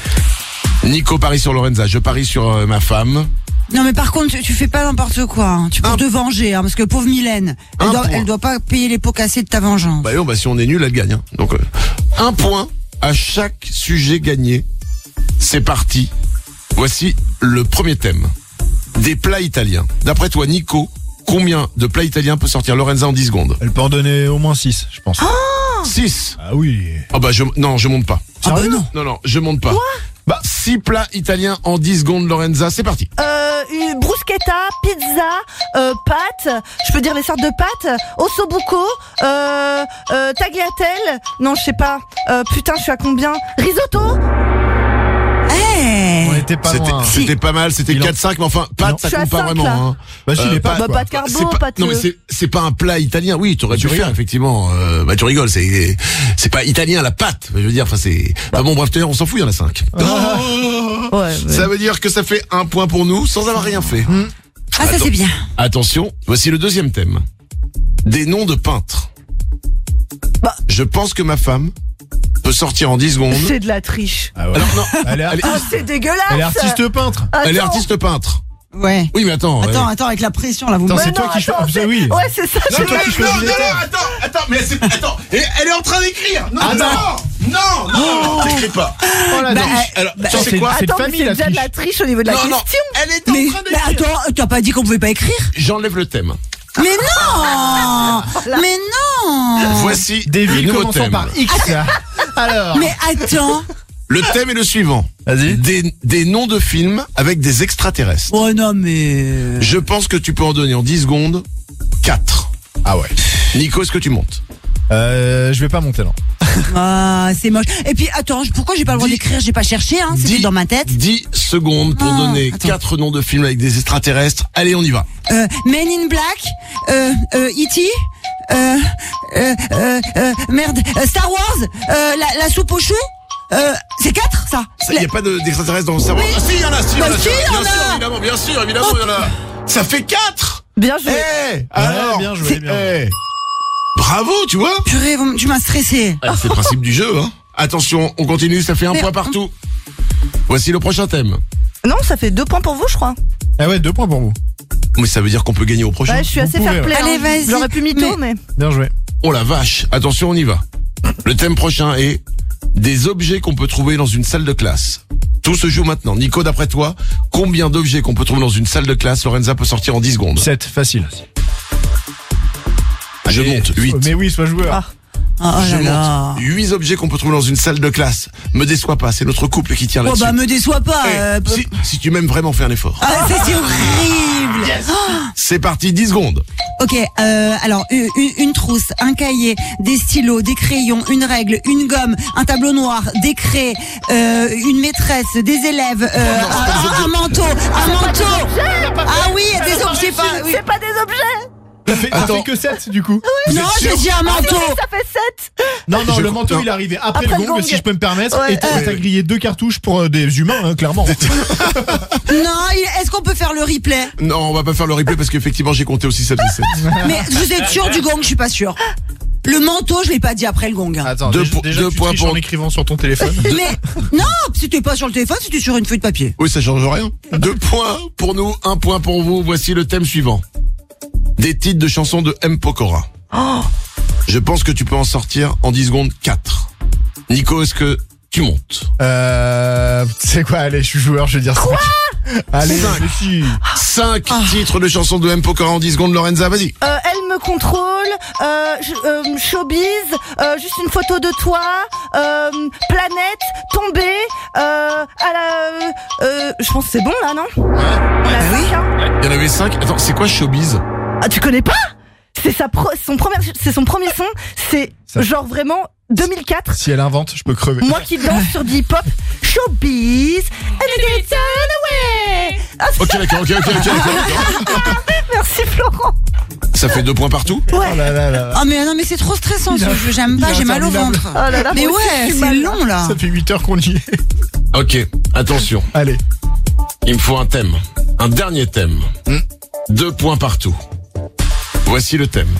Nico parie sur Lorenza. Je parie sur euh, ma femme. Non, mais par contre, tu, tu fais pas n'importe quoi. Hein. Tu peux Un- te venger, hein, parce que pauvre Mylène, elle Un doit, point. elle doit pas payer les pots cassés de ta vengeance. Bah non, bah si on est nul, elle gagne. Hein. Donc euh, un point à chaque sujet gagné. C'est parti. Voici le premier thème. Des plats italiens. D'après toi, Nico, combien de plats italiens peut sortir Lorenza en dix secondes? Elle peut en donner au moins six, je pense. six. Ah oui. Oh bah je non, je monte pas. Ah bah non. Non non, je monte pas. Bah six plats italiens en dix secondes Lorenza, c'est parti. Euh, une bruschetta, pizza, euh, pâtes, je peux dire les sortes de pâtes, ossobuco, euh, euh, tagliatelle, non je sais pas, euh, putain je suis à combien? Risotto? Eh On est C'était pas C'était, loin. c'était pas mal, c'était Il en- quatre cinq, mais enfin, pâtes, ça Je suis à compte pas cinq, vraiment. là. Hein. Bah, si, les pâtes, Bah, quoi. pas de carbo, c'est pas de. non mais c'est c'est pas un plat italien. Oui, t'aurais Tu pu le faire rigoles. effectivement. Euh, bah tu rigoles, c'est c'est pas italien la pâte. Je veux dire, enfin c'est. Bah bon bref, on s'en fout, il y en a cinq. Ouais, mais- Ça veut dire que ça fait un point pour nous sans avoir rien fait. Ah, ça Attends. c'est bien. Attention, voici le deuxième thème. Des noms de peintres. Bah. Je pense que ma femme peut sortir en dix secondes. C'est de la triche. Ah ouais. Alors non, Elle est, elle est, Ah, c'est dégueulasse. elle est artiste peintre. elle est Attends. artiste peintre. Ouais. Oui mais attends. Attends, ouais. attends, avec la pression là, vous Attends, me c'est Mais toi non, qui attends, choisis. c'est- Oui. Ouais, c'est ça. C'est toi qui choisis les thèmes. attends, attends, mais c'est, attends, elle, elle est en train d'écrire. Non, Ah, non, non, non, t'écris pas. Oh la Bah, triche. Alors, Bah, tu sais c'est- quoi c'est de Attends, mais famille, c'est la déjà de la triche. triche au niveau de la Non, non, question. elle est en Mais, train mais d'écrire. attends, t'as pas dit qu'on pouvait pas écrire? J'enlève le thème. Mais non! Mais non! Voici Des le villes nouveau commençant thème. par X. Alors. Mais attends! Le thème est le suivant. Vas-y. Des, des noms de films avec des extraterrestres. Oh non, mais. Je pense que tu peux en donner en dix secondes quatre. Ah ouais. Nico, est-ce que tu montes? Euh, je vais pas monter non. Ah, c'est moche. Et puis, attends, pourquoi j'ai pas le droit Dis- d'écrire? J'ai pas cherché, hein, c'était Dix- dans ma tête. dix secondes pour Ah, donner attends. quatre noms de films avec des extraterrestres. Allez, on y va. Euh, Men in Black, euh, euh, E T, euh, euh, euh, euh, merde, euh, Star Wars, euh, la, la soupe aux choux, euh, c'est quatre, ça? Il n'y a pas de- d'extraterrestres dans le cerveau. Ah si, il y en a, si, il y en Bah a. si, il y bien en sûr, a. évidemment, bien sûr, évidemment, il y en a. Ça fait quatre. Bien joué. Eh, alors, bien joué, c'est- bien joué. eh. Bravo, tu vois. Purée, vous m- tu m'as stressé. Ah, c'est le principe du jeu, hein. Attention, on continue, ça fait un Mais point on- partout. Voici le prochain thème. Non, ça fait deux points pour vous, je crois. Ah ouais, deux points pour vous. Mais ça veut dire qu'on peut gagner au prochain. Ouais, je suis assez pouvez, fair play. ouais. Allez, hein. vas-y. J'aurais pu mytho, mais. Bien joué. Oh la vache. Attention, on y va. Le thème prochain est des objets qu'on peut trouver dans une salle de classe. Tout se joue maintenant. Nico, d'après toi, combien d'objets qu'on peut trouver dans une salle de classe Lorenza peut sortir en dix secondes? sept, facile. Je monte, huit. Mais oui, sois joueur. Ah. Oh, oh Je là là. monte. huit objets qu'on peut trouver dans une salle de classe. Me déçois pas, c'est notre couple qui tient Oh là-dessus. bah me déçois pas. Eh, euh, p- si, si tu m'aimes vraiment, fais un effort. Ah, c'est c'est horrible. Ah. C'est parti, dix secondes. Ok, euh, alors une, une- une trousse, un cahier, des stylos, des crayons, une règle, une gomme, un tableau noir, des craies, euh, une maîtresse, des élèves, euh, non, c'est pas des un, un objets. manteau, un manteau. Ah oui, il y a des objets pas. oui. C'est pas des objets. Ça fait, ça Attends. fait que sept du coup. Vous Non, êtes j'ai sûr dit un manteau. Ça fait sept. Non, non, Je le crois- manteau non. il est arrivé après, Après le le gong, gong. si je peux me permettre. Ouais. Et t'as Euh. t'as grillé deux cartouches pour euh, des humains, hein, clairement. Non, il- est-ce qu'on peut faire le replay? Non, on va pas faire le replay parce qu'effectivement j'ai compté aussi sept et sept. Mais vous êtes sûr du gong? Je suis pas sûr. Le manteau, je l'ai pas dit après le gong. hein. Attends, Deux déjà, po- déjà deux tu points triches pour- en écrivant sur ton téléphone. Mais non, c'était pas sur le téléphone, c'était sur une feuille de papier. Oui, ça change rien. Deux points pour nous, un point pour vous. Voici le thème suivant. Des titres de chansons de M. Pokora. Je pense que tu peux en sortir en dix secondes quatre. Nico, est-ce que tu montes? Euh, tu sais quoi, allez, je suis joueur, je vais dire cinq. Allez, Cinq. réfléchis. Cinq titres de chansons de M. Pokora en dix secondes, Lorenza, vas-y. Euh, elle me contrôle. Euh, je- euh, showbiz. Euh, juste une photo de toi. Euh, planète. Tombée. Euh, à la. Euh, je pense que c'est bon là, non? On a cinq, hein. Il y en avait cinq. Attends, c'est quoi Showbiz? Ah, tu connais pas? C'est sa pro, son premier, c'est son premier son. C'est Ça- genre vraiment deux mille quatre. Si elle invente, je peux crever. Moi qui danse sur du hip-hop. Showbiz. And it gets away. Ah, Ok, d'accord, ok, ok, ok, d'accord. merci Florent. Ça fait deux points partout? Ouais. Oh là là là. Ah mais non mais c'est trop stressant ce jeu, j'aime pas, il est j'ai mal au interminable. ventre. Oh là là, Mais moi aussi, ouais, je suis c'est mal. long là. Ça fait huit heures qu'on y est. Ok, attention. Allez. Il me faut un thème. Un dernier thème. Deux points partout. Voici le thème.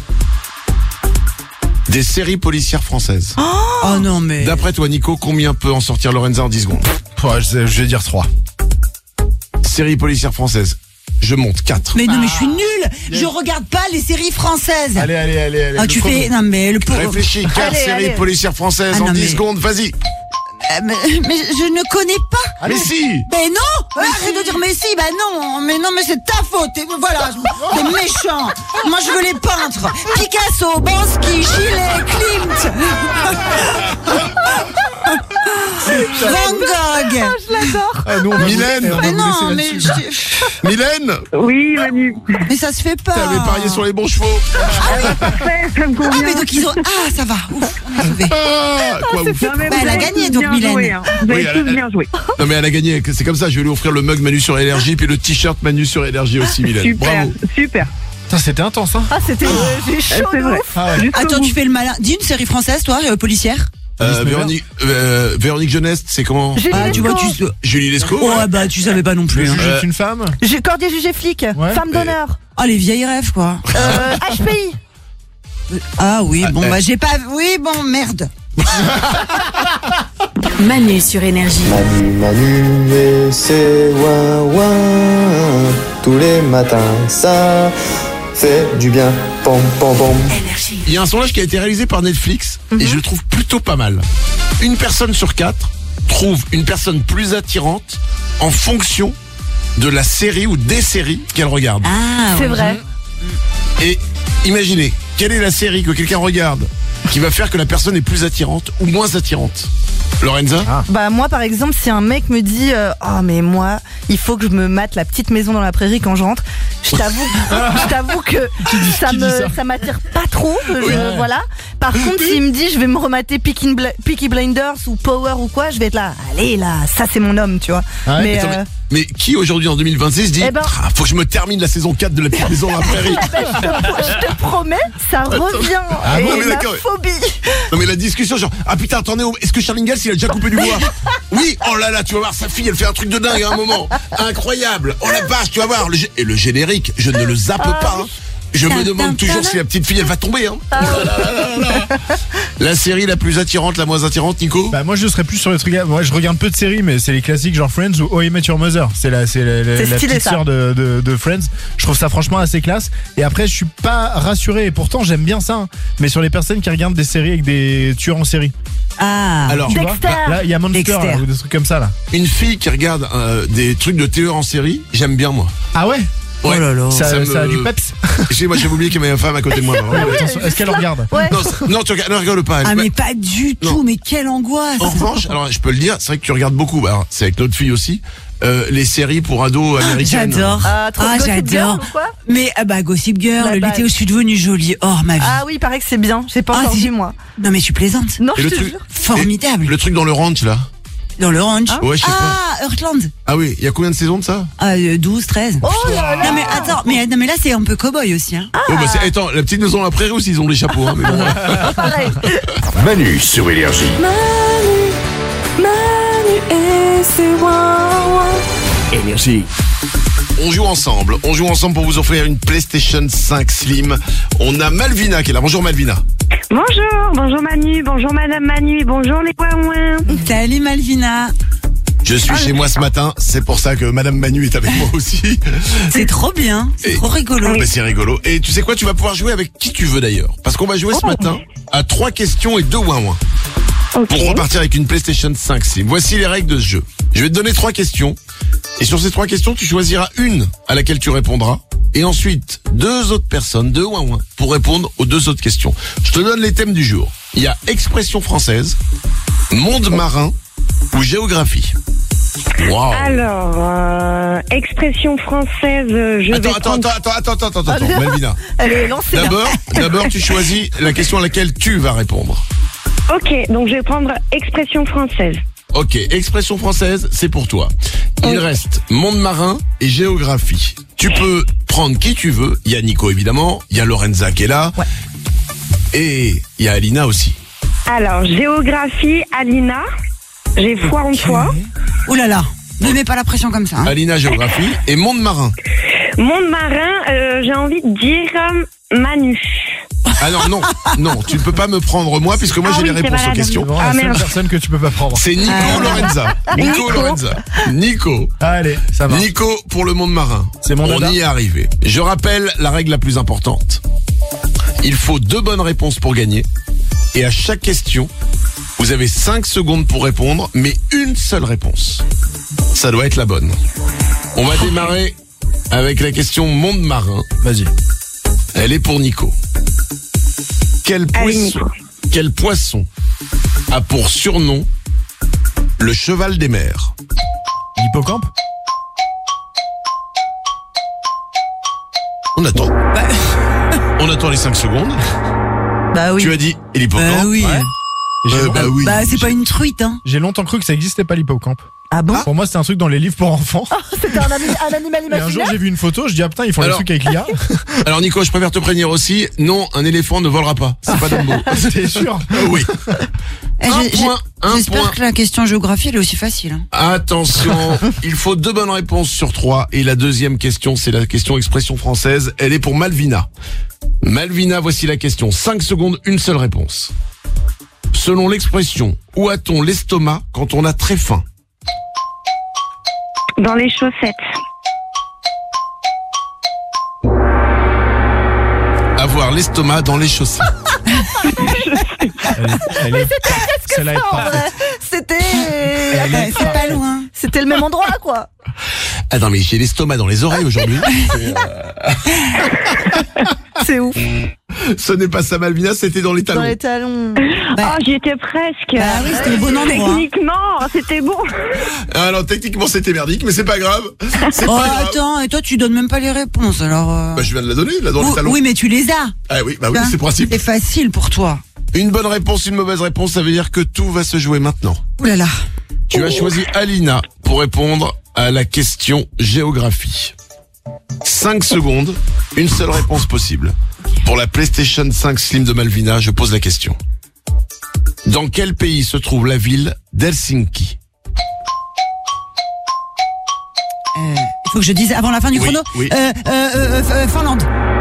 Des séries policières françaises. Oh non mais. D'après toi, Nico, combien peut en sortir Lorenza en dix secondes? Ouais, je, je vais dire trois. Séries policières françaises. Je monte quatre. Mais non mais je suis nulle. Je regarde pas les séries françaises. Allez, allez, allez, allez. Ah tu Le fais chrono. non mais le pauvre. Réfléchis, quatre Allez, séries allez. policières françaises Ah en non, dix mais- secondes, vas-y. Euh, mais, mais je ne connais pas. Mais si. Mais non. Arrête de dire mais si, bah non. Mais non mais c'est ta faute. Et voilà, t'es méchant. Moi je veux les peintres. Picasso, Bansky, Gilet, Klimt. Van Gogh. Ah, je l'adore. Ah, nous, on va Mylène. vous- on va Mais vous non, laisser mais là-dessus. je- Mylène, Oui, Manu. mais ça se fait pas. t'avais parié sur les bons chevaux. Parfait, ça me Ah convient. mais donc ils ont ah ça va. Ouf, on est sauvé. Ah, quoi, vous- Non, mais Bah, vous elle a avez gagné, tous donc, bien Mylène. joué, hein. Vous avez Oui, tous elle- bien joué. Non mais elle a gagné, c'est comme ça, je vais lui offrir le mug Manu sur Énergie puis le t-shirt Manu sur Énergie aussi, Mylène. Super, Bravo. super. Putain, c'était intense, hein. Ah, c'était. J'ai chaud C'est de vrai. ouf. Ah ouais. Jusqu'au Attends, bout. tu fais le malin. Dis une série française, toi, euh, policière. Euh, Alice Véronique, euh, Véronique Jeunesse, c'est comment? Julie Ah, tu vois, Lescaut. tu. Julie Lescaut. Oh bah tu savais pas non Le plus. hein. juge Euh, est une femme. J'ai Cordier jugé flic. Ouais. Femme d'honneur. Oh les vieilles rêves quoi. Euh, H P I. Ah oui, bon euh. bah j'ai pas. Oui bon merde. Manu sur Énergie. Manu, Manu et c'est ouin ouin. Tous les matins, ça fait du bien. Pom, pom, pom. Énergie. Il y a un sondage qui a été réalisé par Netflix et je le trouve plutôt pas mal. Une personne sur quatre trouve une personne plus attirante en fonction de la série ou des séries qu'elle regarde. Ah C'est vrai. Et imaginez, quelle est la série que quelqu'un regarde qui va faire que la personne est plus attirante ou moins attirante? Lorenza? Bah moi par exemple si un mec me dit euh, oh mais moi il faut que je me mate La Petite Maison dans la Prairie quand je rentre, je t'avoue je t'avoue que ça qui dit me ça ça m'attire pas trop, je- Oui. voilà. Par contre s'il me dit je vais me remater Peaky Bl- Peaky Blinders ou Power ou quoi, je vais être là allez là ça c'est mon homme tu vois. Ah ouais, mais Attends, euh, mais, mais qui aujourd'hui en deux mille vingt-six dit Eh ben- ah, faut que je me termine la saison quatre de La Petite Maison dans la Prairie? bah, je, te, je te promets ça revient Ah et bon, mais la d'accord. phobie. Non mais la discussion genre ah putain attendez est-ce que Charles Ingalls il a déjà coupé du bois? Oui, oh là là tu vas voir sa fille elle fait un truc de dingue à un moment incroyable, oh la vache tu vas voir le gé- et le générique je ne le zappe Ah pas hein. Je me Tin, demande tin, toujours tin. si la petite fille elle va tomber hein. Ah. Oh là là là là là. La série la plus attirante, la moins attirante, Nico? Bah moi je serais plus sur les trucs. Moi je regarde peu de séries, mais c'est les classiques genre Friends ou How I Met Your Mother. C'est la c'est la, la- C'est la stylé, petite ça. sœur de, de de Friends. Je trouve ça franchement assez classe. Et après je suis pas rassuré. Et pourtant j'aime bien ça. hein. Mais sur les personnes qui regardent des séries avec des tueurs en série. Ah. Alors Tu vois Dexter. Là il y a Monster Dexter. là, ou des trucs comme ça là. une fille qui regarde euh, des trucs de tueurs en série, j'aime bien moi. Ah ouais. Ouais. Oh là là. Ça, Ça me- ça a du peps. J'ai- Moi j'ai oublié qu'il y avait une femme à côté de moi. Ouais, attention, est-ce qu'elle regarde? Ouais. Non, c'est- non, tu regardes, ne regarde pas. Ah Mais- mais pas du Non. tout. Mais quelle angoisse. En revanche, alors je peux le dire, c'est vrai que tu regardes beaucoup, bah, alors, c'est avec notre fille aussi, euh, les séries pour ados américaines. J'adore. Ah, trop Ah, Gossip Girl j'adore. ou quoi Mais ah bah Gossip Girl, Bah, bah. l'été où je suis devenue jolie. Oh ma vie. Ah oui, il paraît que c'est bien. J'ai pas Ah, encore si. vu moi. Non mais tu plaisantes. Non, Et je le te truc- jure. Formidable. Le truc dans le ranch là. Dans le ranch. Ouais, je sais pas. Ah, Heartland. Ah oui, il y a combien de saisons de ça? Ah, euh, douze, treize. Oh là là. Non mais attends, mais, non, mais là c'est un peu cow-boy aussi. Hein. Oh, bah, c'est, attends, la petite maison à la prairie aussi, ils ont les chapeaux. Hein, mais bon. Pareil. Manu sur Énergie. Manu, Manu et c'est ouin ouin. Énergie. On joue ensemble, on joue ensemble pour vous offrir une PlayStation cinq Slim. On a Malvina qui est là. Bonjour Malvina. Bonjour, bonjour Manu, bonjour Madame Manu, bonjour les ouin. Salut Malvina. Je suis chez moi ce matin, c'est pour ça que Madame Manu est avec moi aussi. C'est trop bien, c'est Et- trop rigolo. Mais c'est rigolo. Et tu sais quoi, tu vas pouvoir jouer avec qui tu veux d'ailleurs. Parce qu'on va jouer ce matin à trois questions et deux ouin-ouin. Ok. Pour repartir avec une PlayStation cinq Slim. Voici les règles de ce jeu. Je vais te donner trois questions. Et sur ces trois questions, tu choisiras une à laquelle tu répondras. Et ensuite, deux autres personnes, deux ouin-ouin, pour répondre aux deux autres questions. Je te donne les thèmes du jour. Il y a expression française, monde marin ou géographie. Wow. Alors, euh, expression française, euh, je Attends, vais attends, prendre... attends, attends, attends, attends, attends, Ah, Malvina. Elle est lancée. là. D'abord, d'abord, tu choisis la question à laquelle tu vas répondre. Ok, donc je vais prendre expression française. Ok, expression française, c'est pour toi. Il reste monde marin et géographie. Tu peux prendre qui tu veux. Il y a Nico évidemment, il y a Lorenza qui est là. Ouais. Et il y a Alina aussi. Alors, géographie, Alina, j'ai foi en toi. Oh là là, ne mets pas la pression comme ça. Hein. Alina, géographie. Et monde marin. Monde marin, euh, j'ai envie de dire euh, Manu. Alors non, non, tu ne peux pas me prendre moi puisque moi Ah j'ai oui, les c'est réponses vrai, aux questions. C'est vraiment Ah, la seule merde. personne que tu peux pas prendre. C'est Nico Ah. Lorenza. Nico, Nico. Lorenza. Nico. Allez, ça va. Nico pour le monde marin. C'est mon On dada. y est arrivé. Je rappelle la règle la plus importante. Il faut deux bonnes réponses pour gagner. Et à chaque question, vous avez cinq secondes pour répondre, mais une seule réponse. Ça doit être la bonne. On va démarrer avec la question monde marin. Vas-y. Elle est pour Nico. Quel Allez, poisson, Nico. quel poisson a pour surnom le cheval des mers? L'hippocampe? On attend. On attend les cinq secondes. Bah oui. Tu as dit et l'hippocampe? Bah oui. Ouais. J'ai Euh, longtemps- bah oui. Bah c'est pas une truite, hein. J'ai longtemps cru que ça existait pas l'hippocampe. Ah bon? Pour moi, c'était un truc dans les livres pour enfants. C'était un, ami- un animal Et un jour, imaginaire? j'ai vu une photo, je dis ah putain, ils font Alors- le truc avec l'I A. Alors Nico, je préfère te prévenir aussi, non, un éléphant ne volera pas. C'est pas Dumbo. T'es sûr? Euh, Oui. Eh, Un j'ai- point, j'ai- un J'espère point. que la question géographie elle est aussi facile. hein. Attention, il faut deux bonnes réponses sur trois. Et la deuxième question, c'est la question expression française. Elle est pour Malvina. Malvina, voici la question. Cinq secondes, une seule réponse. Selon l'expression, où a-t-on l'estomac quand on a très faim? Dans les chaussettes. Avoir l'estomac dans les chaussettes. Elle est, elle est- celle-là est En vrai, parfaite. C'était. Elle est C'est pas loin. C'était le même endroit, quoi. Ah non, mais j'ai l'estomac dans les oreilles aujourd'hui. C'est ouf. Ce n'est pas ça, Malvina, c'était dans les talons. Dans les talons. Ah, j'y étais presque. Bah oui, c'était au bon endroit. Techniquement, c'était bon. Alors techniquement c'était merdique, mais c'est pas grave. C'est Oh pas grave. attends, et toi tu donnes même pas les réponses alors. euh. Bah je viens de la donner, là dans oui, les talons. oui, mais tu les as. Ah oui, bah oui, Hein, c'est le principe. C'est facile pour toi. Une bonne réponse, une mauvaise réponse, ça veut dire que tout va se jouer maintenant. Ouh là là. Tu as choisi Alina pour répondre à la question géographie. cinq secondes, une seule réponse possible. Pour la PlayStation cinq Slim de Malvina, je pose la question. Dans quel pays se trouve la ville d'Helsinki? Il faut que je dise avant la fin du Oui, chrono. oui. Euh, euh, euh, euh, Finlande.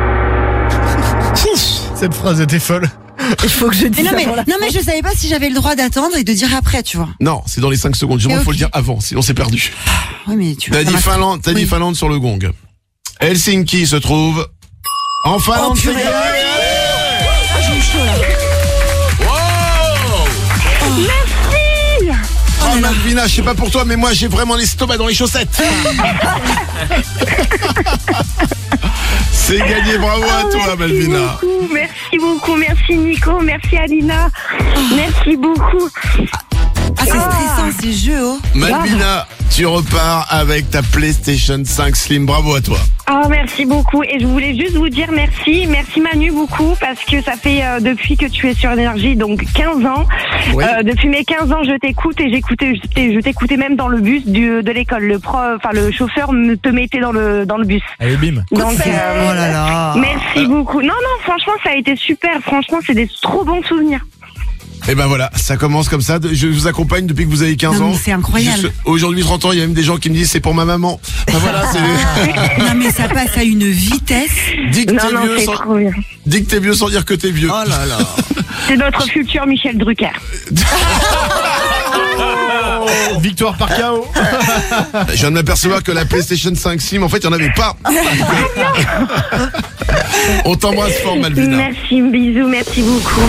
Cette phrase était folle. Il faut que je Mais dise non mais avant la non mais je savais pas si j'avais le droit d'attendre et de dire après, tu vois. Non, c'est dans les cinq secondes. Justement, il Et faut ok. le dire avant, sinon c'est perdu. Oui mais tu. T'as ça dit m'a- Finlande, t'as dit Oui. Finlande sur le gong. Helsinki se trouve en Finlande. Oh, c'est purée. gagné. Ah, j'ai eu chaud là. Wow. Merci. Oh Malvina, je sais pas pour toi, mais moi j'ai vraiment l'estomac dans les chaussettes. C'est gagné, bravo à toi Merci Malvina. beaucoup, merci beaucoup, merci Nico, merci Alina, merci beaucoup. Ah c'est stressant ces jeux oh. Malvina, tu repars avec ta PlayStation cinq Slim, bravo à toi. Ah, merci beaucoup. Et je voulais juste vous dire merci. Merci Manu beaucoup parce que ça fait euh, depuis que tu es sur Énergie, donc quinze ans. Oui. Euh, depuis mes quinze ans, je t'écoute et j'écoutais, je t'ai- je t'écoutais même dans le bus du, de l'école. Le prof, enfin le chauffeur me te mettait dans le dans le bus. Allez, bim. Donc, Oh là là. merci beaucoup. Non, non, franchement, ça a été super. Franchement, c'est des trop bons souvenirs. Et ben voilà, ça commence comme ça. Je vous accompagne depuis que vous avez quinze Non, ans. mais c'est incroyable. Juste Aujourd'hui trente ans, il y a même des gens qui me disent c'est pour ma maman. Ben voilà, c'est... Non mais ça passe à une vitesse. Dis que Non, t'es non, vieux c'est sans... trop bien. Dis que t'es vieux sans dire que t'es vieux. Oh là là. C'est notre futur Michel Drucker. Victoire par K O. Je viens de m'apercevoir que la PlayStation cinq Slim, en fait, il n'y en avait pas. On t'embrasse fort, Malvina. Merci, bisous, merci beaucoup.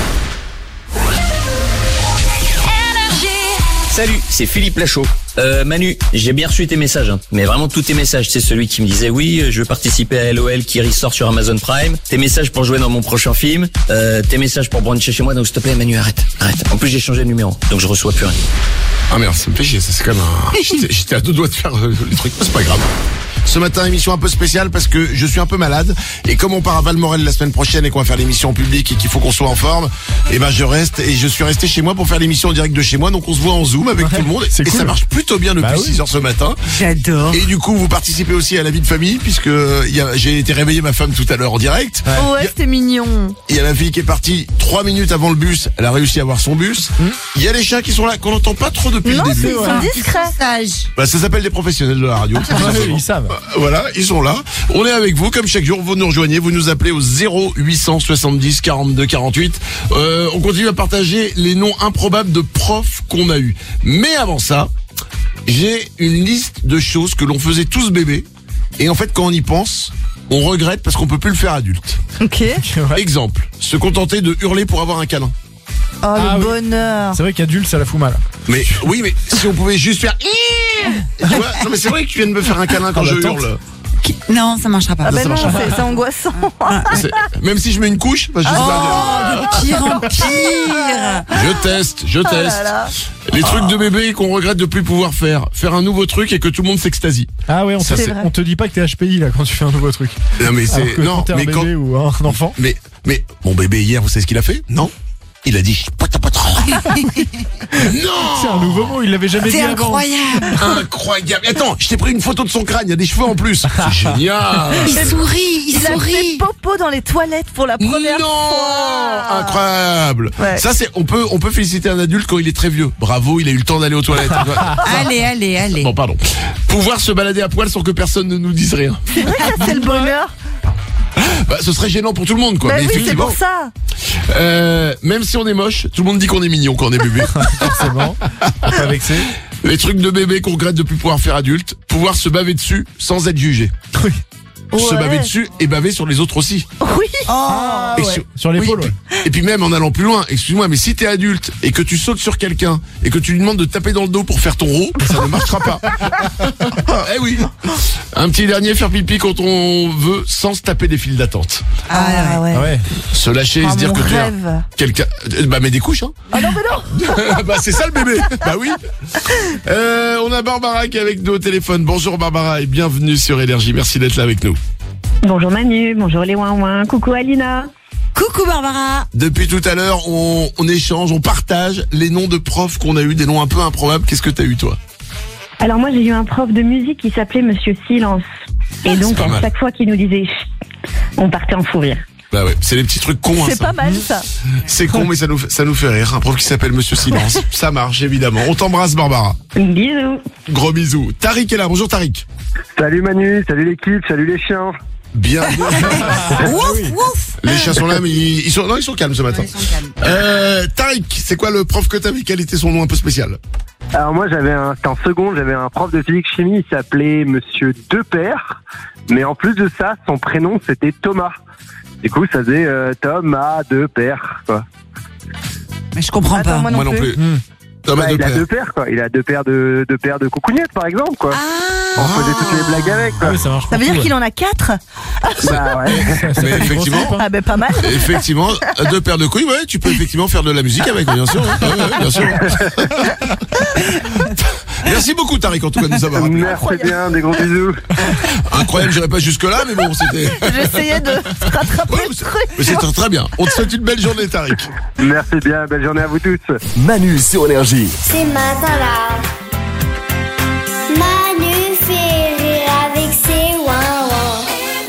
Salut, c'est Philippe Lachaud. Euh, Manu, j'ai bien reçu tes messages, hein. Mais vraiment tous tes messages. C'est celui qui me disait oui, je veux participer à L O L qui ressort sur Amazon Prime. Tes messages pour jouer dans mon prochain film. Euh, tes messages pour brancher chez moi. Donc s'il te plaît, Manu, arrête, arrête. En plus, j'ai changé de numéro, donc je reçois plus rien. Ah merde, ça me fait chier, ça c'est comme un... J'étais- J'étais à deux doigts de faire euh, les trucs, c'est pas grave. Ce matin, émission un peu spéciale parce que je suis un peu malade. Et comme on part à Valmorel la semaine prochaine et qu'on va faire l'émission en public et qu'il faut qu'on soit en forme, et ben je reste et je suis resté chez moi pour faire l'émission en direct de chez moi. Donc on se voit en Zoom avec tout le monde. c'est Et cool. ça marche plutôt bien depuis Bah oui. six heures ce matin. J'adore. Et du coup, vous participez aussi à la vie de famille puisque euh, il y a- j'ai été réveiller ma femme tout à l'heure en direct. Ouais, c'était mignon. Il y a la fille qui est partie trois minutes avant le bus. Elle a réussi à avoir son bus. Il y a les chiens qui sont là qu'on n'entend pas trop depuis Non, le c'est début. ils sont discrets. Bah, ça s'appelle des professionnels de la radio. tout Ouais, simplement. ils savent. Euh, Voilà, ils sont là. On est avec vous comme chaque jour. Vous nous rejoignez, vous nous appelez au zéro huit cent soixante-dix quarante-deux quarante-huit. Euh, on continue à partager les noms improbables de profs qu'on a eu. Mais avant ça, j'ai une liste de choses que l'on faisait tous bébé. Et en fait, quand on y pense, on regrette parce qu'on peut plus le faire adulte. Ok. Exemple, se contenter de hurler pour avoir un câlin. Oh, Ah le oui. bonheur. C'est vrai qu'adulte, ça la fout mal. Mais oui, mais si on pouvait juste faire... Tu vois, non mais c'est vrai que tu viens de me faire un câlin quand Ah, je bah, tente. hurle. Qui- Non, ça marchera pas. Ah Ça, ben ça non, marchera c'est c'est angoissant. C'est- Même si je mets une couche, bah, je sais pas. Oh, de pire en pire. Je teste, je Oh là teste. là. Les trucs de bébé qu'on regrette de plus pouvoir faire. Faire un nouveau truc et que tout le monde s'extasie. Ah ouais, on, Ça, te- c'est- on te dit pas que t'es H P I là quand tu fais un nouveau truc. Non mais Alors c'est que non quand t'es un mais bébé quand ou un enfant. mais mais mon bébé hier, vous savez ce qu'il a fait? Non. Il a dit non. C'est un nouveau mot, il l'avait jamais dit C'est avant. incroyable. Incroyable. Attends, je t'ai pris une photo de son crâne, il y a des cheveux en plus. C'est génial. Il sourit, il, Il a fait sourit. popo dans les toilettes pour la première Non, fois. incroyable. Ouais. Ça c'est on peut on peut féliciter un adulte quand il est très vieux. Bravo, il a eu le temps d'aller aux toilettes. Allez, allez, allez. Bon, pardon. Pouvoir se balader à poil sans que personne ne nous dise rien. C'est vrai que ça, c'est le bonheur. Bah, ce serait gênant pour tout le monde, quoi. Bah Mais oui, c'est effectivement, pour ça. euh, même si on est moche, tout le monde dit qu'on est mignon quand on est bébé. Forcément. Faut pas vexer. Les trucs de bébé qu'on regrette de plus pouvoir faire adulte, pouvoir se baver dessus sans être jugé. Oui. Se Ouais. baver dessus et baver sur les autres aussi. Oui. Oh. Et ouais. sur, Sur l'épaule, oui, ouais. et, puis, et puis même en allant plus loin, excuse-moi, mais si t'es adulte et que tu sautes sur quelqu'un et que tu lui demandes de taper dans le dos pour faire ton roux, ça ne marchera pas. Eh oui. Un petit dernier, faire pipi quand on veut sans se taper des files d'attente. Ah ouais. Ah ouais. Se lâcher et Ah, se dire mon que tu es rêve. quelqu'un. euh, Bah mets des couches, hein. Ah non, mais non. Bah c'est ça le bébé. Bah oui. Euh, on a Barbara qui est avec nous au téléphone. Bonjour Barbara et bienvenue sur Énergie. Merci d'être là avec nous. Bonjour Manu, bonjour les ouin ouin, coucou Alina. Coucou Barbara. Depuis tout à l'heure, on, on échange, on partage les noms de profs qu'on a eu, des noms un peu improbables. Qu'est-ce que t'as eu toi? Alors moi j'ai eu un prof de musique qui s'appelait Monsieur Silence. Et donc pas à mal. chaque fois qu'il nous disait chut, on partait en fou rire. Bah ouais, c'est les petits trucs cons. hein, C'est ça. pas mal ça. C'est con, mais ça nous, fait- ça nous fait rire. Un prof qui s'appelle Monsieur Silence. Ça marche, évidemment. On t'embrasse, Barbara. Bisous. Gros bisous. Tariq est là. Bonjour, Tariq. Salut Manu, salut l'équipe, salut les chiens. Bienvenue. Ouf, ouf. Les chiens sont là, mais ils, ils sont, non, ils sont calmes ce matin. Ils sont calmes. Euh, Tariq, c'est quoi le prof que t'avais? Quel était son nom un peu spécial? Alors moi j'avais un, c'était en seconde, j'avais un prof de physique chimie, il s'appelait Monsieur Depère, mais en plus de ça, son prénom c'était Thomas. Du coup ça faisait euh, Thomas Depère, quoi. Mais je comprends Attends, pas. moi non, Moi non plus. Hmm. Thomas Bah, il a Depère. deux paires, quoi. Il a deux paires de deux paires de coucougnettes, par exemple, quoi. Ah. On faisait toutes les blagues avec, Ah quoi. oui, ça marche. Ça veut dire qu'il en a quatre. Bah ouais. Ça Mais fait des effectivement. gros slip, hein. Ah ben pas mal. Effectivement, deux paires de couilles, ouais, tu peux effectivement faire de la musique avec, bien sûr. hein. Ouais, ouais, bien sûr. Merci beaucoup, Tariq, en tout cas, de nous avoir appelé. Merci bien, des gros bisous. Incroyable, j'irai pas jusque-là, mais bon, c'était. J'essayais de rattraper Ouais, le mais c'est- truc. mais c'est très, très bien. On te souhaite une belle journée, Tariq. Merci bien, belle journée à vous tous. Manu sur Énergie. Ces matins-là, Manu fait rire avec ses ouin-ouin.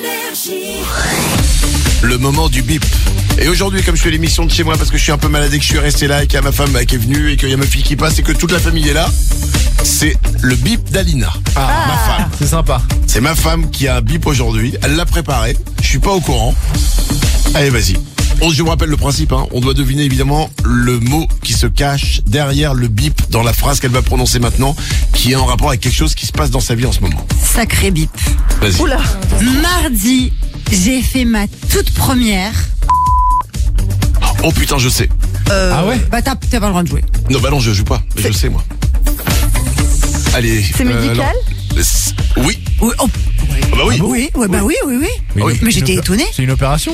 Le moment du bip. Et aujourd'hui, comme je fais l'émission de chez moi parce que je suis un peu malade et que je suis resté là et qu'il y a ma femme bah, qui est venue et qu'il y a ma fille qui passe et que toute la famille est là, c'est le bip d'Alina. Ah, Ma femme. c'est sympa. C'est ma femme qui a un bip aujourd'hui. Elle l'a préparé. Je suis pas au courant. Allez, vas-y. On- Je vous rappelle le principe, hein. On doit deviner évidemment le mot qui se cache derrière le bip dans la phrase qu'elle va prononcer maintenant, qui est en rapport avec quelque chose qui se passe dans sa vie en ce moment. Sacré bip. Vas-y. Oula. Mardi, j'ai fait ma toute première. Oh putain, je sais. Euh, Ah ouais. Bah t'as t'as pas le droit de jouer. Non, bah non, je joue pas. Mais je sais, moi. Allez. C'est euh, médical non. C'est- Oui. Oui, oh, Ah bah oui. oui, ouais, bah oui, oui, oui. Oui, Oui. Mais j'étais une opé- étonnée. C'est une opération?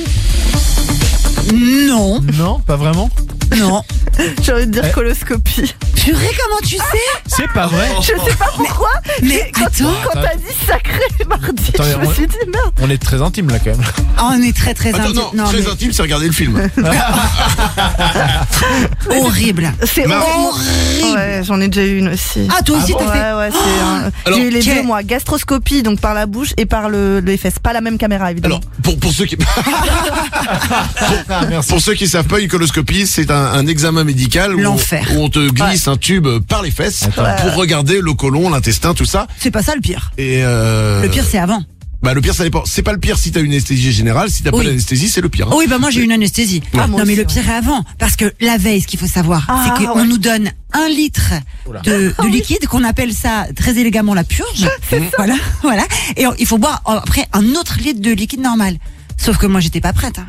Non, Non, pas vraiment. non. J'ai envie de dire Eh. coloscopie. Purée, comment tu sais? C'est pas vrai. Je sais pas pourquoi. Mais quand attends. quand t'as dit sacré mardi, Attendez, je me on- suis dit merde. On est très intime là quand même. Ah, on est très très Attends, intime. non, très mais intime, c'est regarder le film. horrible. C'est Mar- horrible. Ouais, j'en ai déjà eu une aussi. Ah, toi aussi, ouais, t'as fait. ouais, c'est un- Alors- J'ai eu les Quel- deux moi, gastroscopie donc par la bouche et par le les fesses, pas la même caméra évidemment. Alors, pour, pour ceux qui Ah, merci. pour ceux qui savent pas, une coloscopie, c'est un, un examen médical où on, L'enfer. où on te glisse un tube par les fesses Attends. pour regarder le côlon, l'intestin, tout ça. C'est pas ça le pire. Et euh, Le pire, c'est avant. bah le pire ça dépend. C'est pas le pire si t'as une anesthésie générale, si t'as Oui. pas l'anesthésie, c'est le pire. hein. Oui, bah moi j'ai eu une anesthésie. Ah, moi non, mais aussi, le pire est avant. Parce que la veille, ce qu'il faut savoir, Ah, c'est qu'on ouais. nous donne un litre de, de liquide, qu'on appelle ça très élégamment la purge. Voilà, voilà. Et on- il faut boire euh, après un autre litre de liquide normal. Sauf que moi j'étais pas prête. hein.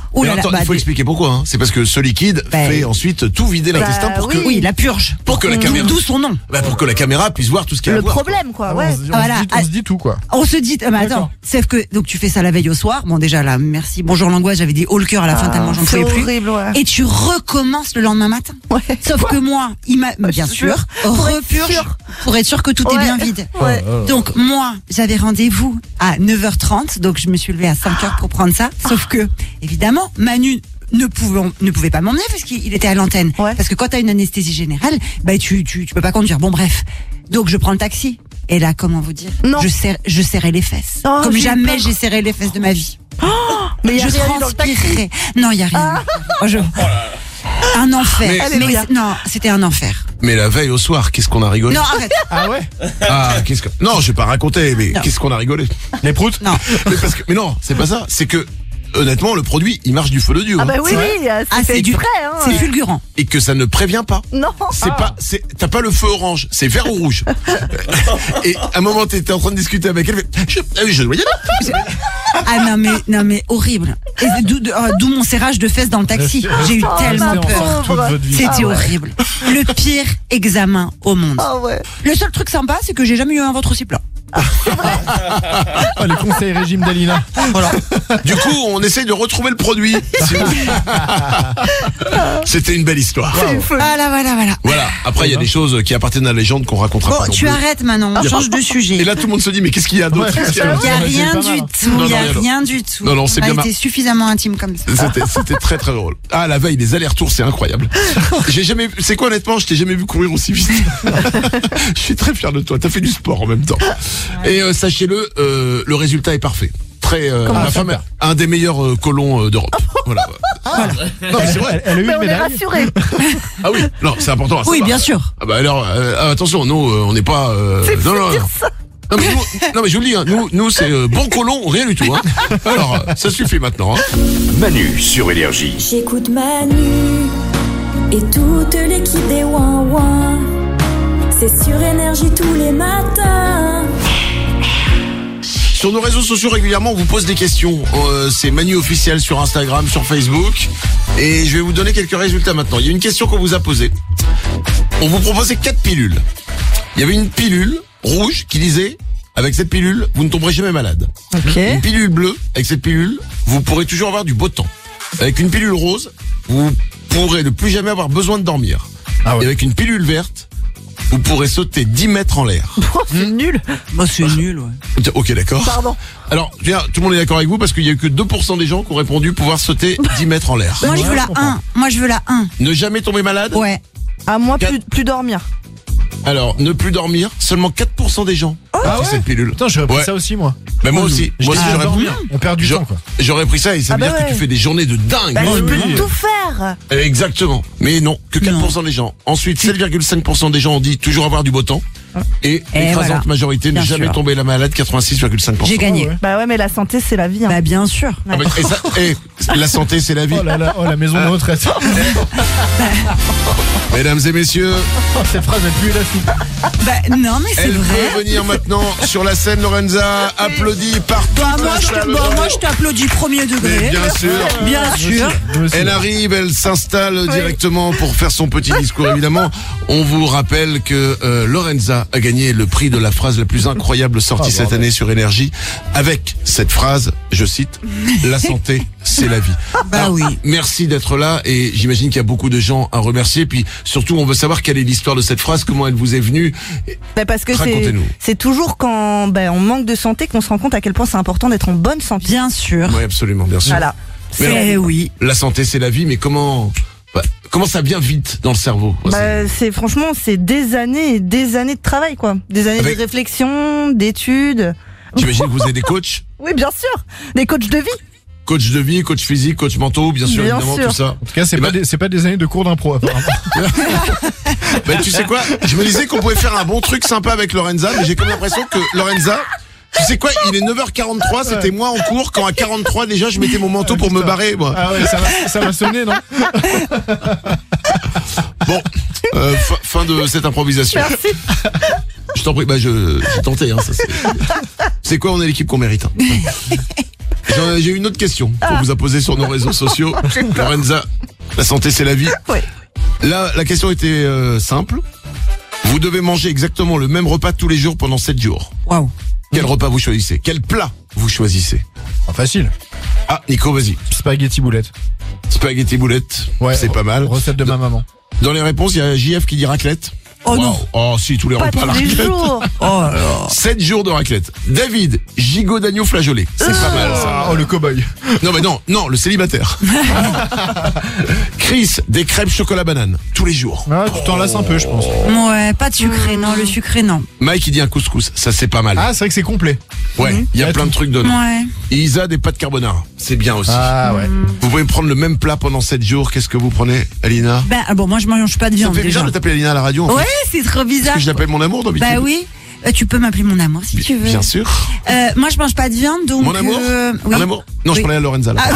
Ouh Mais là là, attends, bah, il faut des- expliquer pourquoi. Hein. C'est parce que ce liquide Bah, fait ensuite tout vider bah, l'intestin pour oui. que Oui, la purge. pour que la D'où- caméra D'où son nom. bah, pour que la caméra puisse voir tout ce qu'il y a Le à voir. problème, quoi, Ah, ouais. on, se dit, on, Voilà. se dit, on se dit tout, quoi. On se dit, euh, mais attends, D'accord. sauf que donc tu fais ça la veille au soir. Bon déjà là, merci. Bonjour l'angoisse, j'avais dit haut le cœur à la fin Ah, tellement j'en c'est pouvais plus. horrible, ouais. Et tu recommences le lendemain matin. Ouais. Sauf que moi, il m'a je bien te sûr jure, pour être repurge sûr. pour être sûr que tout Ouais. est bien vide. Ouais. Donc moi, j'avais rendez-vous à neuf heures trente, donc je me suis levée à cinq heures pour prendre ça. Sauf que évidemment, Manu ne pouvait, ne pouvait pas m'emmener parce qu'il était à l'antenne. Ouais. Parce que quand t'as une anesthésie générale, bah tu, tu tu peux pas conduire. Bon bref. Donc je prends le taxi. Et là, comment vous dire Non. Je serre, je serrais les fesses. Oh, Comme j'ai eu jamais peur. j'ai serré les fesses de ma vie. Mais il y a je rien eu dans le taxi. transpirais. Non, il y a rien. Oh, je- Un enfer. Mais- Mais, Alléluia. non, c'était un enfer. Mais la veille au soir, qu'est-ce qu'on a rigolé? Non, arrête. Ah ouais? Ah, qu'est-ce que non, je vais pas raconter, mais Non. qu'est-ce qu'on a rigolé? Les proutes? Non. Mais parce que mais non, c'est pas ça. C'est que honnêtement, le produit, il marche du feu de Dieu. Ah hein. bah oui, oui, Ah, c'est fait c'est du- exprès, hein. C'est fulgurant. Et que ça ne prévient pas. Non. C'est pas, c'est, t'as pas le feu orange, c'est vert ou rouge. Et à un moment, t'étais en train de discuter avec elle, elle fait, je, ah oui, je dois y aller. Ah non mais non mais horrible. Et d'où de- oh, d'où mon serrage de fesses dans le taxi. J'ai eu Oh, tellement ma peur. pauvre. Toute votre vie. C'était Ah ouais. horrible. Le pire examen au monde. Ah ouais. Le seul truc sympa, c'est que j'ai jamais eu un ventre aussi plat. Oh, les conseils régime d'Alina. Voilà. Du coup, on essaye de retrouver le produit. C'était une belle histoire. Voilà, voilà, voilà. Voilà. Après, il y a des choses qui appartiennent à la légende qu'on racontera Bon, pas non tu plus. arrêtes maintenant. On Y a change pas- de sujet. Et là, tout le monde se dit, mais qu'est-ce qu'il y a d'autre? Ouais. Qu'est-ce qu'il y a d'autre Il n'y a C'est rien pas du mal. tout. Non, Il n'y a non, non. rien du tout. Non, non, c'est On a bien mar- été suffisamment intime comme ça. C'était, c'était très très drôle. Ah, la veille, les allers-retours, c'est incroyable. J'ai jamais, c'est quoi honnêtement, je t'ai jamais vu courir aussi vite. Je suis très fier de toi. T'as fait du sport en même temps. Et euh, sachez-le, euh, le résultat est parfait. Très, euh, Comment ma ça, femme, un des meilleurs euh, colons euh, d'Europe. Voilà. Non mais c'est vrai. Elle a eu Mais une on est médaille. rassurés. Ah oui. Non, c'est important. à Oui, savoir. bien sûr. Ah bah alors, euh, ah, attention, nous, euh, on n'est pas. Euh, C'est non, fou non, de dire ça. non, mais nous- non, mais je vous le dis, hein, nous, nous c'est euh, bon colon, rien du tout. Hein. Alors, euh, ça suffit maintenant. Hein. Manu sur Énergie. J'écoute Manu et toute l'équipe des Ouin Ouin. C'est sur Énergie tous les matins. Sur nos réseaux sociaux régulièrement, on vous pose des questions. Euh, c'est Manu officiel sur Instagram, sur Facebook. Et je vais vous donner quelques résultats maintenant. Il y a une question qu'on vous a posée. On vous proposait quatre pilules. Il y avait une pilule rouge qui disait, avec cette pilule, vous ne tomberez jamais malade. Ok. Une pilule bleue, avec cette pilule, vous pourrez toujours avoir du beau temps. Avec une pilule rose, vous pourrez ne plus jamais avoir besoin de dormir. Ah ouais. Et avec une pilule verte, vous pourrez sauter dix mètres en l'air. Oh, c'est nul. Bah, c'est nul, ouais. Ok, d'accord. Pardon. Alors, je veux dire, tout le monde est d'accord avec vous parce qu'il y a eu que deux pour cent des gens qui ont répondu pouvoir sauter dix mètres en l'air. Moi, je veux la un. Moi, je veux la un. Ne jamais tomber malade. Ouais. À moi, plus, plus dormir. Alors, ne plus dormir, seulement quatre pour cent des gens ont Ah pris ouais cette pilule. Putain, j'aurais pris Ouais. ça aussi, moi. Mais moi aussi. Je Moi dis aussi, à j'aurais dormir. pris. On perd du Je- temps, quoi. J'aurais pris ça et ça Ah veut bah dire que ouais. tu fais des journées de dingue. Bah, tu peux oui. tout faire. Exactement. Mais non, que quatre pour cent des gens. Ensuite, sept virgule cinq pour cent des gens ont dit toujours avoir du beau temps. Et Et l'écrasante voilà. majorité ne Bien jamais sûr. tomber la malade, quatre-vingt-six virgule cinq pour cent. J'ai gagné. ouais. Bah ouais, mais la santé, c'est la vie. Hein. Bah, bien sûr. Ah bah, et ça, et la santé, c'est la vie. Oh là là, oh la maison de retraite. Mesdames et messieurs, Oh, cette phrase elle pue la soupe. Bah, non, mais c'est elle vrai. peut venir maintenant sur la scène, Lorenza, applaudie par toute Bah, moi, la je salle. te, bah, moi, je t'applaudis premier degré. Mais bien sûr. Bien sûr. Nous aussi. Elle arrive, elle s'installe directement pour faire son petit discours, évidemment. On vous rappelle que euh, Lorenza a gagné le prix de la phrase la plus incroyable sortie Oh, cette bordel. année sur Énergie, avec cette phrase, je cite, « La santé, c'est la vie ». Bah Alors, oui. Merci d'être là et j'imagine qu'il y a beaucoup de gens à remercier. Puis surtout, on veut savoir quelle est l'histoire de cette phrase, comment elle vous est venue. Bah parce que c'est Racontez-nous. c'est toujours quand ben, on manque de santé qu'on se rend compte à quel point c'est important d'être en bonne santé. Bien sûr. Oui, absolument, bien sûr. Voilà. Mais C'est alors, oui. la santé, c'est la vie, mais comment... bah, comment ça vient vite dans le cerveau? Bah, c'est franchement c'est des années et des années de travail quoi, des années Avec- de réflexion, d'études. J'imagine que vous avez des coachs, Oui bien sûr, des coachs de vie. coach de vie, coach physique, coach mentaux, bien sûr, Bien évidemment, sûr. tout ça. En tout cas, c'est Eh pas, ben- des- c'est pas des années de cours d'impro, apparemment. Ben, tu sais quoi? Je me disais qu'on pouvait faire un bon truc sympa avec Lorenza, mais j'ai comme l'impression que Lorenza, tu sais quoi? Il est neuf heures quarante-trois, c'était moi en cours, quand à quarante-trois déjà, je mettais mon manteau pour me barrer, moi. Ah ouais, ça va, ça va sonner, non? Bon, euh, fin, fin de cette improvisation. Merci. Je t'en prie, bah je, j'ai tenté, hein, ça c'est. C'est quoi? On est l'équipe qu'on mérite. Hein. J'en ai- J'ai une autre question qu'on Ah. vous a posée sur nos réseaux sociaux. Lorenza, la santé c'est la vie. Ouais. Là, la question était euh, simple. Vous devez manger exactement le même repas tous les jours pendant sept jours. Waouh. Quel repas vous choisissez? Quel plat vous choisissez? Ah, facile. Ah, Nico, vas-y. Spaghetti boulette. Spaghetti boulette, Ouais, c'est pas mal. Recette de ma maman. Dans les réponses, il y a J F qui dit raclette. Oh non. Wow. Oh si, tous les Pas repas tous la les raclette. jours. Oh là là. sept jours de raclette. David, gigot d'agneau flageolé. C'est pas mal ça. Oh, le cow-boy. Non mais non, non, le célibataire. Chris, des crêpes chocolat banane. Tous les jours. Ah, tu t'en lasses un peu, je pense. Ouais, pas de sucré, non, le sucré, non. Mike, il dit un couscous. Ça c'est pas mal. Ah, c'est vrai que c'est complet. Ouais, il y a Ouais, plein tout. de trucs dedans. Ouais. Et Isa, des pâtes carbonara. C'est bien aussi. Ah, ouais. Vous pouvez prendre le même plat pendant sept jours. Qu'est-ce que vous prenez, Alina? Ben, ah bon, moi je mange pas de Ça viande me fait déjà. bizarre de t'appeler Alina à la radio. En Ouais, fait. c'est trop Parce bizarre. que je l'appelle mon amour d'habitude. Bah oui. Euh, tu peux m'appeler mon amour si tu veux. Bien sûr. Euh, moi je mange pas de viande donc. Mon amour euh, oui. Mon amour Non, je Oui. parlais à Lorenza là.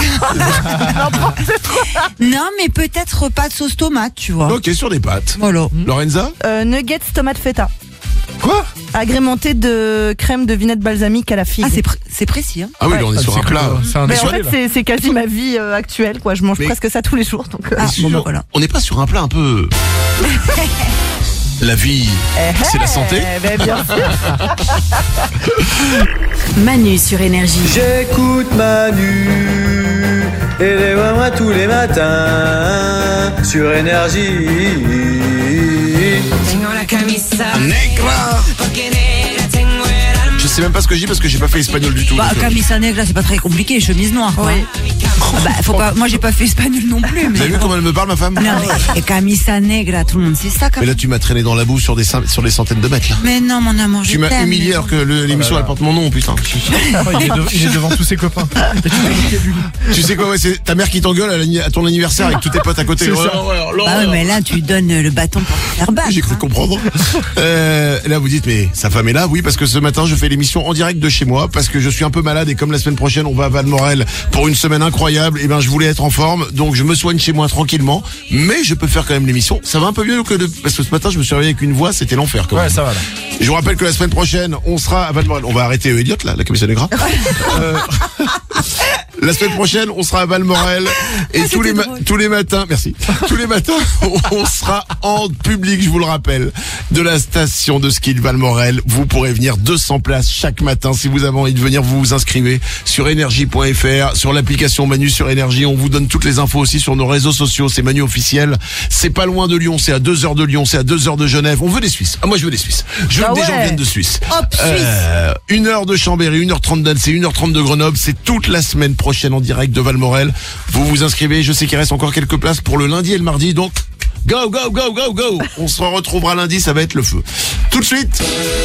Non, mais peut-être pas de sauce tomate, tu vois. Ok, sur des pâtes. Voilà. Lorenza Euh, nuggets tomate feta. Quoi? Agrémenté de crème de vinaigrette balsamique à la figue. Ah, c'est pr- c'est précis, hein. Ah oui, là, on est Ah, sur c'est un plat. quoi, c'est un Mais en désolé, fait, là. c'est, c'est quasi ma vie euh, actuelle, quoi. Je mange Mais- presque ça tous les jours. Donc, euh, Ah, Et bon, sur- bah, voilà. On n'est pas sur un plat un peu. La vie, c'est la santé. eh ben, bien sûr. Manu sur Énergie. J'écoute Manu et les moi tous les matins sur Énergie. Je sais même pas ce que je dis parce que j'ai pas fait espagnol du tout. Bah, donc, euh, camisa negra, c'est pas très compliqué, chemise noire. Quoi. Oui. Bah, faut pas. Moi, j'ai pas fait espagnol non plus. Vous Mais, avez vu comment elle me parle, ma femme? non, mais et camisa negra, tout le monde sait ça quand Mais même. là, tu m'as traîné dans la boue sur des, cin- sur des centaines de mètres, là. Mais non, mon amour, je Tu m'as t'aime. humilié alors que le- l'émission, elle porte mon nom, putain. Oh, il, est de- il est devant tous ses copains. Et tu t'es moqué de lui. Tu sais quoi, ouais, c'est ta mère qui t'engueule à, l'anni- à ton anniversaire avec tous tes potes à côté. C'est Ouais, ça. ouais, ouais, Bah ouais, mais là, tu donnes le bâton pour te faire battre. J'ai cru comprendre. Euh, là, vous dites, mais sa femme est là? Oui, parce que ce matin, je fais l'émission en direct de chez moi, parce que je suis un peu malade et comme la semaine prochaine, on va à Valmorel pour une semaine incroyable, et ben, je voulais être en forme, donc je me soigne chez moi tranquillement, mais je peux faire quand même l'émission. Ça va un peu mieux que de, parce que ce matin, je me suis réveillé avec une voix, c'était l'enfer, quand Ouais, même. ça va là. Je vous rappelle que la semaine prochaine, on sera à Valmorel. On va arrêter euh, Elliot, là, la commission des gras. Euh, la semaine prochaine, on sera à Valmorel et tous les ma- tous les matins, merci. Tous les matins, on, on sera en public, je vous le rappelle, de la station de ski de Valmorel. Vous pourrez venir deux cents places chaque matin. Si vous avez envie de venir, vous vous inscrivez sur énergie point f r, sur l'application Manu sur Énergie. On vous donne toutes les infos aussi sur nos réseaux sociaux. C'est Manu officiel. C'est pas loin de Lyon, c'est à deux heures de Lyon, c'est à deux heures de Genève. On veut des Suisses. Ah, moi, je veux des Suisses. Je veux Ah que des ouais. gens viennent de Suisse. Hop, Suisse. Euh, une heure de Chambéry, une heure trente d'Annecy, une heure trente de Grenoble. C'est toute la semaine prochaine en direct de Valmorel. Vous vous inscrivez. Je sais qu'il reste encore quelques places pour le lundi et le mardi. Donc, go, go, go, go, go. On se retrouvera lundi. Ça va être le feu. Tout de suite.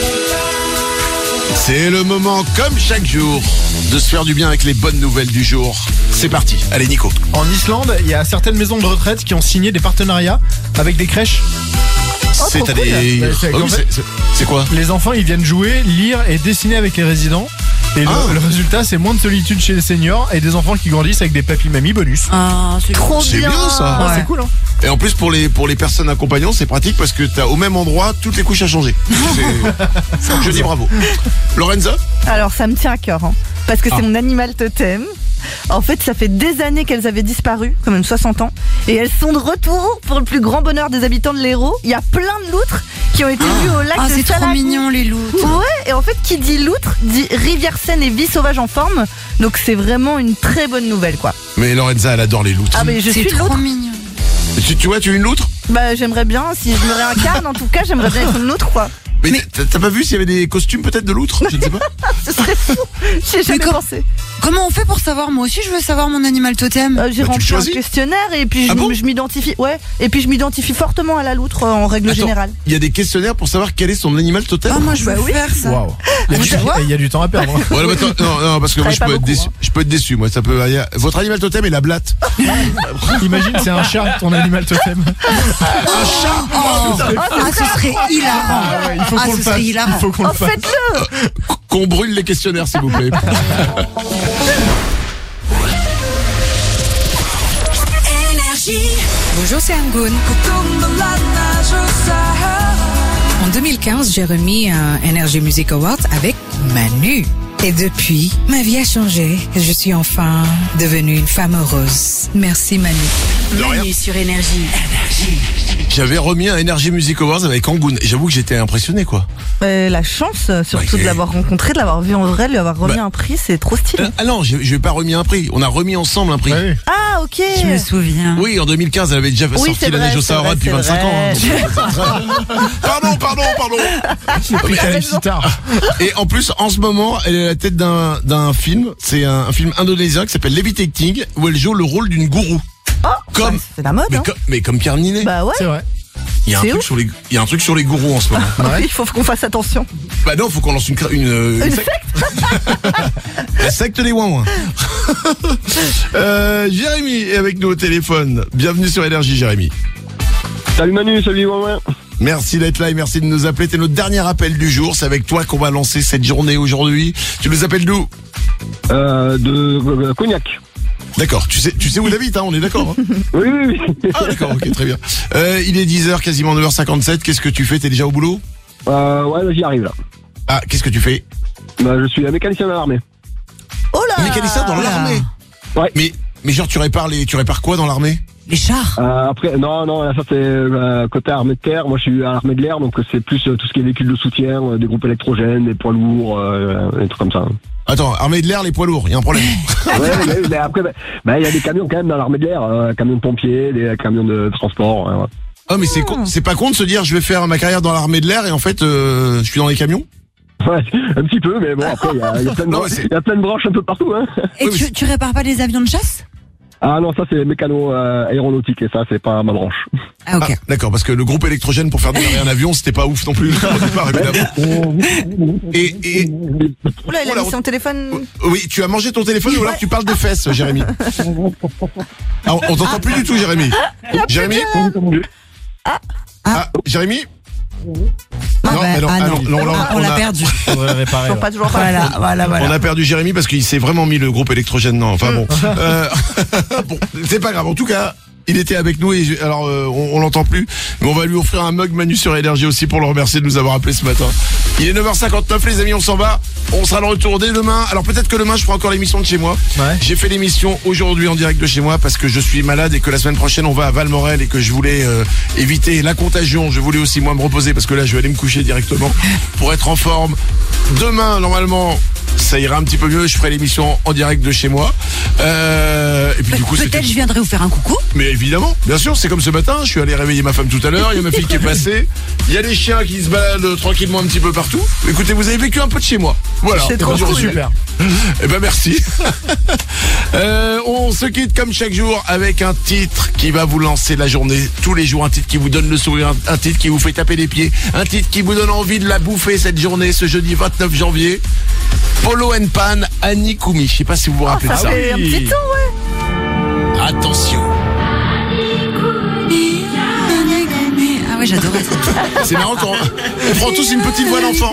C'est le moment, comme chaque jour, de se faire du bien avec les bonnes nouvelles du jour. C'est parti. Allez, Nico. En Islande, il y a certaines maisons de retraite qui ont signé des partenariats avec des crèches. c'est trop à des... Bah, c'est- Ah oui, en fait- c'est- c'est- c'est quoi? Les enfants, ils viennent jouer, lire et dessiner avec les résidents. Et le, Ah. le résultat, c'est moins de solitude chez les seniors et des enfants qui grandissent avec des papy-mamies bonus. Ah, c'est Trop C'est bien. bien, ça. Ah, Ouais. c'est cool, hein. Et en plus, pour les, pour les personnes accompagnantes, c'est pratique parce que t'as au même endroit toutes les couches à changer. C'est- Je dis bravo. Lorenza? Alors, ça me tient à cœur, hein, parce que Ah. c'est mon animal totem. En fait, ça fait des années qu'elles avaient disparu, quand même soixante ans, et elles sont de retour pour le plus grand bonheur des habitants de l'Hérault. Il y a plein de loutres qui ont été vues au lac Ah, de c'est trop Salagou. mignon, les loutres. Ouais, et en fait, qui dit loutre, dit rivière saine et vie sauvage en forme. Donc, c'est vraiment une très bonne nouvelle, quoi. Mais Lorenza, elle adore les loutres. Ah, mais je C'est suis trop loutre. mignon. Tu, tu vois, tu es une loutre? Bah, j'aimerais bien, si je me réincarne, en tout cas, j'aimerais bien être une loutre, quoi. Mais, t'as t'as pas vu s'il y avait des costumes peut-être de loutre? Je ne sais pas. Ce serait fou. J'y ai jamais com- pensé. Comment on fait pour savoir? Moi aussi, je veux savoir mon animal totem. Euh, j'ai Bah, tu le rempli un choisis. questionnaire et puis je, Ah bon je m'identifie. Ouais. Et puis je m'identifie fortement à la loutre euh, en règle Attends, générale. il y a des questionnaires pour savoir quel est son animal totem? Ah, moi, je veux Bah oui. faire ça. Waouh. Il y a du- il y a du temps à perdre. hein. Ouais, mais attends, non, non, parce que moi Travaille je pas peux être beaucoup, déçu. hein. Je peux être déçu, moi ça peut. il y a- Votre animal totem est la blatte. Imagine, c'est un chat, ton animal totem. Un chat. Oh, ah, ce serait hilarant. Ah ouais, il faut Ah, qu'on ce le serait fasse. hilarant. Il faut qu'on Oh, le fasse. faites-le. Qu'on brûle les questionnaires, s'il vous plaît. Bonjour, c'est Angoun. En deux mille quinze, j'ai remis un Energy Music Award avec Manu. Et depuis, ma vie a changé. Je suis enfin devenue une femme heureuse. Merci Manu. Manu sur Énergie. J'avais remis un Energy Music Awards avec Angoun. Et j'avoue que j'étais impressionné, quoi. Euh, la chance, surtout Ouais, de l'avoir rencontré, de l'avoir vu en vrai, de lui avoir remis Bah. un prix, c'est trop stylé. Ah non, je je lui ai pas remis un prix. On a remis ensemble un prix. Ah, ok. Je me souviens. Oui, en deux mille quinze, elle avait déjà Oui, sorti c'est la vrai, neige au c'est Sahara vrai, depuis c'est vingt-cinq ans. vrai. hein. Pardon, pardon, pardon. Puis t'arrives si tard. Et en plus, en ce moment, elle est à la tête d'un d'un film. C'est un, un film indonésien qui s'appelle Levitating, où elle joue le rôle d'une gourou. Oh, Comme, bah, c'est la mode. mais, Hein. comme, mais comme Pierre Ninet. Bah ouais. C'est vrai. Il y a un c'est truc ouf. sur les, il y a un truc sur les gourous en ce moment. Oui, il faut qu'on fasse attention. Bah non, faut qu'on lance une, cra- une, euh, Une secte. La secte des ouin euh, Jérémy est avec nous au téléphone. Bienvenue sur Énergie, Jérémy. Salut Manu, salut Ouin. Merci d'être là et merci de nous appeler. T'es notre dernier appel du jour. C'est avec toi qu'on va lancer cette journée aujourd'hui. Tu nous appelles d'où? Euh, de euh, Cognac. D'accord. Tu sais, tu sais où il habite, hein, on est d'accord. Hein Oui, oui, oui. Ah d'accord, ok, très bien. Euh, il est dix heures, quasiment neuf heures cinquante-sept. Qu'est-ce que tu fais? T'es déjà au boulot? Euh, ouais, j'y arrive là. Ah, qu'est-ce que tu fais? Bah, je suis un mécanicien dans l'armée. Oh là. Mécanicien dans l'armée. Ouais. Mais, mais genre, tu répares les, tu répares quoi dans l'armée? Les chars. Euh, après, non, non, là, ça c'est euh, côté armée de terre. Moi, je suis à l'armée de l'air, donc c'est plus euh, tout ce qui est véhicules de soutien, euh, des groupes électrogènes, des poids lourds, euh, des trucs comme ça. Attends, armée de l'air, les poids lourds, il y a un problème. Ouais, mais, mais après, bah, bah, il y a des camions quand même dans l'armée de l'air, euh, camions de pompiers, des camions de transport. Ouais, ouais. Ah mais c'est con, c'est pas con de se dire je vais faire ma carrière dans l'armée de l'air et en fait euh, je suis dans les camions. Ouais, un petit peu, mais bon, après, il y a, y, a plein de Non, branches- mais c'est- y a plein de branches un peu partout, hein. Et Oui, mais tu, tu répares pas les avions de chasse? Ah non, ça c'est mécano euh, aéronautique, et ça c'est pas ma branche. Ah ok. Ah, d'accord, parce que le groupe électrogène pour faire démarrer un avion, c'était pas ouf non plus au départ, évidemment. Et, et Oula, il a Oula, mis son téléphone. oui, tu as mangé ton téléphone ou alors tu parles de fesses, Jérémy. Ah, on on t'entend plus du tout, Jérémy. Jérémy. Ah, Jérémy. Ah Non, bah, mais non, ah ah non. non, non, non, Ah, on on l'a a- perdu. Faudrait le réparer. Ils sont ouais. pas toujours Voilà, voilà, voilà. On a perdu Jérémy parce qu'il s'est vraiment mis le groupe électrogène. Non, enfin bon. Euh, bon, c'est pas grave. En tout cas, il était avec nous et je- alors euh, on, on l'entend plus, mais on va lui offrir un mug Manu sur Énergie aussi pour le remercier de nous avoir appelé ce matin. Il est neuf heures cinquante-neuf, les amis, on s'en va. On sera de retour dès demain. Alors peut-être que demain je ferai encore l'émission de chez moi. Ouais. J'ai fait l'émission aujourd'hui en direct de chez moi parce que je suis malade et que la semaine prochaine on va à Valmorel et que je voulais euh, éviter la contagion. Je voulais aussi moi me reposer parce que là je vais aller me coucher directement pour être en forme. Demain normalement ça ira un petit peu mieux. Je ferai l'émission en direct de chez moi. Euh, et puis du coup c'était. Peut-être je viendrai vous faire un coucou. Mais évidemment, bien sûr, c'est comme ce matin, je suis allé réveiller ma femme tout à l'heure, il y a ma fille qui est passée, il y a des chiens qui se baladent tranquillement un petit peu partout. Écoutez, vous avez vécu un peu de chez moi. Voilà. C'est trop Eh ben, cool. Super. Eh ben merci. euh, on se quitte comme chaque jour avec un titre qui va vous lancer la journée. Tous les jours, un titre qui vous donne le sourire, un, un titre qui vous fait taper des pieds, un titre qui vous donne envie de la bouffer cette journée, ce jeudi vingt-neuf janvier. Polo and Pan, Annie Koumi. Je sais pas si vous vous rappelez Ça de ça. fait un petit temps, ouais. Attention. Ah ouais, j'adorais ça. C'est marrant quand on prend tous une petite voix d'enfant.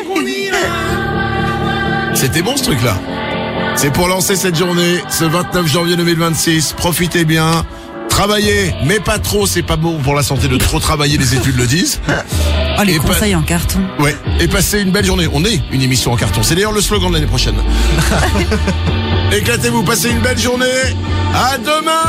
C'était bon ce truc-là. C'est pour lancer cette journée, ce vingt-neuf janvier deux mille vingt-six. Profitez bien. Travaillez, mais pas trop, c'est pas bon pour la santé de trop travailler, les études le disent. Oh, les Et pas- conseils en carton. Ouais, et passez une belle journée. On est une émission en carton. C'est d'ailleurs le slogan de l'année prochaine. Éclatez-vous, passez une belle journée. À demain.